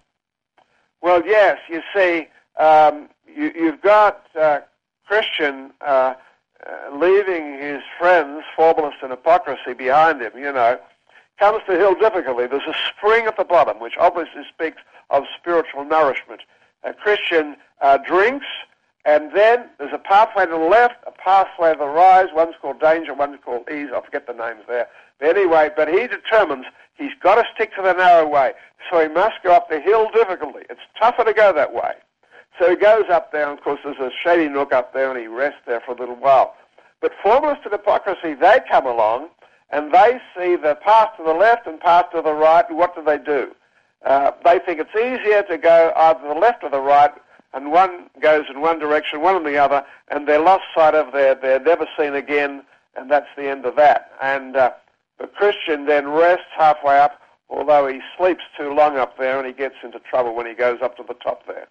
Speaker 3: Well, yes, you see, um, you, you've got uh, Christian... Uh, Uh, leaving his friends, Formalists and Hypocrisy, behind him, you know, comes to hill difficulty. There's a spring at the bottom, which obviously speaks of spiritual nourishment. A Christian uh, drinks, and then there's a pathway to the left, a pathway to the right. One's called danger, one's called ease. I forget the names there. But anyway, but he determines he's got to stick to the narrow way, so he must go up the hill difficulty. It's tougher to go that way. So he goes up there, and of course there's a shady nook up there, and he rests there for a little while. But Formalists and Hypocrisy, they come along, and they see the path to the left and path to the right, and what do they do? Uh, they think it's easier to go either the left or the right, and one goes in one direction, one in the other, and they're lost sight of, they're, they're never seen again, and that's the end of that. And uh, the Christian then rests halfway up, although he sleeps too long up there, and he gets into trouble when he goes up to the top there.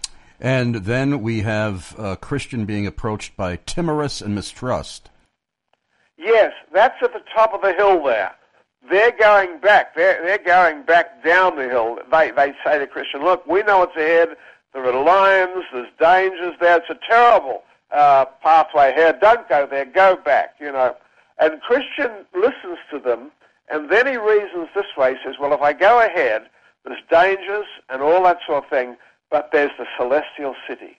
Speaker 2: And then we have uh, Christian being approached by timorous and mistrust.
Speaker 3: Yes, that's at the top of the hill there. They're going back. They're, they're going back down the hill. They, they say to Christian, look, we know what's ahead. There are lions. There's dangers there. It's a terrible uh, pathway here. Don't go there. Go back, you know. And Christian listens to them, and then he reasons this way. He says, well, if I go ahead, there's dangers and all that sort of thing, but there's the celestial city.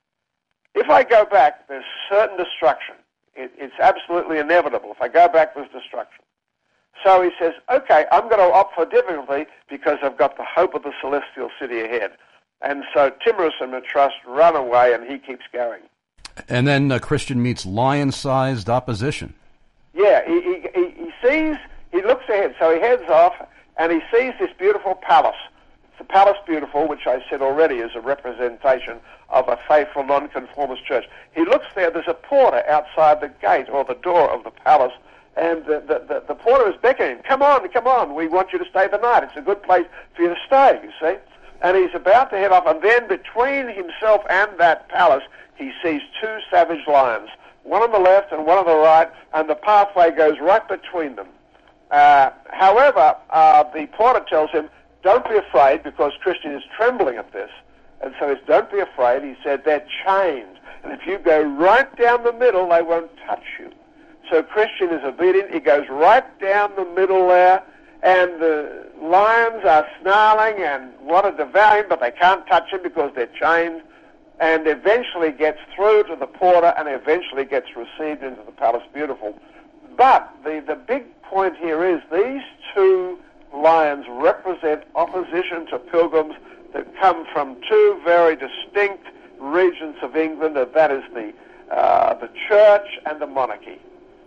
Speaker 3: If I go back, there's certain destruction. It, it's absolutely inevitable. If I go back, there's destruction. So he says, okay, I'm going to opt for difficulty because I've got the hope of the celestial city ahead. And so timorous and mistrust run away, and he keeps going.
Speaker 2: And then uh, Christian meets lion-sized opposition.
Speaker 3: Yeah, he, he, he sees, he looks ahead, so he heads off, and he sees this beautiful palace. The Palace Beautiful, which I said already is a representation of a faithful nonconformist church. He looks there, there's a porter outside the gate or the door of the palace, and the, the, the, the porter is beckoning, come on, come on, we want you to stay the night. It's a good place for you to stay, you see. And he's about to head off, and then between himself and that palace, he sees two savage lions, one on the left and one on the right, and the pathway goes right between them. Uh, however, uh, the porter tells him, don't be afraid, because Christian is trembling at this. And so he says, don't be afraid. He said, they're chained. And if you go right down the middle, they won't touch you. So Christian is obedient. He goes right down the middle there, and the lions are snarling and want to devour him, but they can't touch him because they're chained, and eventually gets through to the porter and eventually gets received into the Palace Beautiful. But the, the big point here is these two lions represent opposition to pilgrims that come from two very distinct regions of England, and that is the, uh, the church and the monarchy.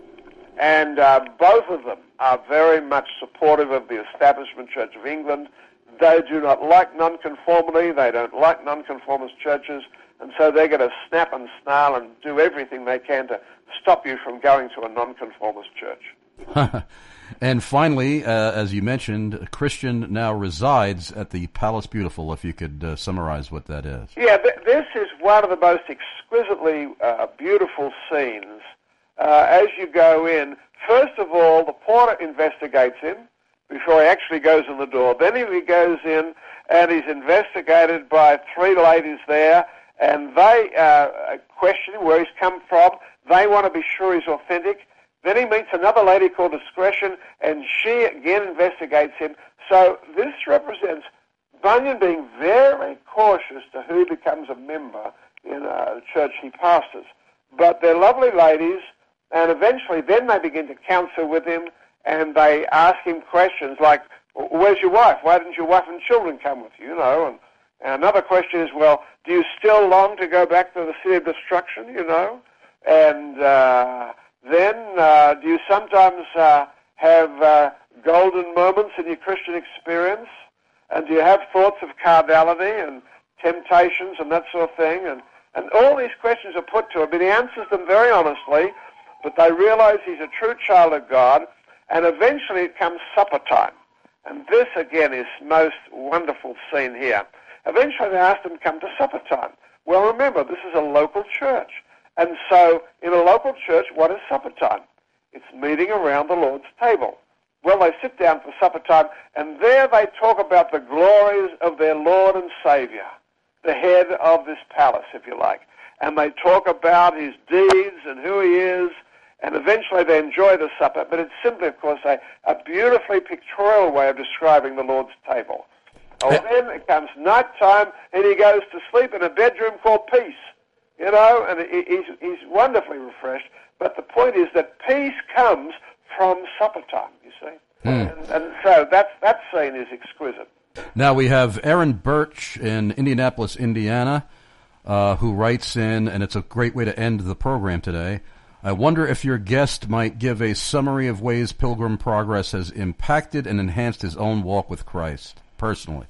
Speaker 3: And uh, both of them are very much supportive of the establishment Church of England. They do not like nonconformity. They don't like nonconformist churches. And so they're going to snap and snarl and do everything they can to stop you from going to a nonconformist church.
Speaker 2: And finally, uh, as you mentioned, Christian now resides at the Palace Beautiful, if you could uh, summarize what that is.
Speaker 3: Yeah, th- this is one of the most exquisitely uh, beautiful scenes. Uh, as you go in, first of all, the porter investigates him before he actually goes in the door. Then he goes in and he's investigated by three ladies there, and they uh, question him where he's come from. They want to be sure he's authentic. Then he meets another lady called Discretion, and she again investigates him. So this represents Bunyan being very cautious to who becomes a member in a church he pastors. But they're lovely ladies, and eventually then they begin to counsel with him, and they ask him questions like, where's your wife? Why didn't your wife and children come with you? You know, and, and another question is, well, do you still long to go back to the city of destruction, you know? And uh, then uh, do you sometimes uh, have uh, golden moments in your Christian experience? And do you have thoughts of carnality and temptations and that sort of thing? And, and all these questions are put to him, but he answers them very honestly, but they realize he's a true child of God, and eventually it comes supper time. And this, again, is most wonderful scene here. Eventually they asked him to come to supper time. Well, remember, this is a local church. And so in a local church, what is supper time? It's meeting around the Lord's table. Well, they sit down for supper time, and there they talk about the glories of their Lord and Savior, the head of this palace, if you like. And they talk about his deeds and who he is, and eventually they enjoy the supper. But it's simply, of course, a, a beautifully pictorial way of describing the Lord's table. Oh, then it comes night time, and he goes to sleep in a bedroom called Peace. You know, and he's, he's wonderfully refreshed. But the point is that peace comes from supper time, you see. Mm. And, and so that, that scene is exquisite.
Speaker 2: Now we have Aaron Birch in Indianapolis, Indiana, uh, who writes in, and it's a great way to end the program today, I wonder if your guest might give a summary of ways Pilgrim Progress has impacted and enhanced his own walk with Christ, personally.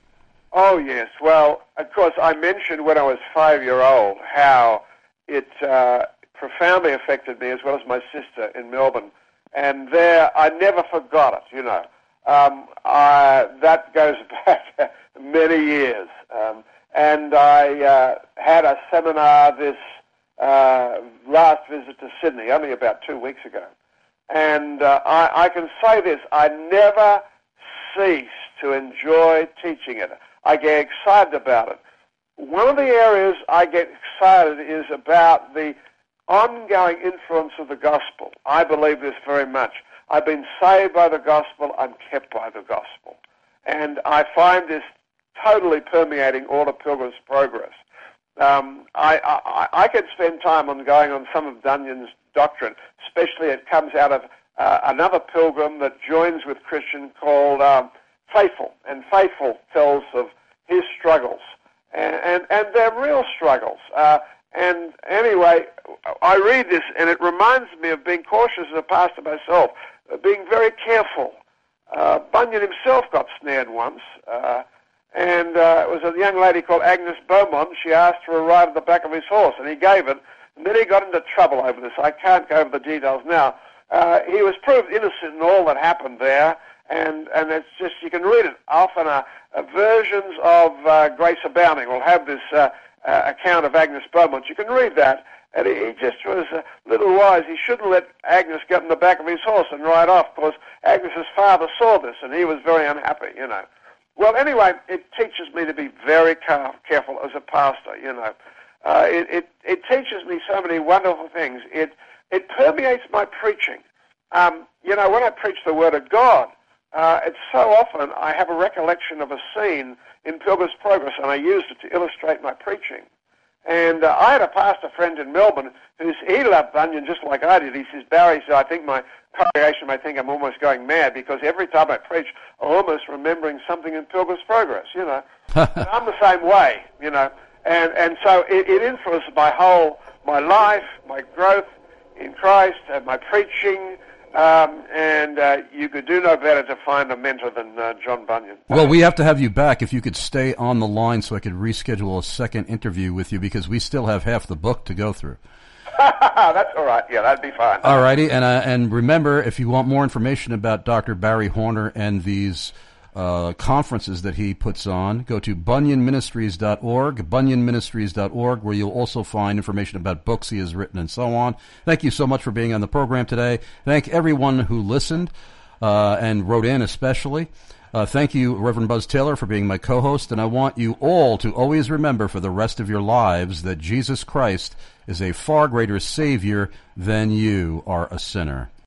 Speaker 3: Oh, yes. Well, of course, I mentioned when I was five-year-old how it uh, profoundly affected me, as well as my sister in Melbourne. And there, I never forgot it, you know. Um, I, that goes back many years. Um, and I uh, had a seminar this uh, last visit to Sydney, only about two weeks ago. And uh, I, I can say this, I never cease to enjoy teaching it. I get excited about it. One of the areas I get excited is about the ongoing influence of the gospel. I believe this very much. I've been saved by the gospel, I'm kept by the gospel. And I find this totally permeating all of Pilgrim's Progress. Um, I, I, I could spend time on going on some of Bunyan's doctrine, especially it comes out of uh, another pilgrim that joins with Christian called um, Faithful. And Faithful tells of his struggles. And, and, and they're real struggles. Uh, and anyway, I read this, and it reminds me of being cautious as a pastor myself, being very careful. Uh, Bunyan himself got snared once, uh, and uh, it was a young lady called Agnes Beaumont. She asked for a ride at the back of his horse, and he gave it, and then he got into trouble over this. I can't go over the details now. Uh, he was proved innocent in all that happened there, and, and it's just, you can read it. Often uh, uh, versions of uh, Grace Abounding will have this uh, uh, account of Agnes Beaumont. You can read that. And he just was a little wise. He shouldn't let Agnes get in the back of his horse and ride off, because Agnes's father saw this, and he was very unhappy, you know. Well, anyway, it teaches me to be very careful as a pastor, you know. Uh, it, it, it teaches me so many wonderful things. It it permeates my preaching. Um, you know, when I preach the Word of God, uh, it's so often I have a recollection of a scene in Pilgrim's Progress, and I used it to illustrate my preaching. And uh, I had a pastor friend in Melbourne who's, he loved Bunyan just like I did. He says, Barry, so I think my congregation may think I'm almost going mad because every time I preach, I'm almost remembering something in Pilgrim's Progress, you know. And I'm the same way, you know. And and so it, it influenced my whole, my life, my growth in Christ, uh, my preaching, um, and uh, you could do no better to find a mentor than uh, John Bunyan.
Speaker 2: Well, we have to have you back if you could stay on the line so I could reschedule a second interview with you because we still have half the book to go through.
Speaker 3: That's all right. Yeah, that'd be fine.
Speaker 2: All righty. And, uh, and remember, if you want more information about Doctor Barry Horner and these uh, conferences that he puts on, go to bunyan ministries dot org, bunyan ministries dot org, where you'll also find information about books he has written and so on. Thank you so much for being on the program today. Thank everyone who listened uh, and wrote in especially. Uh, thank you, Reverend Buzz Taylor, for being my co-host, and I want you all to always remember for the rest of your lives that Jesus Christ is a far greater Savior than you are a sinner.